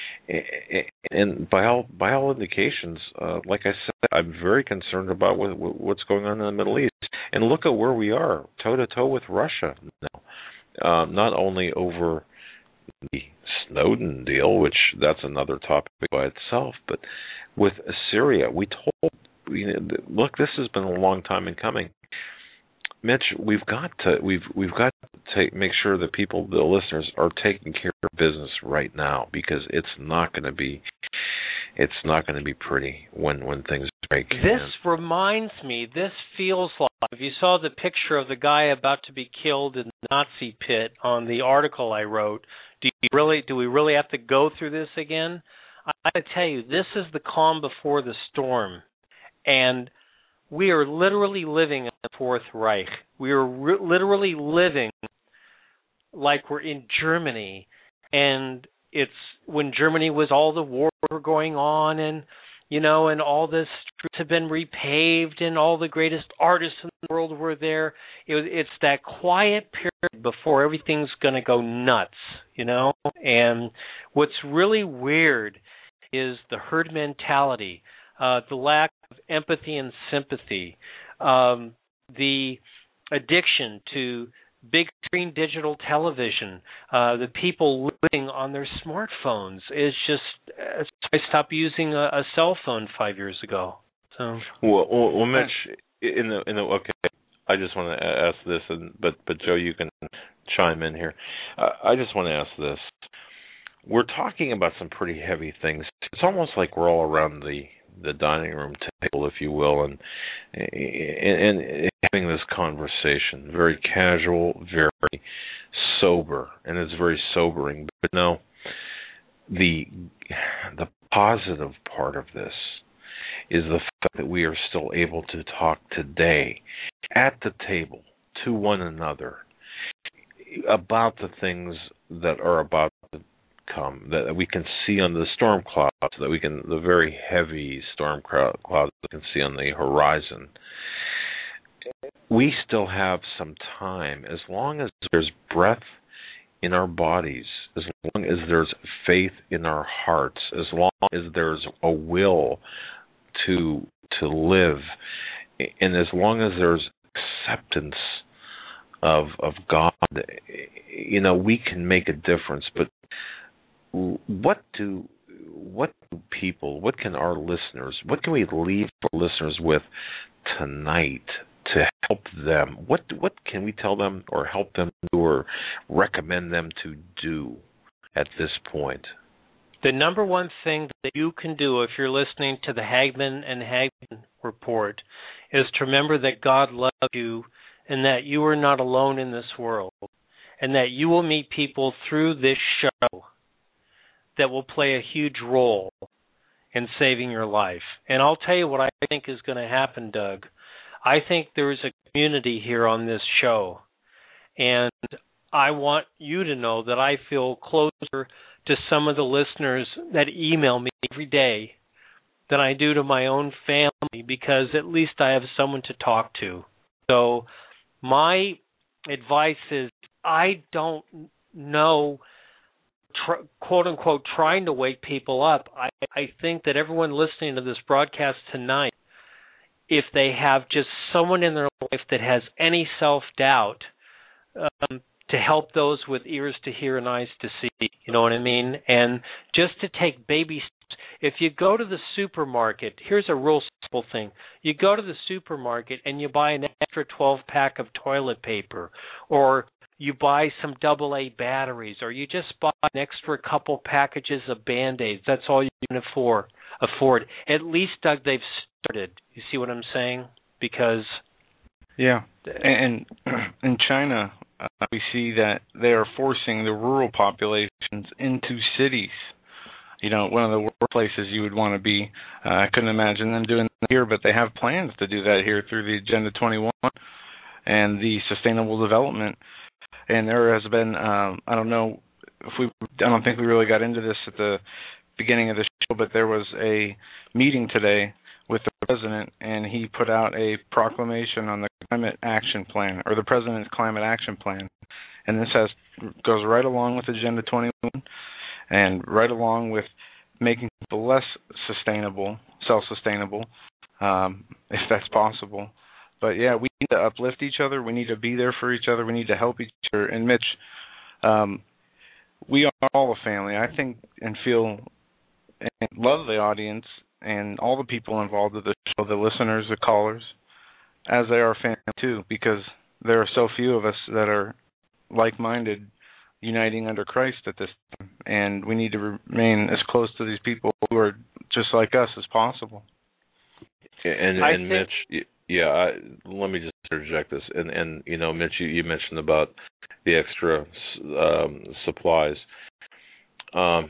And by all by all indications, uh, like I said, I'm very concerned about what, what's going on in the Middle East. And look at where we are, toe to toe with Russia now. Uh, not only over the Snowden deal, which that's another topic by itself, but with Syria, we told, you know, look, this has been a long time in coming. Mitch, we've got to we've we've got to take, make sure that people, the listeners, are taking care of business right now, because it's not going to be it's not going to be pretty when when things break. This and, reminds me. This feels like, if you saw the picture of the guy about to be killed in the Nazi pit on the article I wrote, do you really do we really have to go through this again? I got to tell you, this is the calm before the storm, and we are literally living in the Fourth Reich. We are re- literally living like we're in Germany, and it's when Germany was, all the wars were going on, and you know, and all the streets have been repaved, and all the greatest artists in the world were there. It was, it's that quiet period before everything's going to go nuts, you know. And what's really weird is the herd mentality, uh, the lack of empathy and sympathy, um, the addiction to big screen digital television, uh, the people living on their smartphones. Is just, uh, I stopped using a, a cell phone five years ago. So, well, well, well Mitch, in the in the okay, I just want to ask this, and but but Joe, you can chime in here. Uh, I just want to ask this. We're talking about some pretty heavy things. It's almost like we're all around the the dining room table, if you will, and, and and having this conversation, very casual, very sober, and it's very sobering. But no, the the positive part of this is the fact that we are still able to talk today at the table to one another about the things that are about to come, that we can see on the storm clouds, that we can, the very heavy storm clouds that we can see on the horizon. We still have some time, as long as there's breath in our bodies, as long as there's faith in our hearts, as long as there's a will to to live, and as long as there's acceptance of of God, you know, we can make a difference. But what do what do people, what can our listeners, what can we leave our listeners with tonight to help them? What what can we tell them or help them do or recommend them to do at this point? The number one thing that you can do if you're listening to the Hagmann and Hagmann report is to remember that God loves you and that you are not alone in this world, and that you will meet people through this show that will play a huge role in saving your life. And I'll tell you what I think is going to happen, Doug. I think there is a community here on this show, and I want you to know that I feel closer to some of the listeners that email me every day than I do to my own family, because at least I have someone to talk to. So my advice is, I don't know, tr- quote unquote, trying to wake people up. I, I think that everyone listening to this broadcast tonight, if they have just someone in their life that has any self-doubt, um, to help those with ears to hear and eyes to see, you know what I mean? And just to take baby steps. If you go to the supermarket, here's a real simple thing. You go to the supermarket and you buy an extra twelve pack of toilet paper, or you buy some double A batteries, or you just buy an extra couple packages of Band-Aids. That's all you can afford. afford. At least, Doug, they've started. You see what I'm saying? Because... Yeah, and in China, uh, we see that they are forcing the rural populations into cities. You know, one of the worst places you would want to be. Uh, I couldn't imagine them doing that here, but they have plans to do that here through the Agenda twenty-one and the Sustainable Development. And there has been, um, I don't know if we, I don't think we really got into this at the beginning of the show, but there was a meeting today with the president, and he put out a proclamation on the Climate Action Plan, or the President's Climate Action Plan. And this has goes right along with Agenda twenty-one and right along with making people less sustainable, self-sustainable, um, if that's possible. But, yeah, we need to uplift each other. We need to be there for each other. We need to help each other. And, Mitch, um, we are all a family. I think and feel and love the audience and all the people involved with the show, the listeners, the callers, as they are family too, because there are so few of us that are like-minded, uniting under Christ at this time, and we need to remain as close to these people who are just like us as possible. And, and Mitch, yeah, I, let me just interject this. And, and you know, Mitch, you, you mentioned about the extra um, supplies. Um,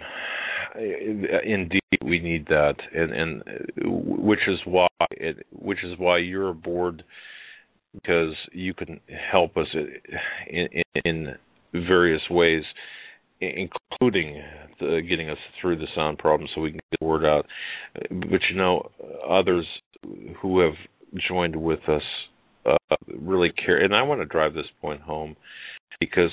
indeed, we need that, and, and which is why it, which is why you're aboard, because you can help us in, in various ways, including the, getting us through the sound problem so we can get the word out. But you know, others who have joined with us uh, really care, and I want to drive this point home, because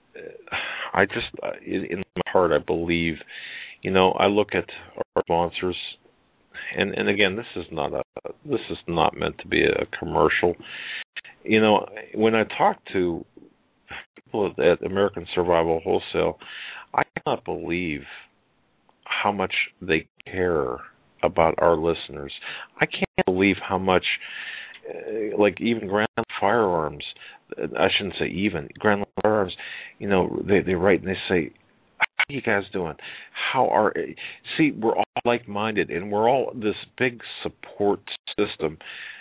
I just, in, in my heart, I believe, you know, I look at our sponsors, and, and again, this is not a, this is not meant to be a commercial. You know, when I talk to people at American Survival Wholesale, I cannot believe how much they care about our listeners. I can't believe how much, uh, like even Grand Firearms, I shouldn't say even, Grand Firearms, you know, they, they write and they say, how are you guys doing? How are, see, we're all like-minded, and we're all this big support system.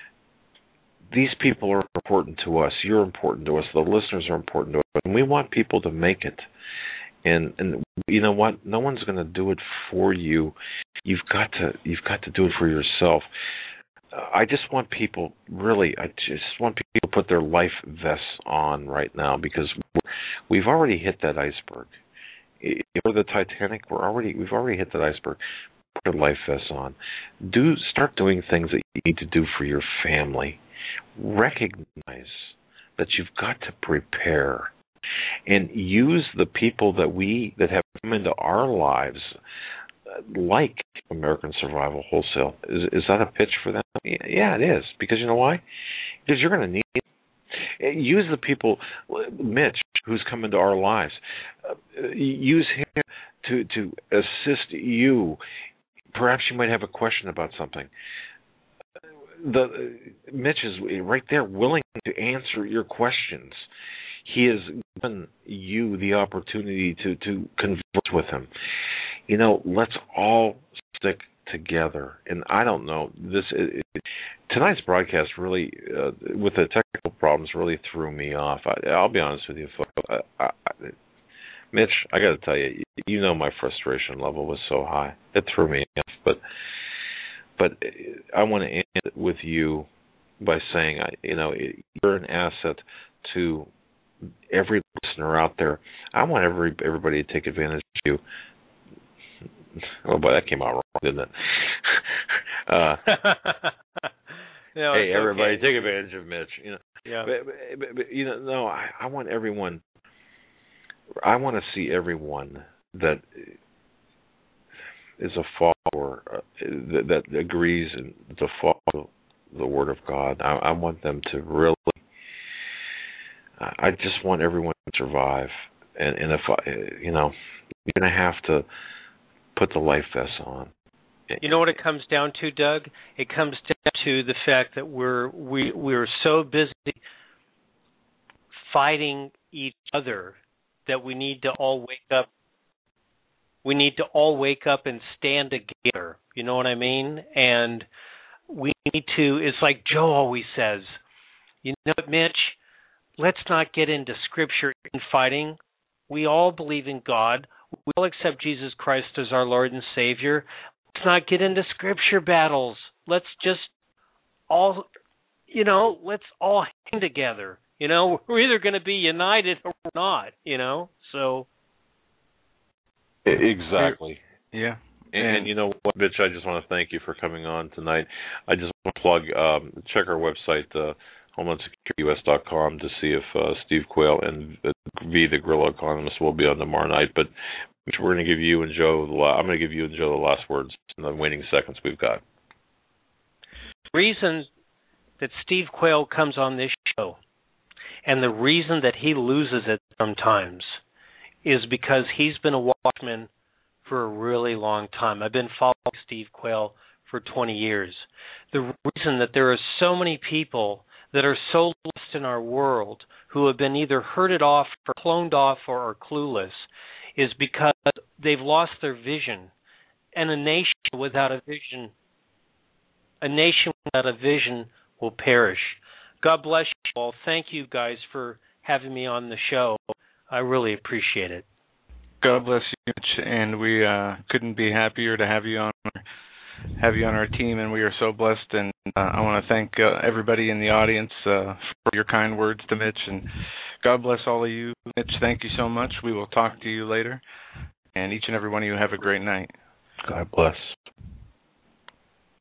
These people are important to us. You're important to us. The listeners are important to us. And we want people to make it. And and you know what? No one's going to do it for you. You've got to you've got to do it for yourself. Uh, I just want people, really, I just want people to put their life vests on right now, because we're, we've already hit that iceberg. If we're the Titanic, we're already we've already hit that iceberg. Put your life vests on. Do start doing things that you need to do for your family. Recognize that you've got to prepare, and use the people that we that have come into our lives, like American Survival Wholesale. Is is that a pitch for them? Yeah, it is, because you know why? Because you're going to need it. Use the people, Mitch, who's come into our lives. Uh, use him to to assist you. Perhaps you might have a question about something. The uh, Mitch is right there, willing to answer your questions. He has given you the opportunity to, to converse with him. You know, let's all stick together. And I don't know, this it, tonight's broadcast really, uh, with the technical problems, really threw me off. I, I'll be honest with you, folks. I, I, Mitch, I got to tell you, you know my frustration level was so high. It threw me off. But but I want to end it with you by saying, you know, you're an asset to every listener out there. I want every everybody to take advantage of you. oh boy, that came out wrong, didn't it? uh, no, hey, everybody, okay. take advantage of Mitch. You know, yeah. but, but, but you know, no, I, I want everyone. I want to see everyone that is a follower uh, that, that agrees to follow the Word of God. I, I want them to really. I just want everyone to survive, and, and if I, you know, you're going to have to put the life vest on. You know what it comes down to, Doug? It comes down to the fact that we're we we're so busy fighting each other that we need to all wake up. We need to all wake up and stand together. You know what I mean? And we need to. It's like Joe always says. You know what, Mitch? Let's not get into Scripture and fighting. We all believe in God. We all accept Jesus Christ as our Lord and Savior. Let's not get into Scripture battles. Let's just all, you know, let's all hang together. You know, we're either going to be united or we're not, you know, so. Exactly. Yeah. And, and you know what, Mitch, I just want to thank you for coming on tonight. I just want to plug, um, check our website, uh, homeland security U S dot com, to see if uh, Steve Quayle and uh, V, the Guerrilla Economist, will be on tomorrow night. But we're going to give you and Joe, the la- I'm going to give you and Joe the last words in the waning seconds we've got. The reason that Steve Quayle comes on this show, and the reason that he loses it sometimes, is because he's been a watchman for a really long time. I've been following Steve Quayle for twenty years. The reason that there are so many people that are so lost in our world who have been either herded off or cloned off or are clueless is because they've lost their vision. And a nation without a vision, a nation without a vision will perish. God bless you all. Thank you guys for having me on the show. I really appreciate it. God bless you, Mitch, and we uh, couldn't be happier to have you on our, have you on our team, and we are so blessed. And uh, I want to thank uh, everybody in the audience uh, for your kind words to Mitch, and God bless all of you. Mitch, thank you so much. We will talk to you later, and each and every one of you have a great night. God bless.